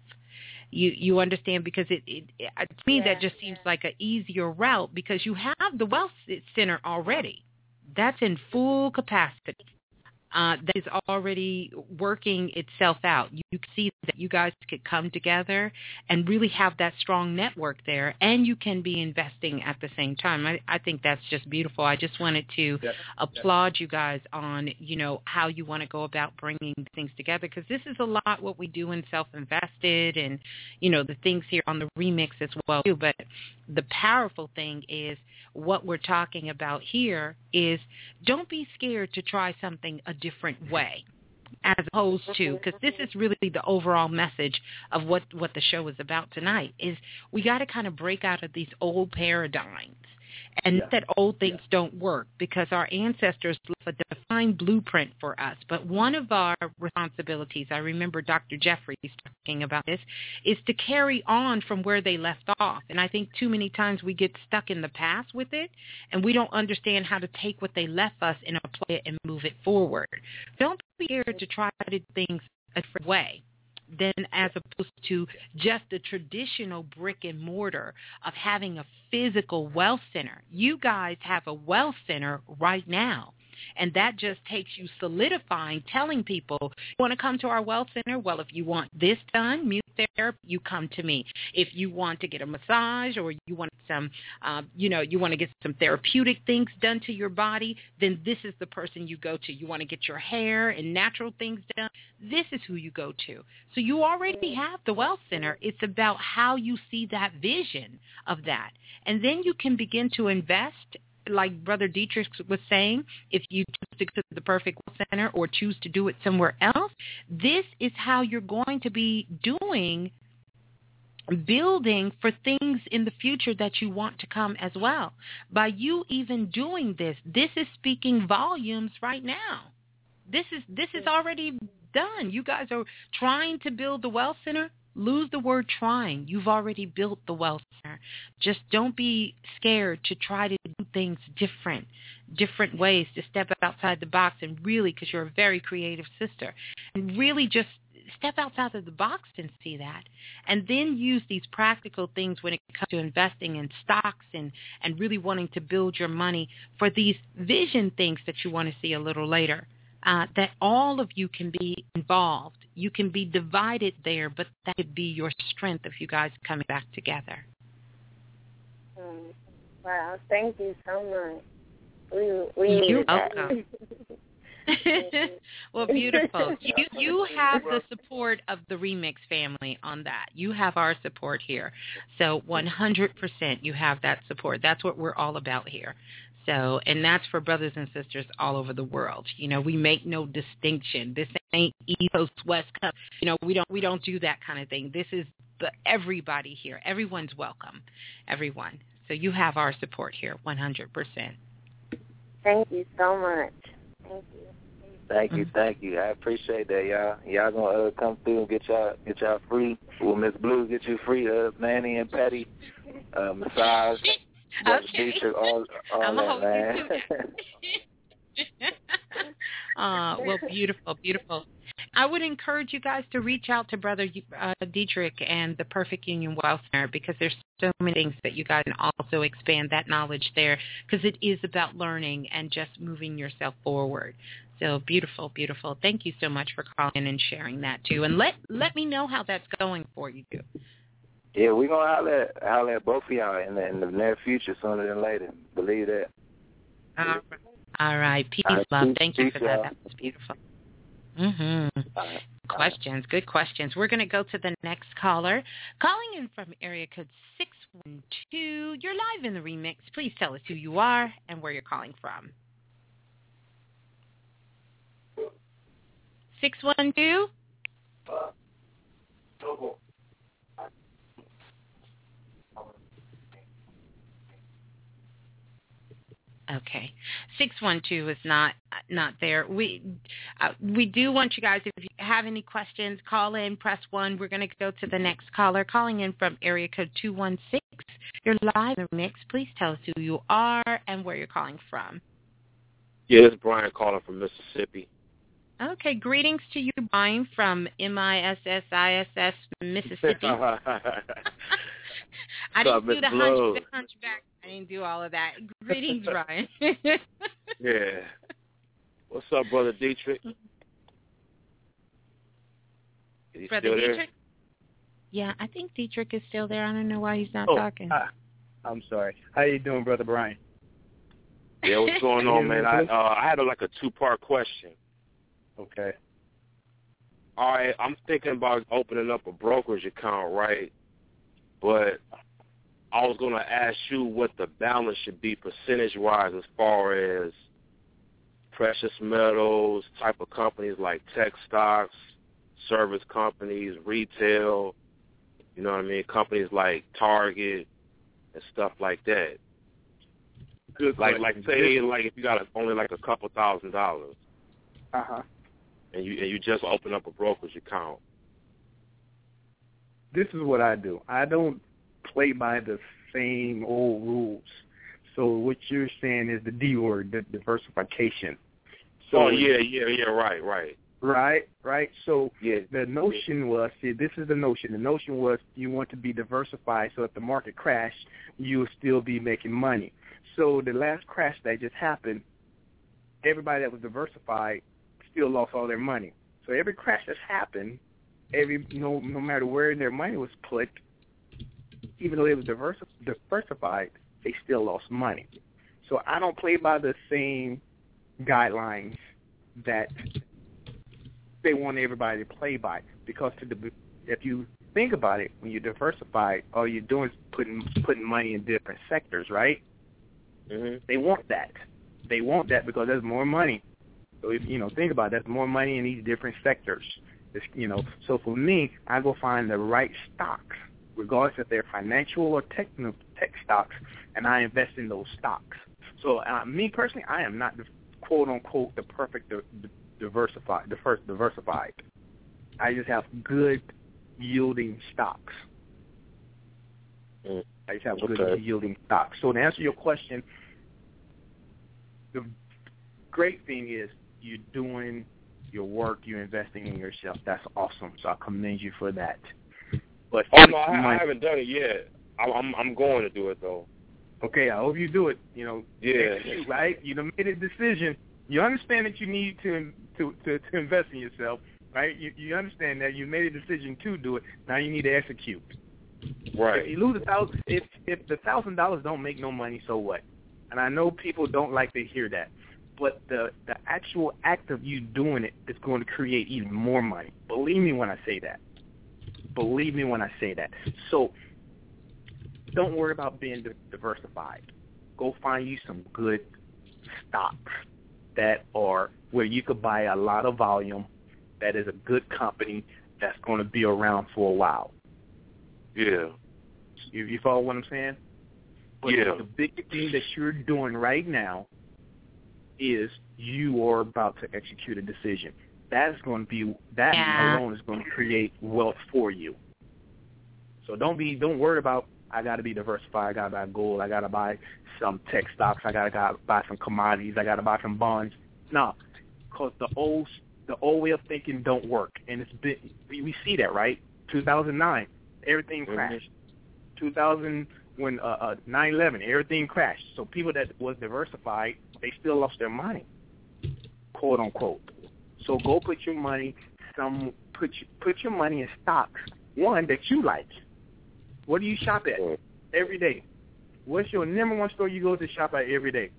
You understand? Because to me, that just seems like an easier route, because you have the wealth center already. That's in full capacity. That is already working itself out. You can see that you guys could come together and really have that strong network there, and you can be investing at the same time. I think that's just beautiful. I just wanted to applaud you guys on, how you want to go about bringing things together, because this is a lot what we do in Self-Invested and, the things here on the remix as well too. But the powerful thing is what we're talking about here is don't be scared to try something a different way, as opposed to, because this is really the overall message of what the show is about tonight, is we got to kind of break out of these old paradigms and that old things don't work, because our ancestors left a defined blueprint for us. But one of our responsibilities, I remember Dr. Jeffries talking about this, is to carry on from where they left off. And I think too many times we get stuck in the past with it, and we don't understand how to take what they left us and apply it and move it forward. Don't be scared to try to do things a different way than as opposed to just the traditional brick and mortar of having a physical wealth center. You guys have a wealth center right now, and that just takes you solidifying, telling people, you want to come to our wealth center? Well, if you want this done, music therapy, you come to me. If you want to get a massage, or you want some, you want to get some therapeutic things done to your body, then this is the person you go to. You want to get your hair and natural things done, this is who you go to. So you already have the wealth center. It's about how you see that vision of that. And then you can begin to invest, like Brother Dietrich was saying, if you choose to go to the Perfect Wealth Center or choose to do it somewhere else. This is how you're going to be building for things in the future that you want to come as well. By you even doing this is speaking volumes right now. This is already done. You guys are trying to build the wealth center. Lose the word trying. You've already built the wealth center. Just don't be scared to try to do things different ways, to step outside the box, and really, because you're a very creative sister, and really just step outside of the box and see that. And then use these practical things when it comes to investing in stocks and really wanting to build your money for these vision things that you want to see a little later. That all of you can be involved. You can be divided there, but that could be your strength if you guys are coming back together. Wow, thank you so much. You're welcome. Well, beautiful. You have the support of the Remix family on that. You have our support here. So 100% you have that support. That's what we're all about here. So, and that's for brothers and sisters all over the world. We make no distinction. This ain't East Coast, West Coast. We don't do that kind of thing. This is everybody here. Everyone's welcome. Everyone. So you have our support here, 100%. Thank you so much. Thank you. Thank you. I appreciate that, y'all. Y'all gonna come through and get y'all free. Will Miss Blue get you free? Manny and Patty, massage. Okay. all I'm that, man. Well, beautiful. I would encourage you guys to reach out to Brother Dietrich and the Perfect Union Wealth Center, because there's so many things that you guys can also expand that knowledge there, because it is about learning and just moving yourself forward. So beautiful. Thank you so much for calling in and sharing that too. And let me know how that's going for you too. Yeah, we're going to holler at both of y'all in the near future, sooner than later. Believe that. All right. Peace, love. Thank you for that. That was beautiful. Good questions. We're going to go to the next caller. Calling in from area code 612. You're live in the Remix. Please tell us who you are and where you're calling from. Okay, 612 is not there. We do want you guys, if you have any questions, call in, press 1. We're going to go to the next caller, calling in from area code 216. You're live in the mix. Please tell us who you are and where you're calling from. Yeah, it's Brian calling from Mississippi. Okay, greetings to you, Brian, from MISSISS, Mississippi. I didn't do the hunchback. I didn't do all of that. Greetings, Brian. Yeah. What's up, Brother Dietrich? Is Brother still Dietrich? there? Yeah, I think Dietrich is still there. I don't know why he's not talking. I'm sorry. How you doing, Brother Brian? Yeah, what's going on, man? I had a 2-part question. Okay. All right, I'm thinking about opening up a brokerage account, right? But I was going to ask you what the balance should be percentage-wise as far as precious metals, type of companies like tech stocks, service companies, retail, you know what I mean, companies like Target and stuff like that. Good like question. say like if you got only like a couple $1,000. Uh-huh. And you just open up a brokerage account. This is what I do. I don't play by the same old rules. So what you're saying is the D word, the diversification. So right. Right. So the notion was, this is the notion. The notion was you want to be diversified so if the market crashed, you'll still be making money. So the last crash that just happened, everybody that was diversified still lost all their money. So every crash that's happened, no matter where their money was put, even though they was diversified, they still lost money. So I don't play by the same guidelines that they want everybody to play by, because if you think about it, when you're diversified, all you're doing is putting money in different sectors, right? Mm-hmm. They want that. They want that because there's more money. So if think about it, there's more money in these different sectors. So for me, I go find the right stocks, regardless if they're financial or tech stocks, and I invest in those stocks. So me personally, I am not the quote unquote the perfect diversified. I just have good yielding stocks. I just have good yielding stocks. So to answer your question, the great thing is you're doing your work, you're investing in yourself. That's awesome. So I commend you for that. But I haven't done it yet. I'm going to do it though. Okay, I hope you do it. Yeah. Right? You made a decision. You understand that you need to invest in yourself, right? You understand that you made a decision to do it. Now you need to execute. Right. If you lose if the $1,000 don't make no money, so what? And I know people don't like to hear that, but the actual act of you doing it is going to create even more money. Believe me when I say that. So don't worry about being diversified. Go find you some good stocks that are where you could buy a lot of volume, that is a good company that's going to be around for a while. Yeah. You follow what I'm saying? But the big thing that you're doing right now is you are about to execute a decision. Alone is going to create wealth for you. So don't worry about, I got to be diversified. I got to buy gold. I got to buy some tech stocks. I got to buy some commodities. I got to buy some bonds. No, because the old way of thinking don't work, and we see that, right? 2009, everything crashed. 2000 when 9/11, everything crashed. So people that was diversified, they still lost their money, quote unquote. So go put your money put your money in stocks, one that you like. What do you shop at every day? What's your number one store you go to shop at every day?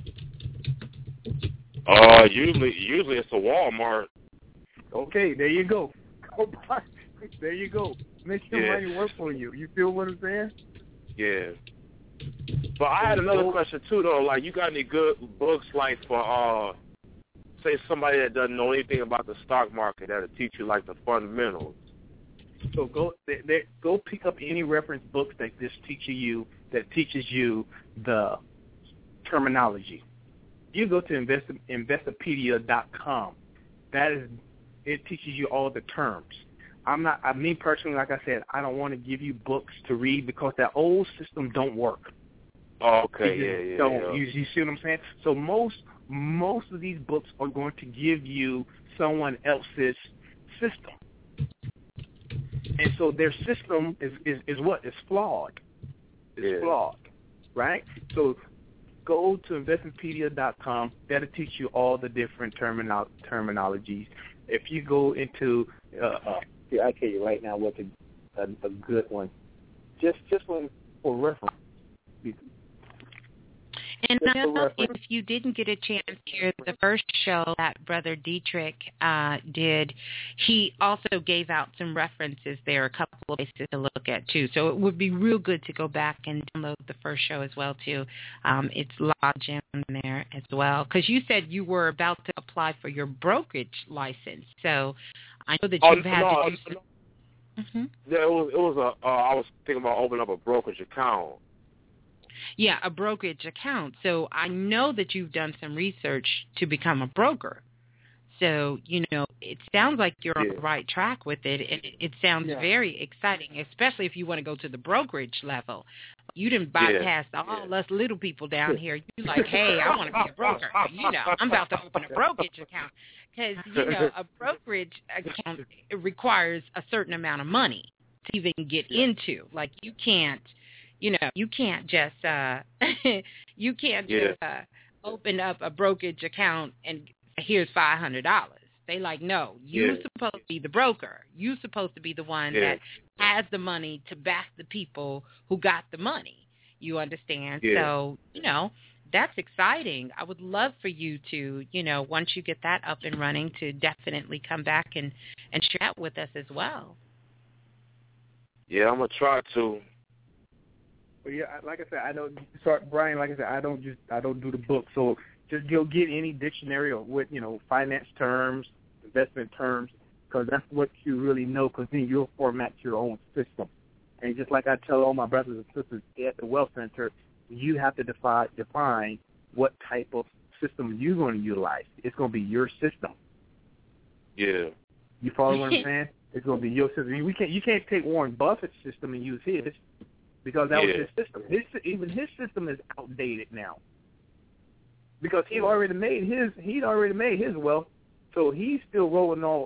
Usually it's a Walmart. Okay, there you go. There you go. Make your money work for you. You feel what I'm saying? Yeah. But I had another question too, though. Like, you got any good books, like for say somebody that doesn't know anything about the stock market that'll teach you like the fundamentals? So go pick up any reference books that teaches you the terminology. You go to Investopedia.com. It teaches you all the terms. Me personally, like I said, I don't want to give you books to read because that old system don't work. Okay, yeah. You see what I'm saying? So most of these books are going to give you someone else's system. And so their system is what? It's flawed. It's flawed, right? So go to Investopedia.com. That'll teach you all the different terminologies. If you go into, I tell you right now what's a good one. Just one for reference. And I know if you didn't get a chance to hear the first show that Brother Dietrich did, he also gave out some references there, a couple of places to look at, too. So it would be real good to go back and download the first show as well, too. It's a lot of gems in there as well. Because you said you were about to apply for your brokerage license. So I know that you've had to do some... Mm-hmm. Yeah, it was I was thinking about opening up a brokerage account. Yeah, a brokerage account. So I know that you've done some research to become a broker. So, it sounds like you're on the right track with it. It sounds very exciting, especially if you want to go to the brokerage level. You didn't bypass all us little people down here. You're like, hey, I want to be a broker. I'm about to open a brokerage account. Because, a brokerage account requires a certain amount of money to even get into. Like, you can't just open up a brokerage account and here's $500. They like, no, you're supposed to be the broker. You're supposed to be the one that has the money to back the people who got the money. You understand? So, that's exciting. I would love for you to, once you get that up and running, to definitely come back and chat with us as well. Yeah, I'm going to try to. Well, yeah, like I said, Brian. Like I said, I don't do the book. So just go get any dictionary or what finance terms, investment terms, because that's what you really know. Because then you'll format your own system. And just like I tell all my brothers and sisters at the Wealth Center, you have to define what type of system you're going to utilize. It's going to be your system. Yeah. You follow what I'm saying? It's going to be your system. You can't take Warren Buffett's system and use his. Because that was his system. Even his system is outdated now. Because he'd already made his wealth, so he's still rolling on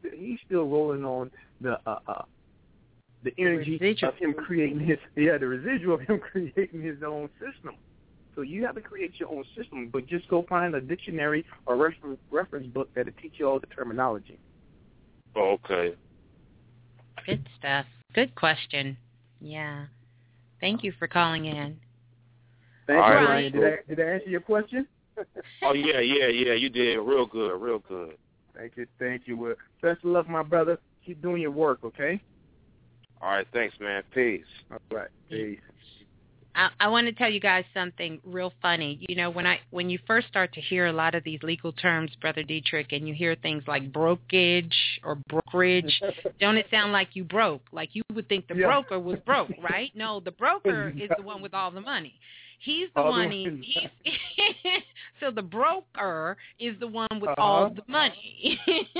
the energy of him creating the residual of him creating his own system. So you have to create your own system, but just go find a dictionary or reference book that'll teach you all the terminology. Oh, okay. Good stuff. Good question. Yeah. Thank you for calling in. Thank you, Ryan. Did I answer your question? Oh, yeah, you did. Real good. Thank you. Well, best of luck, my brother. Keep doing your work, okay? All right, thanks, man. Peace. All right, peace. I want to tell you guys something real funny. When you first start to hear a lot of these legal terms, Brother Dietrich, and you hear things like brokerage or brokerage, don't it sound like you broke? Like you would think the broker was broke, right? No, the broker is the one with all the money. He's the money. So the broker is the one with all the money.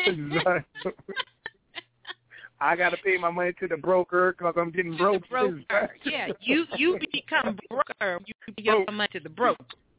I got to pay my money to the broker because I'm getting broke. The broker. Yeah, you become broker. You give your money to the broker.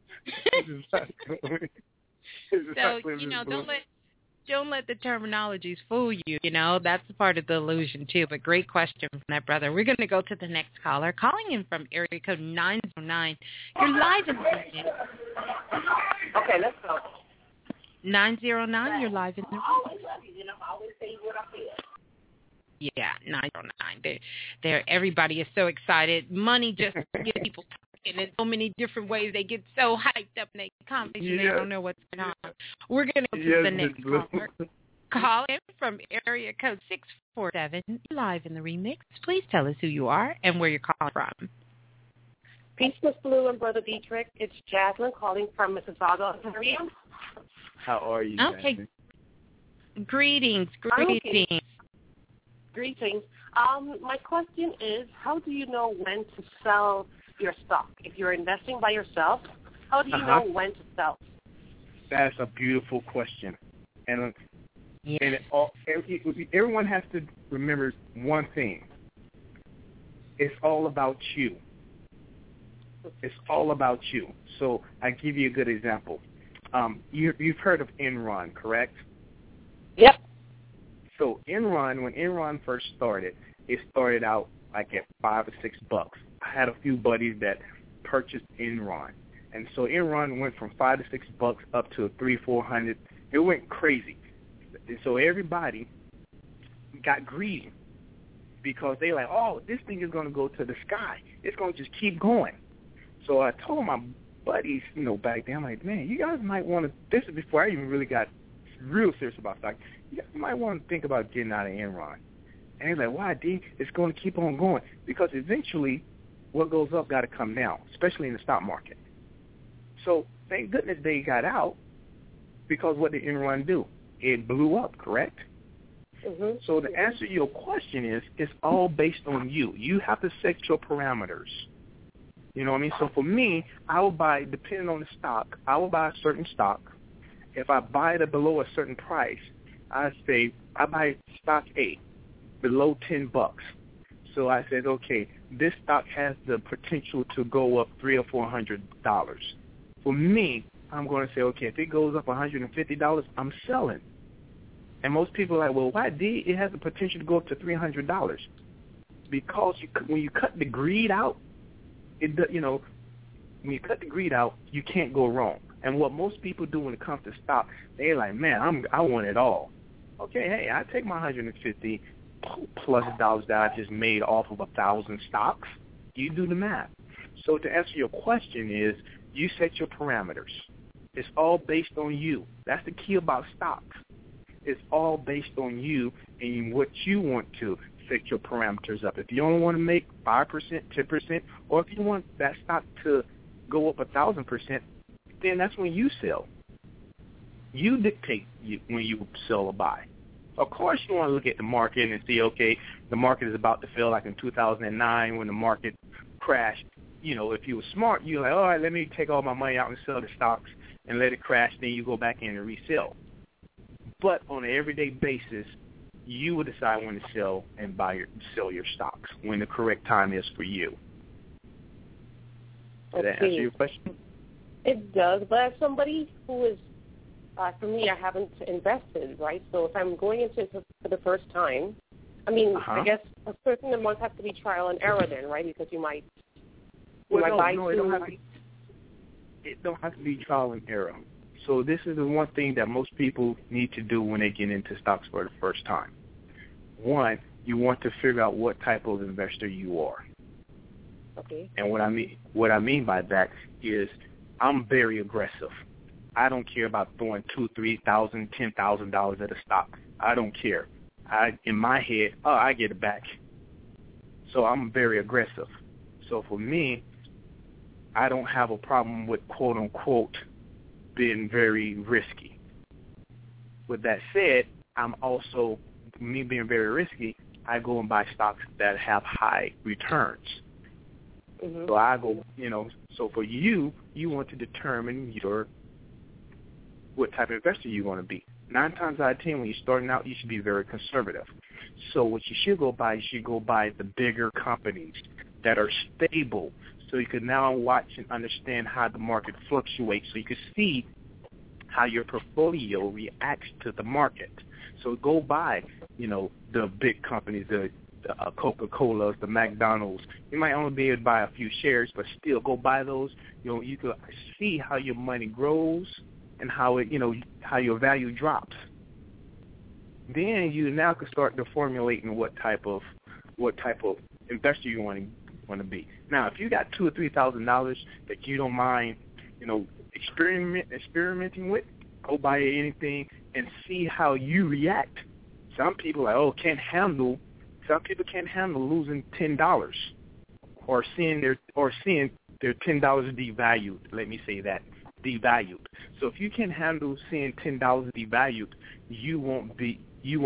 So, don't let the terminologies fool you. That's part of the illusion, too. But great question from that brother. We're going to go to the next caller. Calling in from area code 909. You're live in the room. Okay, let's go. 909, you're live in the room. I always say what I feel. Yeah, 909. Everybody is so excited. Money just gets people talking in so many different ways. They get so hyped up in their conversation, they don't know what's going on. We're going to go to the next caller. Call in from area code 647, live in the remix. Please tell us who you are and where you're calling from. Peace, Miss Blue and Brother Dietrich. It's Jasmine calling from Mississauga, Ontario. How are you, Okay. Jasmine? Greetings. Greetings. My question is, how do you know when to sell your stock? If you're investing by yourself, How do you know when to sell? That's a beautiful question. And everyone has to remember one thing. It's all about you. It's all about you. So I give you a good example. You've heard of Enron, correct? Yep. So Enron, when Enron first started, it started out like at $5 or $6. I had a few buddies that purchased Enron, and so Enron went from $5 to $6 up to $300-400. It went crazy, and so everybody got greedy because they like, oh, this thing is going to go to the sky. It's going to just keep going. So I told my buddies, back then, I'm like, man, you guys might want to. This is before I even really got real serious about stock. You guys might want to think about getting out of Enron. And they're like, why, D? It's going to keep on going. Because eventually what goes up got to come down, especially in the stock market. So thank goodness they got out, because what did Enron do? It blew up, correct? Mm-hmm. So to answer your question is, it's all based on you. You have to set your parameters. You know what I mean? So for me, I will buy, depending on the stock, I will buy a certain stock. If I buy it below a certain price, I say I buy stock A below $10. So I said, okay, this stock has the potential to go up $300 or $400. For me, I'm going to say, okay, if it goes up $150, I'm selling. And most people are like, well, why, D? It has the potential to go up to $300. Because when you cut the greed out, when you cut the greed out, you can't go wrong. And what most people do when it comes to stock, they're like, man, I want it all. Okay, hey, I take my $150 plus dollars that I just made off of 1,000 stocks. You do the math. So to answer your question is, you set your parameters. It's all based on you. That's the key about stocks. It's all based on you and what you want to set your parameters up. If you only want to make 5%, 10%, or if you want that stock to go up 1,000%, then that's when you sell. You dictate when you sell or buy. Of course, you want to look at the market and see, okay, the market is about to fail, like in 2009 when the market crashed. If you were smart, you're like, all right, let me take all my money out and sell the stocks and let it crash. Then you go back in and resell. But on an everyday basis, you will decide when to sell and sell your stocks when the correct time is for you. Did that answer your question? It does, but as somebody who is, for me, I haven't invested, right? So if I'm going into it for the first time, I guess a certain amount has to be trial and error then, right? Because you might buy no, it don't have to be trial and error. So this is the one thing that most people need to do when they get into stocks for the first time. One, you want to figure out what type of investor you are. Okay. And what I mean by that is I'm very aggressive. I don't care about throwing $2,000, $3,000, $10,000 at a stock. I don't care. In my head, I get it back. So I'm very aggressive. So for me, I don't have a problem with quote unquote being very risky. With that said, I'm also, me being very risky, I go and buy stocks that have high returns. Mm-hmm. So I go, so for you want to determine what type of investor you want to be. 9 times out of 10, when you're starting out, you should be very conservative. So what you should go buy the bigger companies that are stable, so you can now watch and understand how the market fluctuates, so you can see how your portfolio reacts to the market. So go buy, the big companies, the Coca-Colas, the McDonald's. You might only be able to buy a few shares, but still go buy those. You can see how your money grows and how it, how your value drops. Then you now can start formulating what type of investor you want to be. Now, if you got $2,000 or $3,000 that you don't mind, experimenting with, go buy anything and see how you react. Some people are some people can't handle losing $10 or seeing their $10 devalued. Let me say that, devalued. So if you can handle seeing $10 devalued, you won't be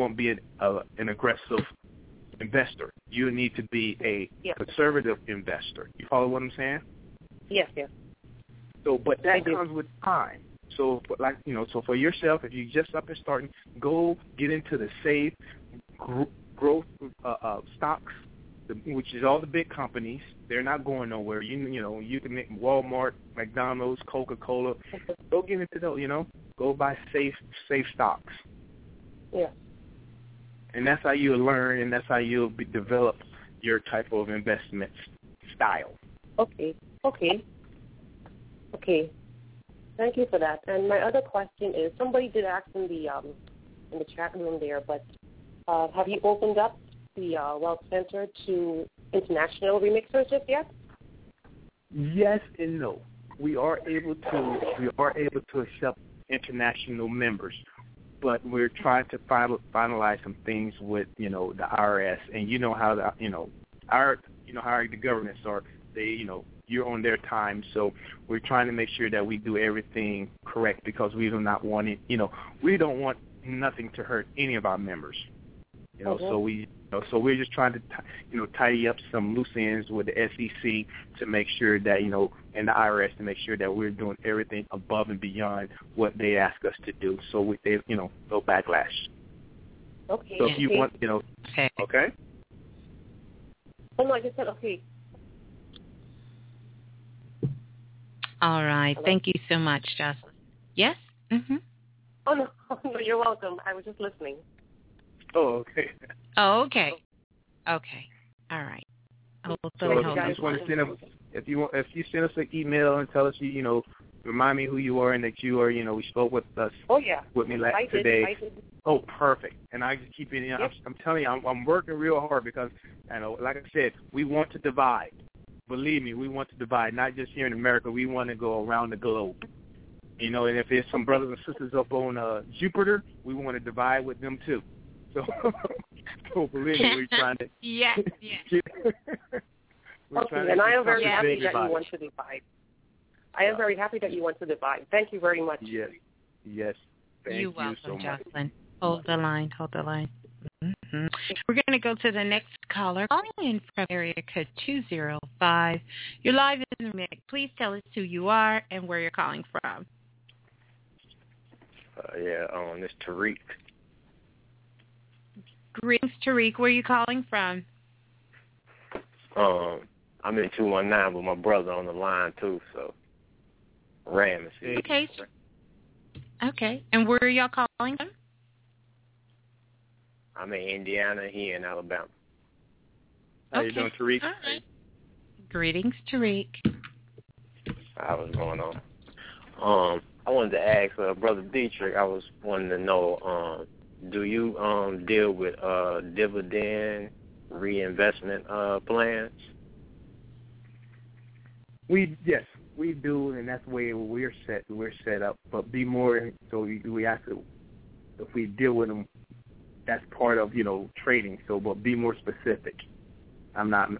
an aggressive investor. You need to be a conservative investor. You follow what I'm saying? Yes. So, but that comes with time. So, so for yourself, if you just up and starting, go get into the safe growth stocks, which is all the big companies. They're not going nowhere. You can make Walmart, McDonald's, Coca-Cola. Go get into those. Go buy safe stocks. Yeah. And that's how you'll learn, and that's how you'll develop your type of investment style. Okay. Thank you for that. And my other question is, somebody did ask in the chat room there, but have you opened up the Wealth Center to international remixers just yet? Yes and no. We are able to accept international members, but we're trying to finalize some things with the IRS, and how how the governments are. They you're on their time, so we're trying to make sure that we do everything correct because we do not want it. We don't want nothing to hurt any of our members. So we're just trying to tidy up some loose ends with the SEC to make sure that and the IRS to make sure that we're doing everything above and beyond what they ask us to do. So they no backlash. Okay. So if you want okay. Oh no, I just said okay. All right. Hello? Thank you so much, Jocelyn. Yes? Mm-hmm. Oh, no, you're welcome. I was just listening. Oh, okay. Oh, okay. Okay. All right. So if you just want to send us, if you send us an email and tell us remind me who you are and that you are we spoke with us. Oh yeah. With me today. I did. Oh, perfect. And I just keep it. Yep. I'm telling you, I'm working real hard because like I said, we want to divide. Believe me, we want to divide, not just here in America. We want to go around the globe. And if there's some brothers and sisters up on Jupiter, we want to divide with them too. So believe me, we're trying to. Yeah. Okay, and I am very happy that you want to divide. I am very happy that you want to divide. Thank you very much. Yes. Thank You're welcome, so much. Jocelyn. Hold the line. Mm-hmm. We're going to go to the next caller calling in from area code 205. You're live in the mix. Please tell us who you are and where you're calling from. This Tariq. Greetings, Tariq. Where are you calling from? I'm in 219 with my brother on the line too, so Ramsey. Okay. And where are y'all calling from? I'm in Indiana, he in Alabama. How you doing, Tariq? All right. Greetings, Tariq. What's going on? I wanted to ask Brother Dietrich, I was wanting to know, do you deal with dividend reinvestment plans? Yes, we do, and that's the way we're set up. But be more, so we have to, if we deal with them, that's part of trading. So, but be more specific. I'm not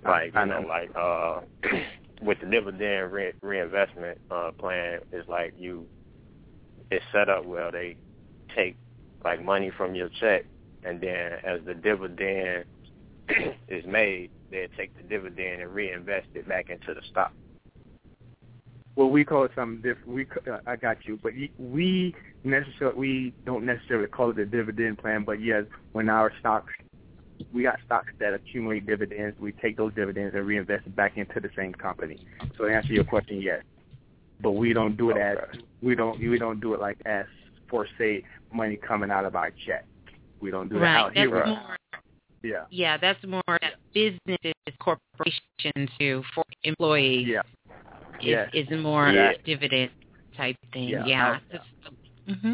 with the dividend reinvestment plan, it's like it's set up where they take like money from your check, and then as the dividend is made, they take the dividend and reinvest it back into the stock. Well, we call it something different. I got you, but we don't necessarily call it a dividend plan. But yes, when we got stocks that accumulate dividends, we take those dividends and reinvest it back into the same company. So to answer your question, yes, but we don't do it we don't do it like as for say money coming out of our check. We don't do that out here. More, yeah, that's more businesses, corporations do for employees. Yeah. Is more a dividend type thing. Yeah. Mm-hmm.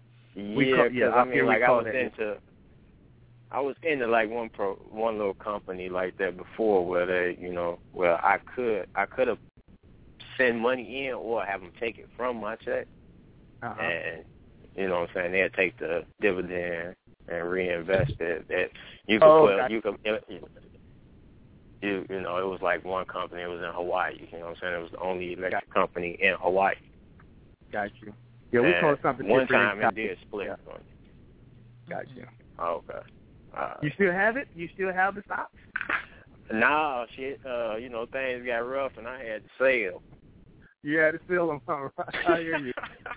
I was into like one little company like that before where they, where I could have send money in or have them take it from my check, and what I'm saying, they'd take the dividend and reinvest it. That you could it was like one company. It was in Hawaii. You know what I'm saying? It was the only electric company in Hawaii. Got you. Yeah, we call it something one different. One time it did split. Got you. Oh, okay. You still have it? You still have the stocks? No, shit. Things got rough and I had to sell. You had to feel them. I hear you.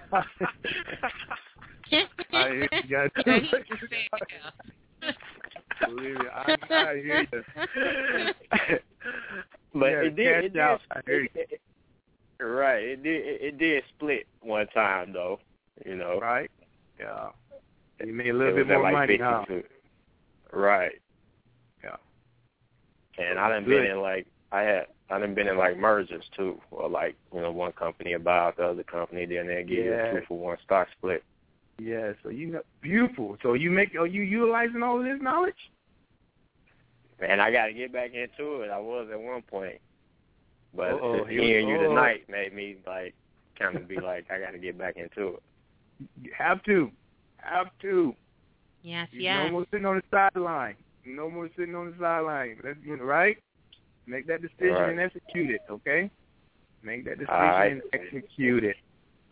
I hear you. Believe me, I hear you. But yeah, it did. Right. It did split one time though. You know. Right. Yeah. You made a little bit more money, huh? Right. Yeah. And I done been in been in like mergers too, or like one company about the other company, then they give you a 2-for-1 stock split. Yeah. So beautiful. So are you utilizing all of this knowledge? Man, I got to get back into it. I was at one point, but hearing you tonight made me like kind of be like, I got to get back into it. You have to. Yes. No more sitting on the sideline. That's right. Make that decision and execute it. Okay. Make that decision and execute it.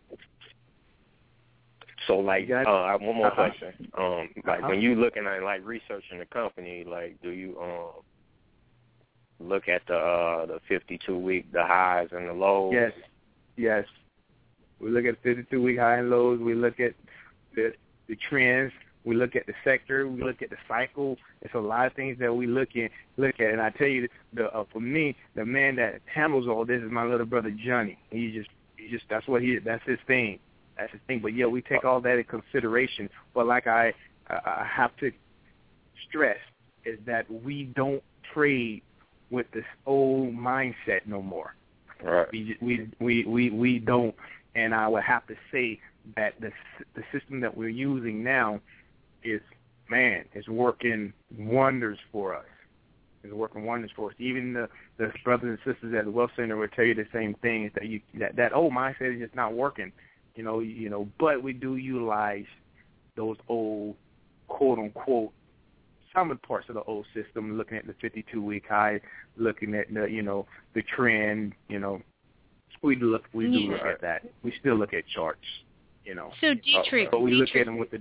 So, like, one more question. When you looking at like researching the company, like, do you look at the 52-week, the highs and the lows? Yes. We look at 52-week high and lows. We look at the trends. We look at the sector. We look at the cycle. It's a lot of things that we look at. And I tell you, for me, the man that handles all this is my little brother Johnny. He just that's his thing. That's the thing. But yeah, we take all that in consideration. But like I have to stress is that we don't trade with this old mindset no more. Right. We don't. And I would have to say that the system that we're using now is working wonders for us. It's working wonders for us. Even the brothers and sisters at the Wealth Center will tell you the same thing. Is that old mindset is just not working. But we do utilize those old, quote unquote, some of the parts of the old system. Looking at the 52-week high, looking at the trend. We do look at that. We still look at charts. So Dietrich, but we look at them with the.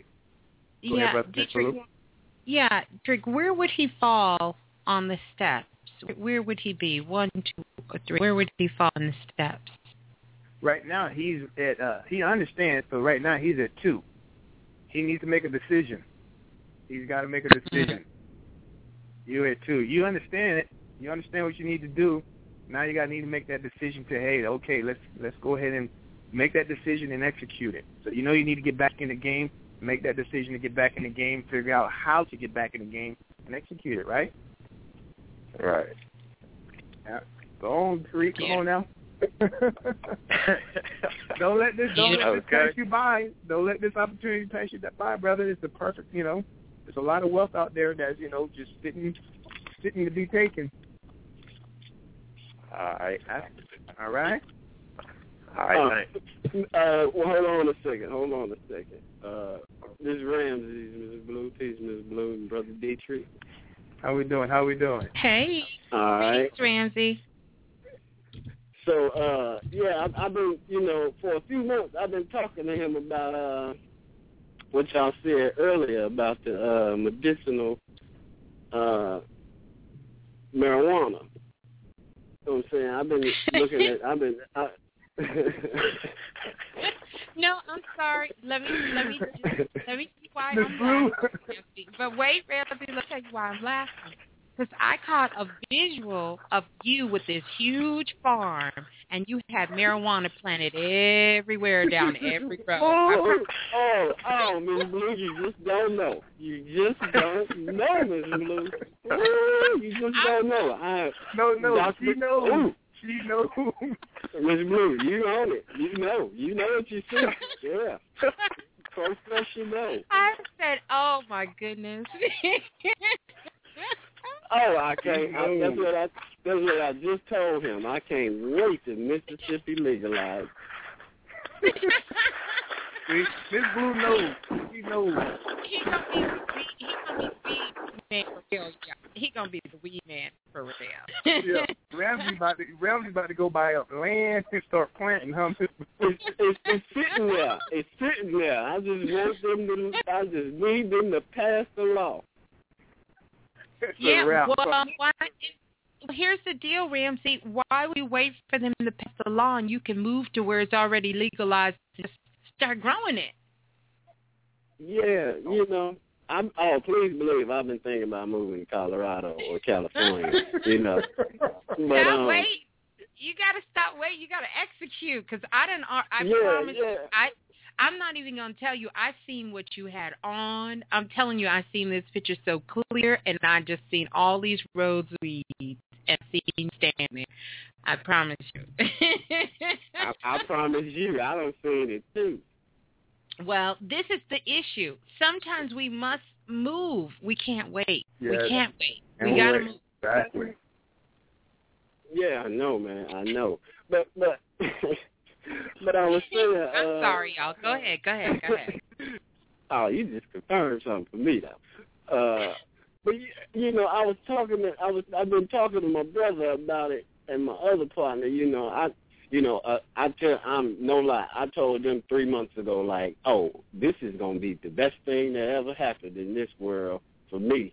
Dietrich, where would he fall on the steps? Where would he be? 1, 2, or 3. Where would he fall on the steps? Right now he's at. He understands. So right now he's at 2. He needs to make a decision. He's got to make a decision. You're at 2. You understand it. You understand what you need to do. Now you need to make that decision to, hey, okay, let's go ahead and make that decision and execute it. So you need to get back in the game. Make that decision to get back in the game. Figure out how to get back in the game and execute it. Right. Right. Yeah. Go on, Tariq. Come on now. Don't let this pass you by. Don't let this opportunity pass you by, brother. It's the perfect. There's a lot of wealth out there that's just sitting to be taken. All right. All right. Well, hold on a second. This is Ramsey, Mrs. Blue. Peace, Mrs. Blue, and Brother Dietrich. How we doing? Hey. All right. Thanks, Ramsey. So, I've been, for a few months, I've been talking to him about what y'all said earlier about the medicinal marijuana. You know what I'm saying? I've been looking at. No, I'm sorry. Let me see why I'm laughing. But wait, Ramsey, let me tell you why I'm laughing. Because I caught a visual of you with this huge farm, and you had marijuana planted everywhere down every road. Miss Blue, you just don't know. Miss Blue. You just don't know. No, she knows. She knows. Miss Blue, you own it. You know what you see. Yeah. Professional. I said, oh, my goodness. I can't. That's what I just told him. I can't wait till Mississippi legalized. Miss Blue knows. She knows. He gonna be the weed man for real. Yeah, Ramsey about to go buy up land and start planting. It's sitting there. It's sitting there. I just need them to pass the law. Yeah, here's the deal, Ramsey. Why would you wait for them to pass the law and you can move to where it's already legalized and just start growing it? Yeah, you know, please believe I've been thinking about moving to Colorado or California, you know. But, wait. You got to stop waiting. You got to execute because I promise you, I'm not even going to tell you. I seen what you had on. I'm telling you, I seen this picture so clear, and I just seen all these roads weeds and seen standing there. I promise you. I promise you. I done seen it, too. Well, this is the issue. Sometimes we must move. We can't wait. Yeah, we can't wait. We got to move. Exactly. Yeah, I know, man. I know. But but I was saying... I'm sorry, y'all. Go ahead. Oh, you just confirmed something for me, though. But, you know, I've been talking to my brother about it and my other partner, I'm no lie. I told them 3 months ago, like, oh, this is going to be the best thing that ever happened in this world for me.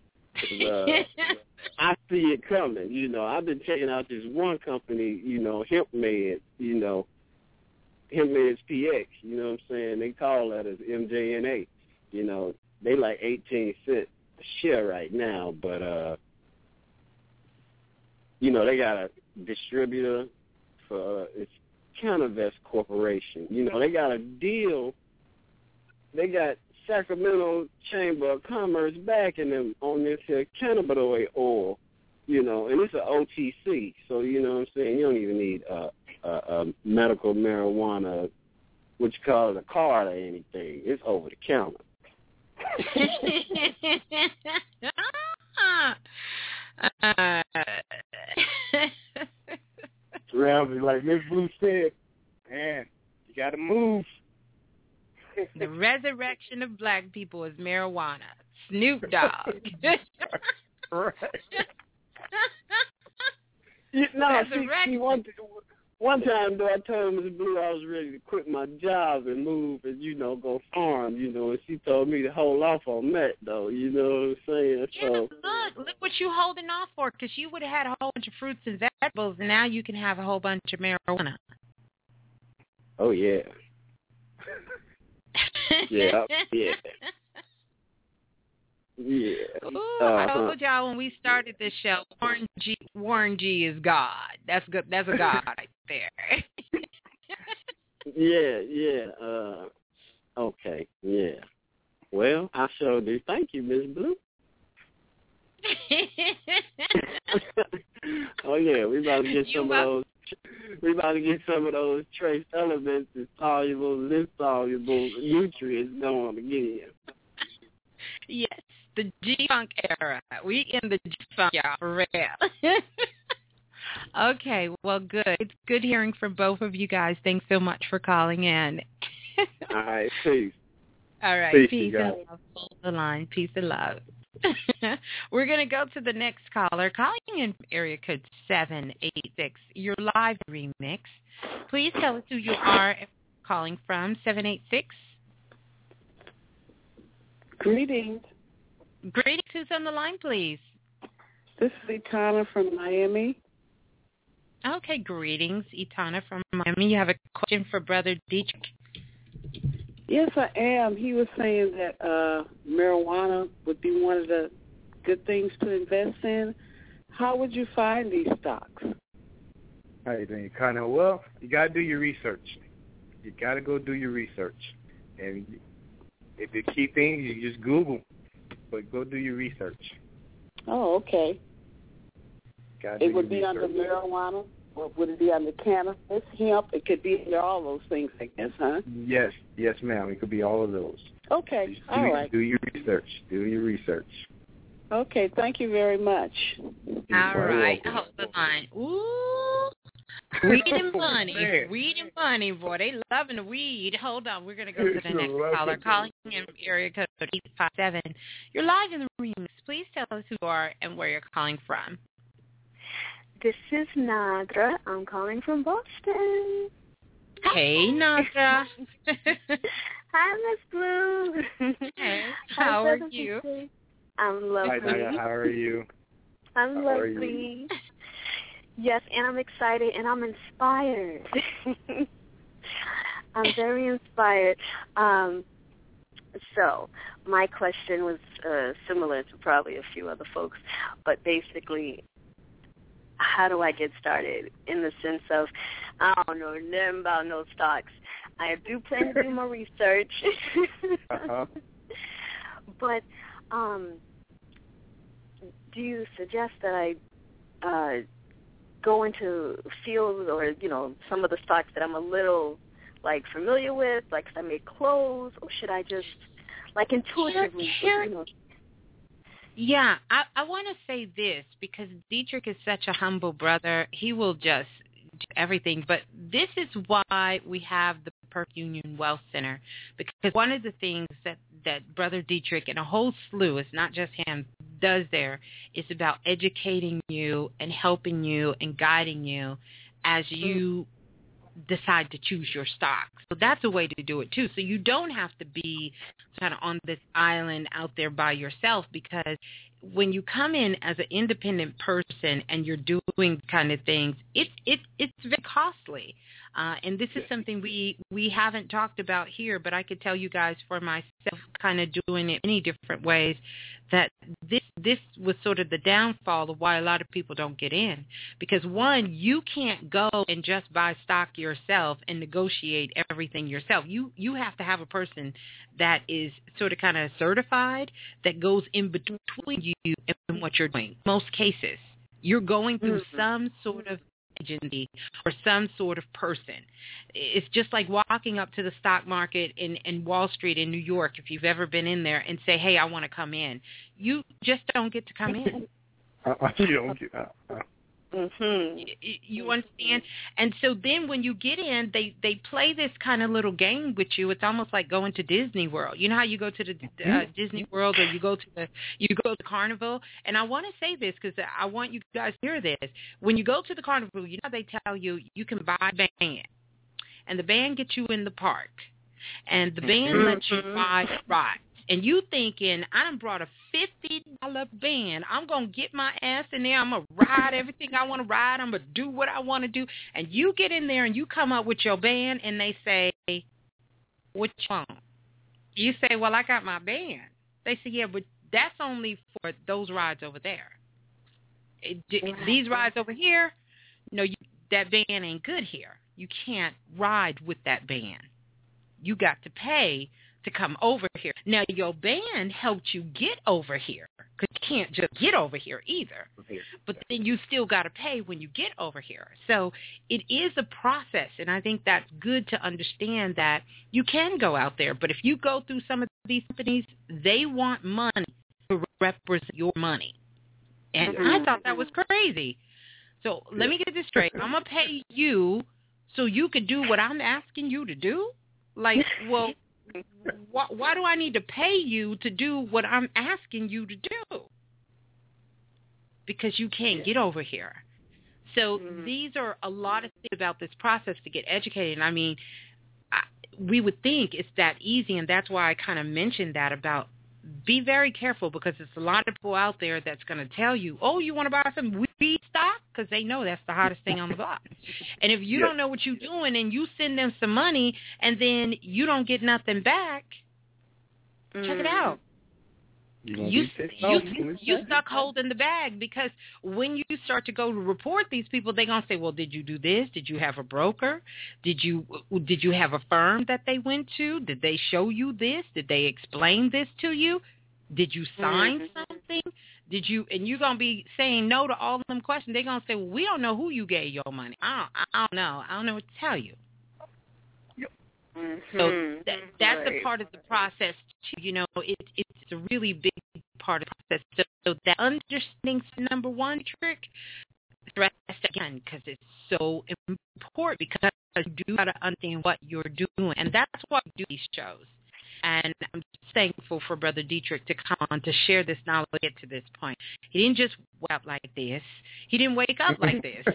I see it coming. You know, I've been checking out this one company, HempMeds, HempMeds PX, you know what I'm saying? They call that as MJNA. You know, they like 18 cents a share right now, but, they got a distributor for it's Canavest Corporation. You know, they got a deal. They got Sacramento Chamber of Commerce backing them on this here cannabinoid oil, and it's an OTC. So, you know what I'm saying? You don't even need a medical marijuana, what you call it, a card or anything. It's over the counter. Ramsey, like Miss Blue said, man, you got to move. The resurrection of black people is marijuana. Snoop Dogg. Right. See, one time, though, I told Miss Blue I was ready to quit my job and move and, go farm, and she told me to hold off on that, though, you know what I'm saying? Yeah, so, look what you holding off for, because you would have had a whole bunch of fruits and vegetables, and now you can have a whole bunch of marijuana. Oh, yeah. Yeah. Ooh, I told y'all when we started this show, Warren G is God. That's good. That's a God right there. Yeah. Okay. Yeah. Well, I sure do. Thank you, Miss Blue. Oh yeah, we about to get some of those. We about to get some of those trace elements and soluble, insoluble nutrients going again. Yes, the G-Funk era. We in the G-Funk, y'all, for real. Okay, well, good. It's good hearing from both of you guys. Thanks so much for calling in. All right, peace. All right, peace and love. Hold the line. Peace and love. We're going to go to the next caller. Calling in area code 786. You're live remix. Please tell us who you are and calling from. 786. Greetings. Greetings. Who's on the line, please? This is Itana from Miami. Okay, greetings, Itana from Miami. You have a question for Brother Dietrich? Yes, I am. He was saying that marijuana would be one of the good things to invest in. How would you find these stocks? How you doing, Itana? Well, you got to do your research. You got to go do your research. And if the key things, you just Google, but go do your research. Oh, okay. It would be under marijuana, or would it be under cannabis, hemp? It could be under all those things, I guess, huh? Yes, ma'am. It could be all of those. Okay, all right. Do your research. Okay, thank you very much. All right, hold the line. Ooh, weed and money, boy. They loving the weed. Hold on, we're going to go to the next caller. Calling in area code 857. You're live in the remix. Please tell us who you are and where you're calling from. This is Nadra. I'm calling from Boston. Hey, Nadra. Hi, Miss Blue. Hey, how are you? I'm lovely. Hi, Nadra. How are you? I'm lovely. Yes, and I'm excited and I'm inspired. I'm very inspired. So my question was similar to probably a few other folks, but basically, how do I get started in the sense of, I don't know nothing about no stocks. I do plan to do my research. But do you suggest that I go into fields or, some of the stocks that I'm a little, familiar with, because I make clothes, or should I just, intuitively, Yeah, I want to say this because Dietrich is such a humble brother. He will just do everything. But this is why we have the Perfect Union Wealth Center, because one of the things that Brother Dietrich and a whole slew, it's not just him, does there is about educating you and helping you and guiding you as you decide to choose your stocks. So that's a way to do it too. So you don't have to be kind of on this island out there by yourself, because when you come in as an independent person and you're doing kind of things, it's very costly. And this is something we haven't talked about here, but I could tell you guys for myself, kind of doing it many different ways, that this was sort of the downfall of why a lot of people don't get in. Because one, you can't go and just buy stock yourself and negotiate everything yourself. You have to have a person that is sort of kind of certified, that goes in between you and what you're doing. Most cases, you're going through some sort of agency or some sort of person. It's just like walking up to the stock market in Wall Street in New York, if you've ever been in there, and say, hey, I want to come in. You just don't get to come in. You don't get You understand? And so then when you get in, they play this kind of little game with you. It's almost like going to Disney World. You know how you go to the Disney World, or you go to the Carnival? And I want to say this because I want you guys to hear this. When you go to the Carnival, you know they tell you can buy a band, and the band gets you in the park, and the band lets you buy rides. And you thinking, I done brought a $50 band. I'm going to get my ass in there. I'm going to ride everything I want to ride. I'm going to do what I want to do. And you get in there and you come up with your band, and they say, what you want? You say, well, I got my band. They say, yeah, but that's only for those rides over there. These rides over here, no, that band ain't good here. You can't ride with that band. You got to pay to come over here. Now, your band helped you get over here, because you can't just get over here either. But then you still got to pay when you get over here. So it is a process, and I think that's good to understand that you can go out there. But if you go through some of these companies, they want money to represent your money. And I thought that was crazy. So let me get this straight. I'm going to pay you so you could do what I'm asking you to do? Like, well, why do I need to pay you to do what I'm asking you to do? Because you can't get over here. So these are a lot of things about this process to get educated. I mean, we would think it's that easy, and that's why I kind of mentioned that about be very careful, because there's a lot of people out there that's going to tell you, oh, you want to buy some weed stock? Because they know that's the hottest thing on the block. And if you don't know what you're doing and you send them some money and then you don't get nothing back, check it out. You stuck holding the bag, because when you start to go to report these people, they're going to say, well, did you do this? Did you have a broker? Did you have a firm that they went to? Did they show you this? Did they explain this to you? Did you sign something? Did you? And you're going to be saying no to all of them questions. They're going to say, well, we don't know who you gave your money. I don't know. I don't know what to tell you. So that's a part of the process too. It's a really big part of the process. So that understanding number one trick, stress again, because it's so important, because you do got to understand what you're doing, and that's why we do these shows. And I'm thankful for Brother Dietrich to come on to share this knowledge to get to this point. He didn't just wake up like this. He didn't wake up like this.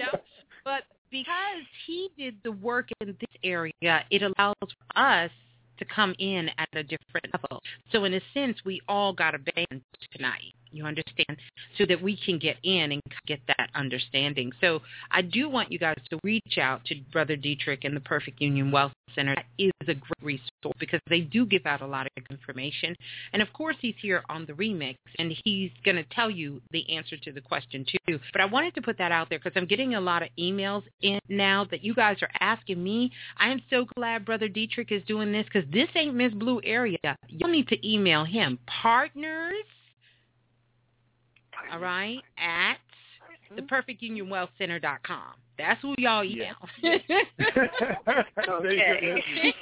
But because he did the work in this area, it allows us to come in at a different level. So in a sense, we all got a band tonight, you understand, so that we can get in and get that understanding. So I do want you guys to reach out to Brother Dietrich and the Perfect Union Wealth Center. That is a great resource because they do give out a lot of information. And, of course, he's here on the remix, and he's going to tell you the answer to the question, too. But I wanted to put that out there because I'm getting a lot of emails in now that you guys are asking me. I am so glad Brother Dietrich is doing this because this ain't Miss Blue area. You'll need to email him, partners, all right, at theperfectunionwealthcenter.com. That's who y'all email. Yeah. Okay.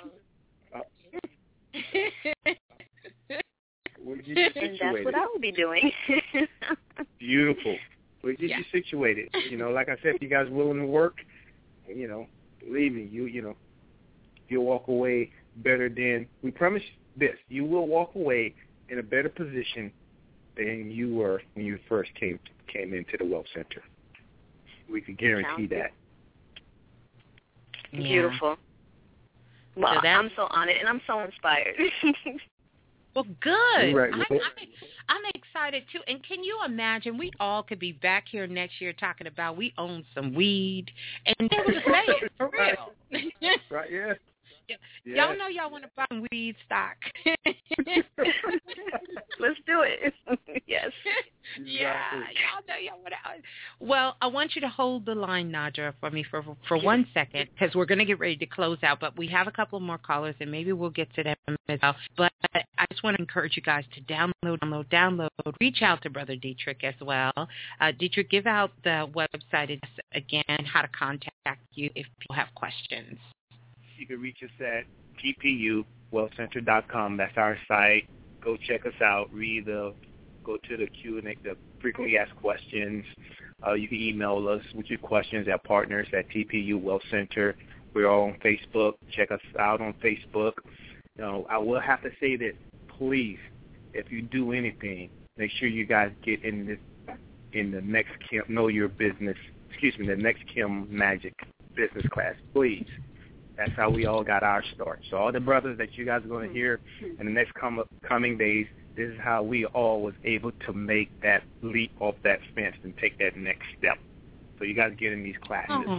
We'll get you situated. That's what I will be doing. Beautiful. We'll get you situated. You know, like I said, if you guys willing to work, you know, believe me, you'll walk away better than, we promise this, you will walk away in a better position than you were when you first came into the Wealth Center. We can guarantee that. Yeah. Beautiful. Well, So I'm so honored and I'm so inspired. Well, good. Right. I'm excited, too. And can you imagine, we all could be back here next year talking about we own some weed and they would say it, for real. Right, yeah. Y'all know y'all want to buy weed stock. Let's do it. Yes. Yeah, y'all know y'all want to. Well, I want you to hold the line, Nadra, for me for 1 second because we're going to get ready to close out. But we have a couple more callers, and maybe we'll get to them as well. But I just want to encourage you guys to download. Reach out to Brother Dietrich as well. Dietrich, give out the website again, how to contact you if people have questions. You can reach us at tpuwealthcenter.com. That's our site. Go check us out. Go to the Q&A, the frequently asked questions. You can email us with your questions at partners at TPU Wealth Center. We're all on Facebook. Check us out on Facebook. You know, I will have to say that, please, if you do anything, make sure you guys get in the next Kim the next Kim Magic business class, please. That's how we all got our start. So all the brothers that you guys are going to hear in the next coming days, this is how we all was able to make that leap off that fence and take that next step. So you guys get in these classes.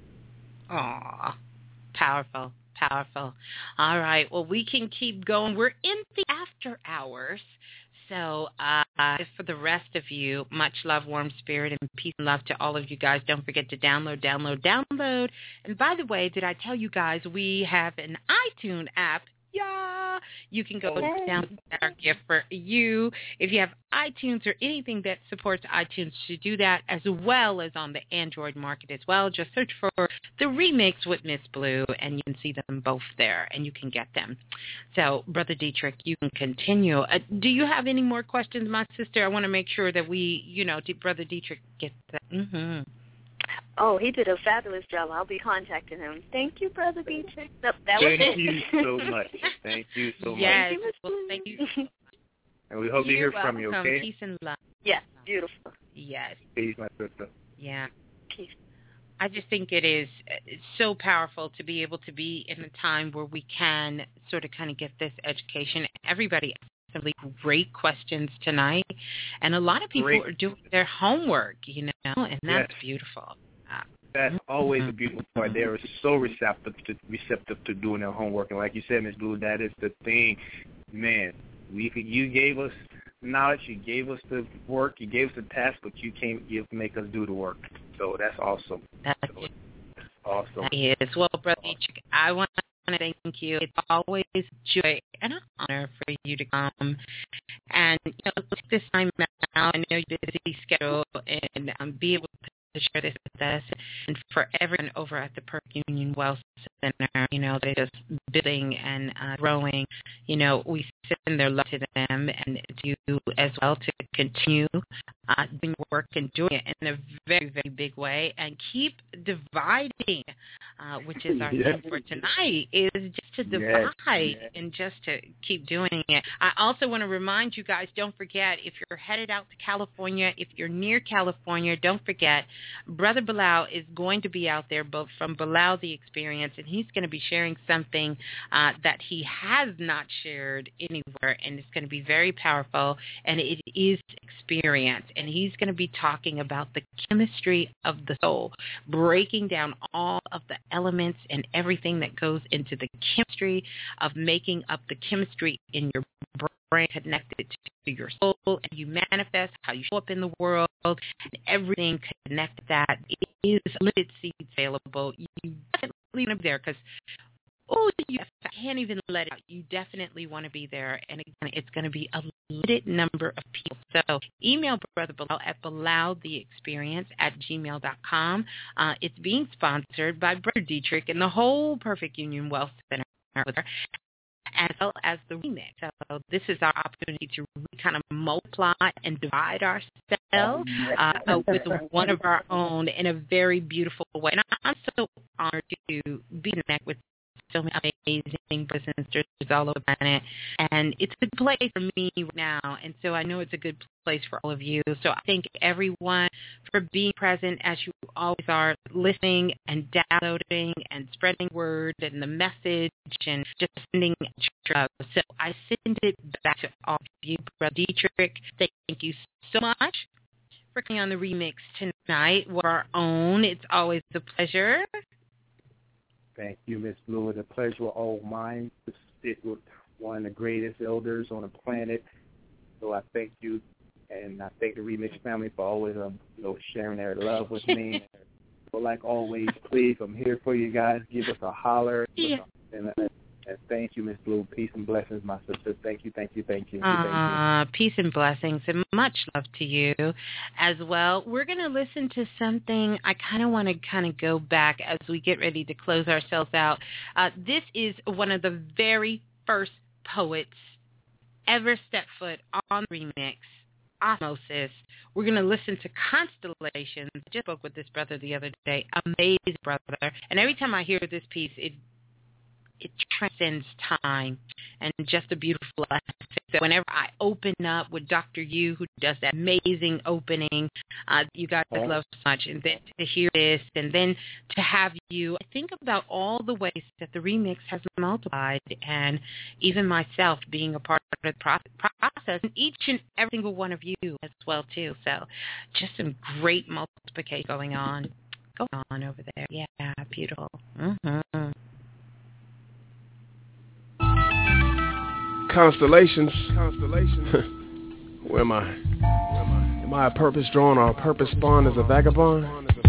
Aw, powerful. All right, well, we can keep going. We're in the after hours. So for the rest of you, much love, warm spirit, and peace and love to all of you guys. Don't forget to download. And by the way, did I tell you guys we have an iTunes app? Yeah, you can go down our gift for you. If you have iTunes or anything that supports iTunes, to do that, as well as on the Android market as well. Just search for the remix with Miss Blue, and you can see them both there, and you can get them. So, Brother Dietrich, you can continue. Do you have any more questions, my sister? I want to make sure that we, Brother Dietrich gets that. Mm-hmm. Oh, he did a fabulous job. I'll be contacting him. Thank you, Brother Dietrich. That was Thank you so much. Thank you so yes. much. Well, thank you. And we hope to hear from you, okay? Peace and love. Yes, beautiful. Yes. Peace, my sister. Yeah. Peace. I just think it's so powerful to be able to be in a time where we can sort of kind of get this education. Everybody asked some really great questions tonight, and a lot of people are doing their homework, and that's beautiful. That's always a beautiful part. They are so receptive to doing their homework. And like you said, Ms. Blue, that is the thing. Man, you gave us knowledge, you gave us the work, you gave us the task, but you make us do the work. So that's awesome. That's awesome. That is. Well, Brother Dietrich, I want to thank you. It's always a joy and an honor for you to come and take this time out. I know you're busy schedule and be able to share this with us, and for everyone over at the Perfect Union Wealth Center, they're just building and growing. We send their love to them and to you as well to continue doing work and doing it in a very, very big way, and keep dividing, which is our theme for tonight, is just to divide and just to keep doing it. I also want to remind you guys, don't forget, if you're headed out to California, if you're near California, don't forget, Brother Bilal is going to be out there, both from Bilal the Experience, and he's going to be sharing something that he has not shared anywhere, and it's going to be very powerful, and it is experience. And he's going to be talking about the chemistry of the soul, breaking down all of the elements and everything that goes into the chemistry of making up the chemistry in your brain connected to your soul, and you manifest how you show up in the world, and everything connected to that. It is limited seats available. You definitely want to be there, because I can't even let it out. You definitely want to be there. And again, it's going to be a limited number of people. So email Brother Bilal at BilalTheExperience@gmail.com. It's being sponsored by Brother Dietrich and the whole Perfect Union Wealth Center, as well as the remix. So this is our opportunity to kind of multiply and divide ourselves with one of our own in a very beautiful way. And I'm so honored to be connected with so many amazing brothers and sisters all over the planet, and it's a good place for me right now, and so I know it's a good place for all of you. So I thank everyone for being present, as you always are, listening and downloading and spreading word and the message and just sending love. So I send it back to all of you, Brother Dietrich. Thank you so much for coming on the remix tonight. We're our own. It's always a pleasure. Thank you, Miss Blue. The pleasure all mine to sit with one of the greatest elders on the planet. So I thank you, and I thank the Remix family for always sharing their love with me. So like always, please, I'm here for you guys. Give us a holler. Yeah. And thank you, Miss Blue. Peace and blessings, my sister. Thank you. Peace and blessings, and much love to you as well. We're going to listen to something. I kind of want to go back as we get ready to close ourselves out. This is one of the very first poets ever step foot on the remix, Osmosis. We're going to listen to Constellations. I just spoke with this brother the other day. Amazing brother. And every time I hear this piece, it transcends time, and just a beautiful aspect. So whenever I open up with Dr. Yu, who does that amazing opening, you guys love so much, and then to hear this, and then to have you, I think about all the ways that the remix has multiplied, and even myself being a part of the process, and each and every single one of you as well, too. So just some great multiplication going on over there. Yeah, beautiful. Mm-hmm. Constellations. Where am I? Am I a purpose drawn or a purpose spawned as a vagabond?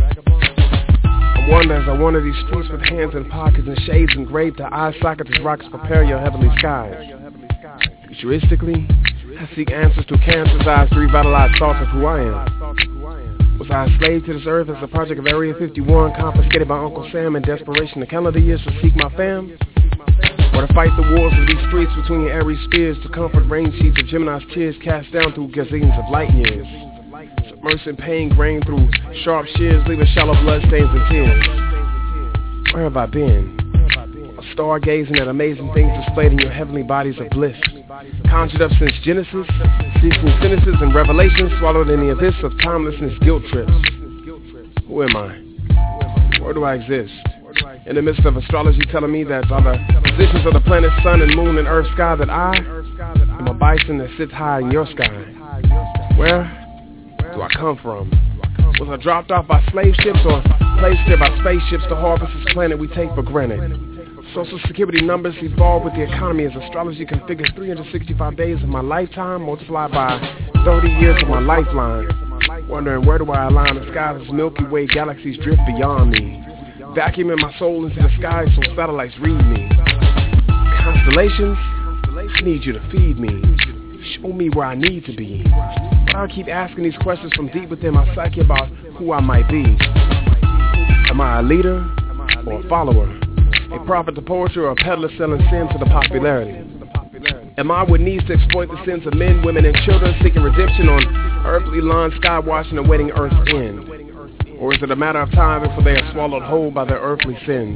I wonder as I wander these streets with hands in pockets and shades engraved to eye sockets as rockets prepare your heavenly skies. Futuristically, I seek answers to cancer's eyes to revitalize thoughts of who I am. Was I a slave to this earth as a project of Area 51, confiscated by Uncle Sam in desperation to calendar years to seek my fam? Or to fight the wars of these streets between your airy spears, to comfort rain sheets of Gemini's tears cast down through gazillions of light years. Submersed in pain, grain through sharp shears, leaving shallow bloodstains and tears. Where have I been? Stargazing at amazing things displayed in your heavenly bodies of bliss. Conjured up since Genesis, seeking sentences and revelations, swallowed in the abyss of timelessness guilt trips. Who am I? Where do I exist? In the midst of astrology telling me that by the positions of the planets, sun and moon and earth sky, that I am a bison that sits high in your sky. Where do I come from? Was I dropped off by slave ships or placed here by spaceships to harvest this planet we take for granted? Social security numbers evolve with the economy as astrology configures 365 days of my lifetime multiplied by 30 years of my lifeline. Wondering where do I align the skies as Milky Way galaxies drift beyond me. Vacuuming my soul into the sky so satellites read me. Constellations, I need you to feed me. Show me where I need to be. But I keep asking these questions from deep within my psyche about who I might be. Am I a leader or a follower? A prophet to poetry or a peddler selling sin to the popularity? Am I what needs to exploit the sins of men, women, and children, seeking redemption on earthly lawn sky watching and waiting Earth's end? Or is it a matter of time before they are swallowed whole by their earthly sins?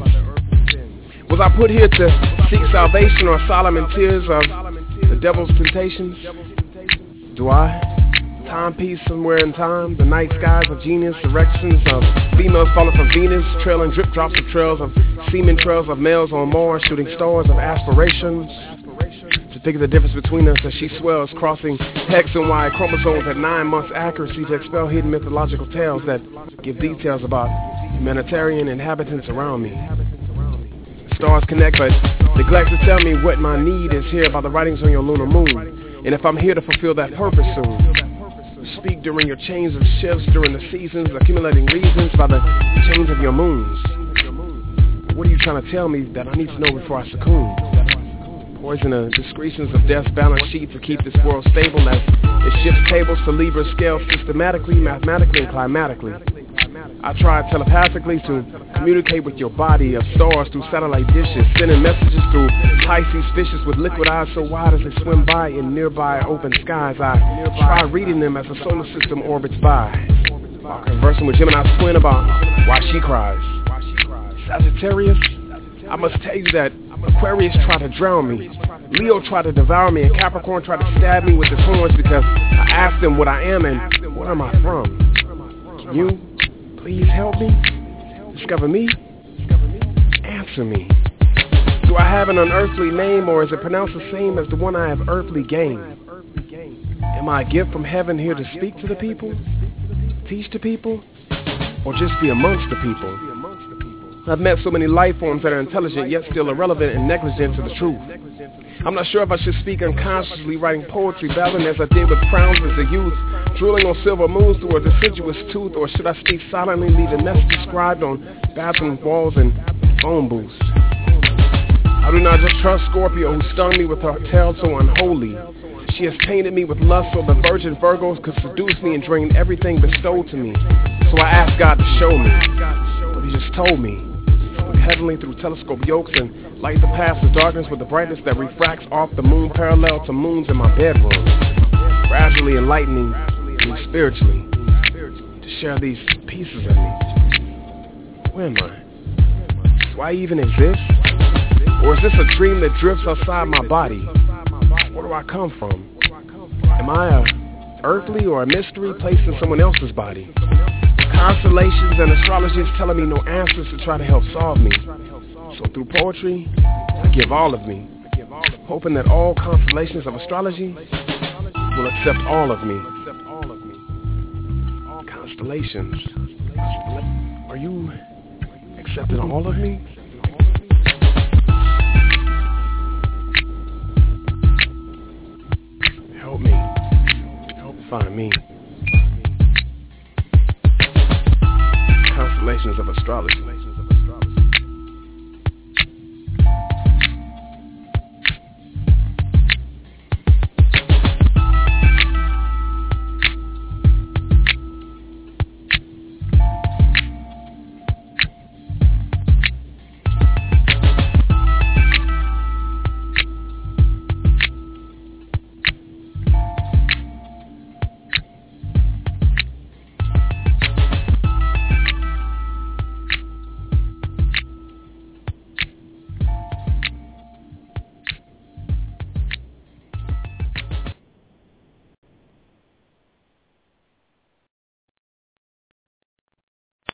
Was I put here to seek salvation or solemn in tears of the devil's temptations? Do I? Timepiece somewhere in time, the night skies of genius, directions of females falling from Venus, trailing drip drops of trails of semen, trails of males on Mars, shooting stars of aspirations. To think of the difference between us as she swells, crossing X and Y chromosomes at 9 months accuracy to expel hidden mythological tales that give details about humanitarian inhabitants around me. Stars connect but neglect to tell me what my need is here by the writings on your lunar moon, and if I'm here to fulfill that purpose soon. Speak during your chains of shifts, during the seasons, accumulating reasons by the change of your moons. What are you trying to tell me that I need to know before I succumb? Poison the discretions of death's balance sheet to keep this world stable as it shifts tables to Libra scale systematically, mathematically, and climatically. I tried telepathically to communicate with your body of stars through satellite dishes, sending messages through Pisces fishes with liquid eyes so wide as they swim by in nearby open skies. I try reading them as the solar system orbits by, while conversing with Gemini's twin about why she cries. Sagittarius, I must tell you that Aquarius tried to drown me, Leo tried to devour me, and Capricorn tried to stab me with his horns because I asked them what I am and where am I from. Can you please help me? Discover me? Answer me. Do I have an unearthly name, or is it pronounced the same as the one I have earthly gained? Am I a gift from heaven here to speak to the people? Teach the people? Or just be amongst the people? I've met so many life forms that are intelligent yet still irrelevant and negligent to the truth. I'm not sure if I should speak unconsciously, writing poetry, babbling as I did with crowns as a youth, drooling on silver moons through a deciduous tooth, or should I speak silently, leave a nest described on bathroom walls and phone booths? I do not just trust Scorpio, who stung me with her tail so unholy. She has tainted me with lust so the virgin Virgos could seduce me and drain everything bestowed to me. So I asked God to show me, but he just told me. Look heavenly through telescope yokes and light the path of darkness with the brightness that refracts off the moon parallel to moons in my bedroom, gradually enlightening me spiritually to share these pieces of me. Where am I? Do I even exist? Or is this a dream that drifts outside my body? Where do I come from? Am I a earthly or a mystery placed in someone else's body? Constellations and astrology is telling me no answers to try to help solve me. So through poetry, I give all of me, hoping that all constellations of astrology will accept all of me. Constellations. Are you accepting all of me? Help me. Help find me. Constellations of astrology.